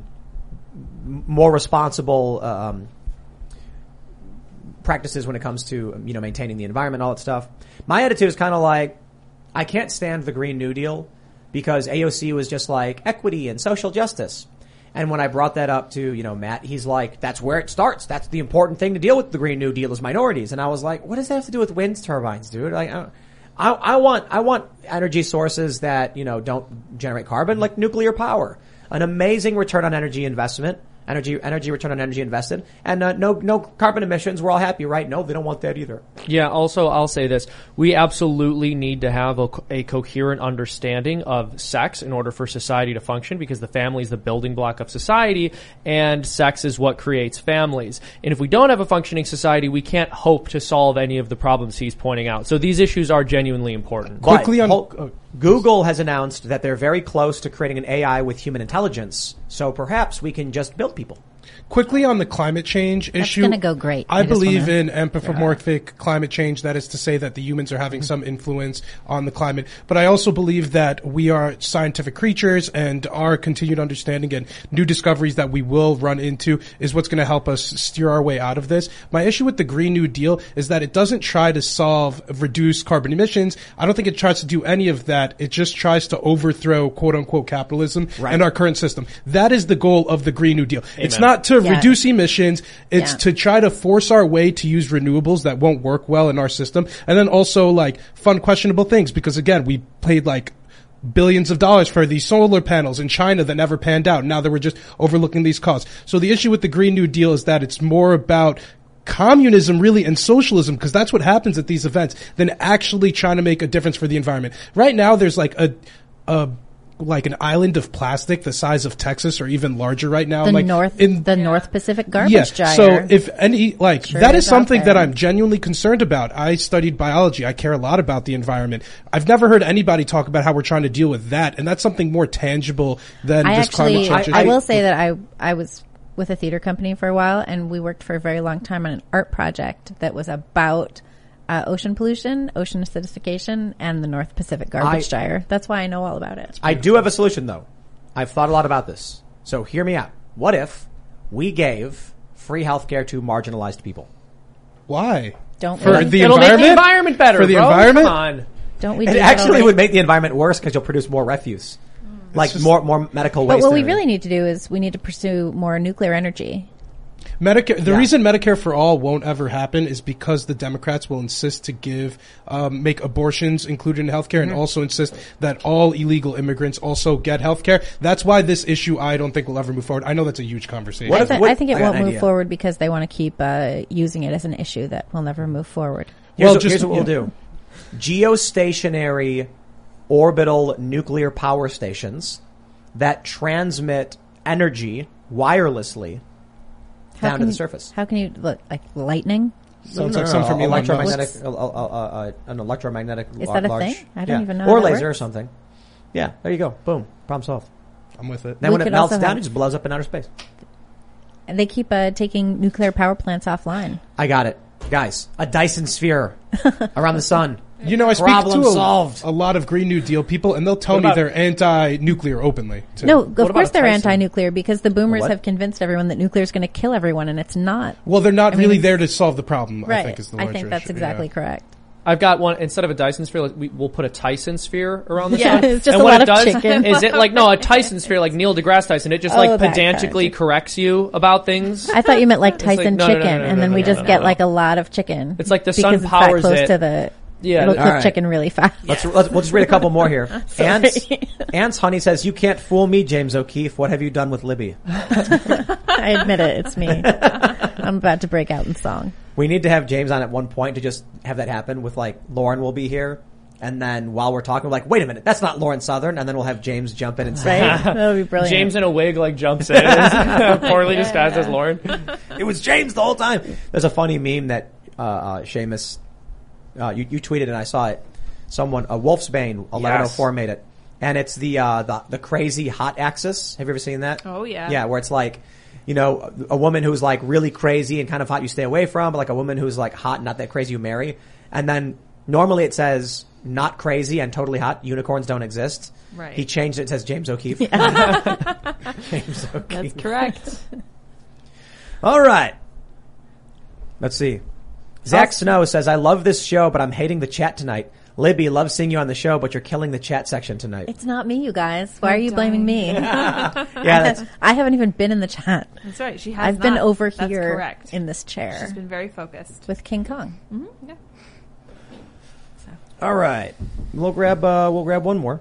more responsible practices when it comes to maintaining the environment, all that stuff. My attitude is kind of like I can't stand the Green New Deal because AOC was just like equity and social justice. And when I brought that up to Matt, he's like, that's where it starts. That's the important thing to deal with the Green New Deal is minorities. And I was like, what does that have to do with wind turbines, dude? Like, I want energy sources that don't generate carbon, like nuclear power. An amazing return on energy investment. Energy return on energy invested, and no carbon emissions. We're all happy, right? No, they don't want that either. Yeah, also, I'll say this. We absolutely need to have a coherent understanding of sex in order for society to function because the family is the building block of society and sex is what creates families. And if we don't have a functioning society, we can't hope to solve any of the problems he's pointing out. So these issues are genuinely important. Quickly Google has announced that they're very close to creating an AI with human intelligence. So perhaps we can just build people. Quickly on the climate change issue. That's going to go great. I just believe wanna- in anthropomorphic climate change. That is to say that the humans are having some influence on the climate. But I also believe that we are scientific creatures and our continued understanding and new discoveries that we will run into is what's going to help us steer our way out of this. My issue with the Green New Deal is that it doesn't try to reduce carbon emissions. I don't think it tries to do any of that. It just tries to overthrow quote unquote capitalism and our current system. That is the goal of the Green New Deal. It's not to reduce emissions. It's to try to force our way to use renewables that won't work well in our system. And then also like fund questionable things because again, we paid like billions of dollars for these solar panels in China that never panned out. Now that we're just overlooking these costs. So the issue with the Green New Deal is that it's more about communism really and socialism because that's what happens at these events than actually trying to make a difference for the environment. Right now there's like like an island of plastic the size of Texas or even larger right now. The North Pacific garbage gyre. So if any, that is something out there. that I'm genuinely concerned about. I studied biology. I care a lot about the environment. I've never heard anybody talk about how we're trying to deal with that. And that's something more tangible than climate change. I will say that I was with a theater company for a while and we worked for a very long time on an art project that was about ocean pollution, ocean acidification, and the North Pacific garbage gyre. That's why I know all about it. I do have a solution, though. I've thought a lot about this. So hear me out. what if we gave free healthcare to marginalized people? Why? Don't For we? the It'll make the environment? environment better, For the bro. environment? Come on. Don't we? It do that actually already? would make the environment worse because you'll produce more refuse. Like just- more medical But waste. what we and really everything. need to do is we need to pursue more nuclear energy. Medicare. The reason Medicare for all won't ever happen is because the Democrats will insist to make abortions included in healthcare, and also insist that all illegal immigrants also get healthcare. That's why this issue I don't think will ever move forward. I know that's a huge conversation. What if- I think it I got won't an move idea. forward because they want to keep using it as an issue that will never move forward. Here's what we'll do. Geostationary orbital nuclear power stations that transmit energy wirelessly down to the surface. How can you look like lightning? Sounds like something from Elon Musk. An electromagnetic. Is that a large, thing? I don't even know Or how that laser or works. something. Yeah, there you go. Boom. Problem solved. I'm with it. Then We when it could melts also down, have- it just blows up in outer space. And they keep taking nuclear power plants offline. I got it. Guys, a Dyson sphere around the sun. You know, I speak Problem to solved. a lot of Green New Deal people, and they'll tell What me about- they're anti-nuclear openly, too. No, of about course they're Tyson? anti-nuclear because the boomers What? have convinced everyone that nuclear is going to kill everyone, and it's not. Well, they're not I mean, really it's- there to solve the problem, I Right. think is the I larger think that's issue. exactly Yeah. correct. I've got one, instead of a Dyson sphere, we'll put a Tyson sphere around the Yeah, sun. it's just and a what lot it of does chicken. is it like, no, a Tyson sphere, like Neil deGrasse Tyson, it just Oh, like that kind. pedantically corrects you about things. I thought you meant like It's like, Tyson no, no, no, chicken, no, and no, then no, we no, just no, get no. like a lot of chicken. It's like the sun because it's powers that close it. to the. Yeah, it'll the- cook Alright. chicken really fast. We'll just read a couple more here. Ants Honey says, "You can't fool me, James O'Keefe. What have you done with Libby?" I admit it, it's me. I'm about to break out in song. We need to have James on at one point to just have that happen with like Lauren will be here. And then while we're talking, we're like, wait a minute, that's not Lauren Southern. And then we'll have James jump in and say, Right? That would be brilliant. James in a wig like jumps in, poorly disguised as Lauren. it was James the whole time. There's a funny meme that, Seamus, you tweeted and I saw it. Someone, Wolf's Bane, 1104 made it. And it's the crazy hot axis. Have you ever seen that? Oh, yeah. Yeah, where it's like, you know, a woman who's like really crazy and kind of hot you stay away from, but like a woman who's like hot and not that crazy you marry. And then normally it says not crazy and totally hot. Unicorns don't exist. Right. He changed it. It says James O'Keefe. James O'Keefe. That's correct. All right. Let's see. Zach Snow says, I love this show, but I'm hating the chat tonight. Libby, love seeing you on the show, but you're killing the chat section tonight. It's not me, you guys. Why are you blaming me? Yeah, that's, I haven't even been in the chat. That's right. She has I've been not. over That's here correct. in this chair She's been very focused. with King Kong. Mm-hmm. Yeah. all right. We'll grab one more.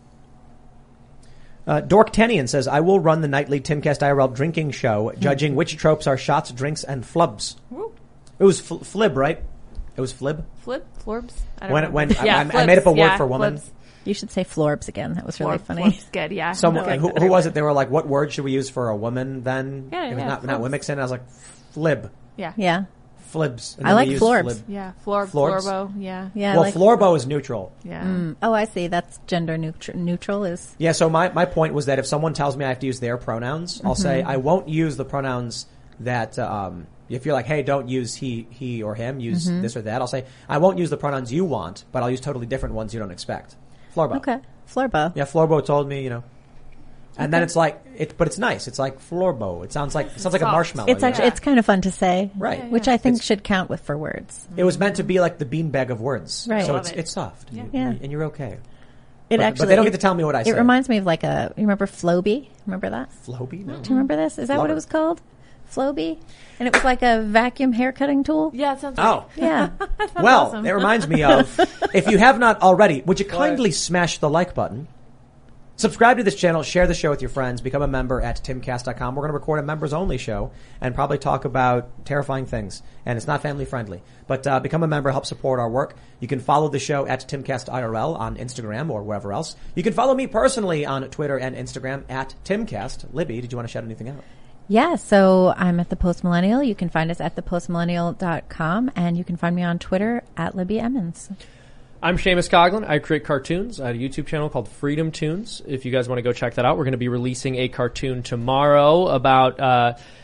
Dork Tenian says, I will run the nightly Timcast IRL drinking show, judging which tropes are shots, drinks, and flubs. Woo. It was flib, right? It was flib? Florbs? I don't know. I made up a word for woman. Flibs. You should say florbs again. That was really funny. Florbs good, yeah. Someone, I like who that was it? They were like, what word should we use for a woman then? Yeah, it was yeah, not flibs. Wimixon. I was like, flib. Yeah. Yeah. Flibs. And I then like we used florbs. flib. Yeah. Florbs? Florbo. Yeah. Yeah. Well, like, florbo is neutral. Yeah. Oh, I see. That's gender neutral is. Yeah, so my point was that if someone tells me I have to use their pronouns, I'll say I won't use the pronouns that, if you're like, hey, don't use he or him, use this or that, I'll say, I won't use the pronouns you want, but I'll use totally different ones you don't expect. Florbo. Okay. Florbo. Yeah, Florbo told me, you know. And then it's like, but it's nice. It's like Florbo. It sounds like a soft. marshmallow. It's you know? actually, it's kind of fun to say. Right. Which I think It's- should count with for words. It was meant to be like the beanbag of words. Right. So Love it's it. it's soft. Yeah. Yeah. And you're okay. It But actually. they don't get to tell me what I say. It reminds me of like you remember Floby? Remember that? Floby? No. Do you remember this? Is that what Flubber. it was called? Floby? And it was like a vacuum hair cutting tool? Yeah, it sounds Oh. Yeah. Well, awesome. it reminds me of, if you have not already, would you kindly smash the like button? Subscribe to this channel, share the show with your friends, become a member at timcast.com. We're going to record a members only show and probably talk about terrifying things. And it's not family friendly. But become a member, help support our work. You can follow the show at TimcastIRL on Instagram or wherever else. You can follow me personally on Twitter and Instagram at Timcast. Libby, did you want to shout anything out? Yeah, so I'm at The Post Millennial. You can find us at thepostmillennial.com, and you can find me on Twitter at Libby Emmons. I'm Seamus Coughlin. I create cartoons. I have a YouTube channel called Freedom Tunes. If you guys want to go check that out, we're going to be releasing a cartoon tomorrow about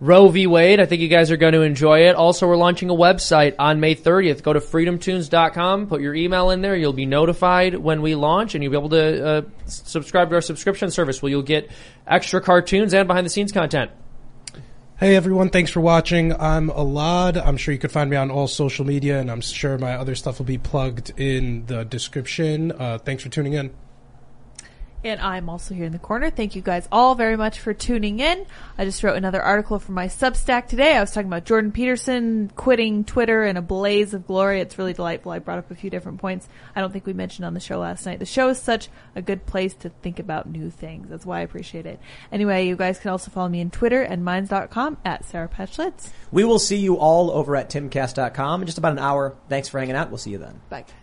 Roe v. Wade. I think you guys are going to enjoy it. Also, we're launching a website on May 30th. Go to freedomtunes.com, put your email in there. You'll be notified when we launch, and you'll be able to subscribe to our subscription service where you'll get extra cartoons and behind-the-scenes content. Hey everyone, thanks for watching. I'm Alad. I'm sure you could find me on all social media, and I'm sure my other stuff will be plugged in the description. Thanks for tuning in. And I'm also here in the corner. Thank you guys all very much for tuning in. I just wrote another article for my Substack today. I was talking about Jordan Peterson quitting Twitter in a blaze of glory. It's really delightful. I brought up a few different points I don't think we mentioned on the show last night. The show is such a good place to think about new things. That's why I appreciate it. Anyway, you guys can also follow me on Twitter and minds.com at Sarah Petchlitz. We will see you all over at timcast.com in just about an hour. Thanks for hanging out. We'll see you then. Bye.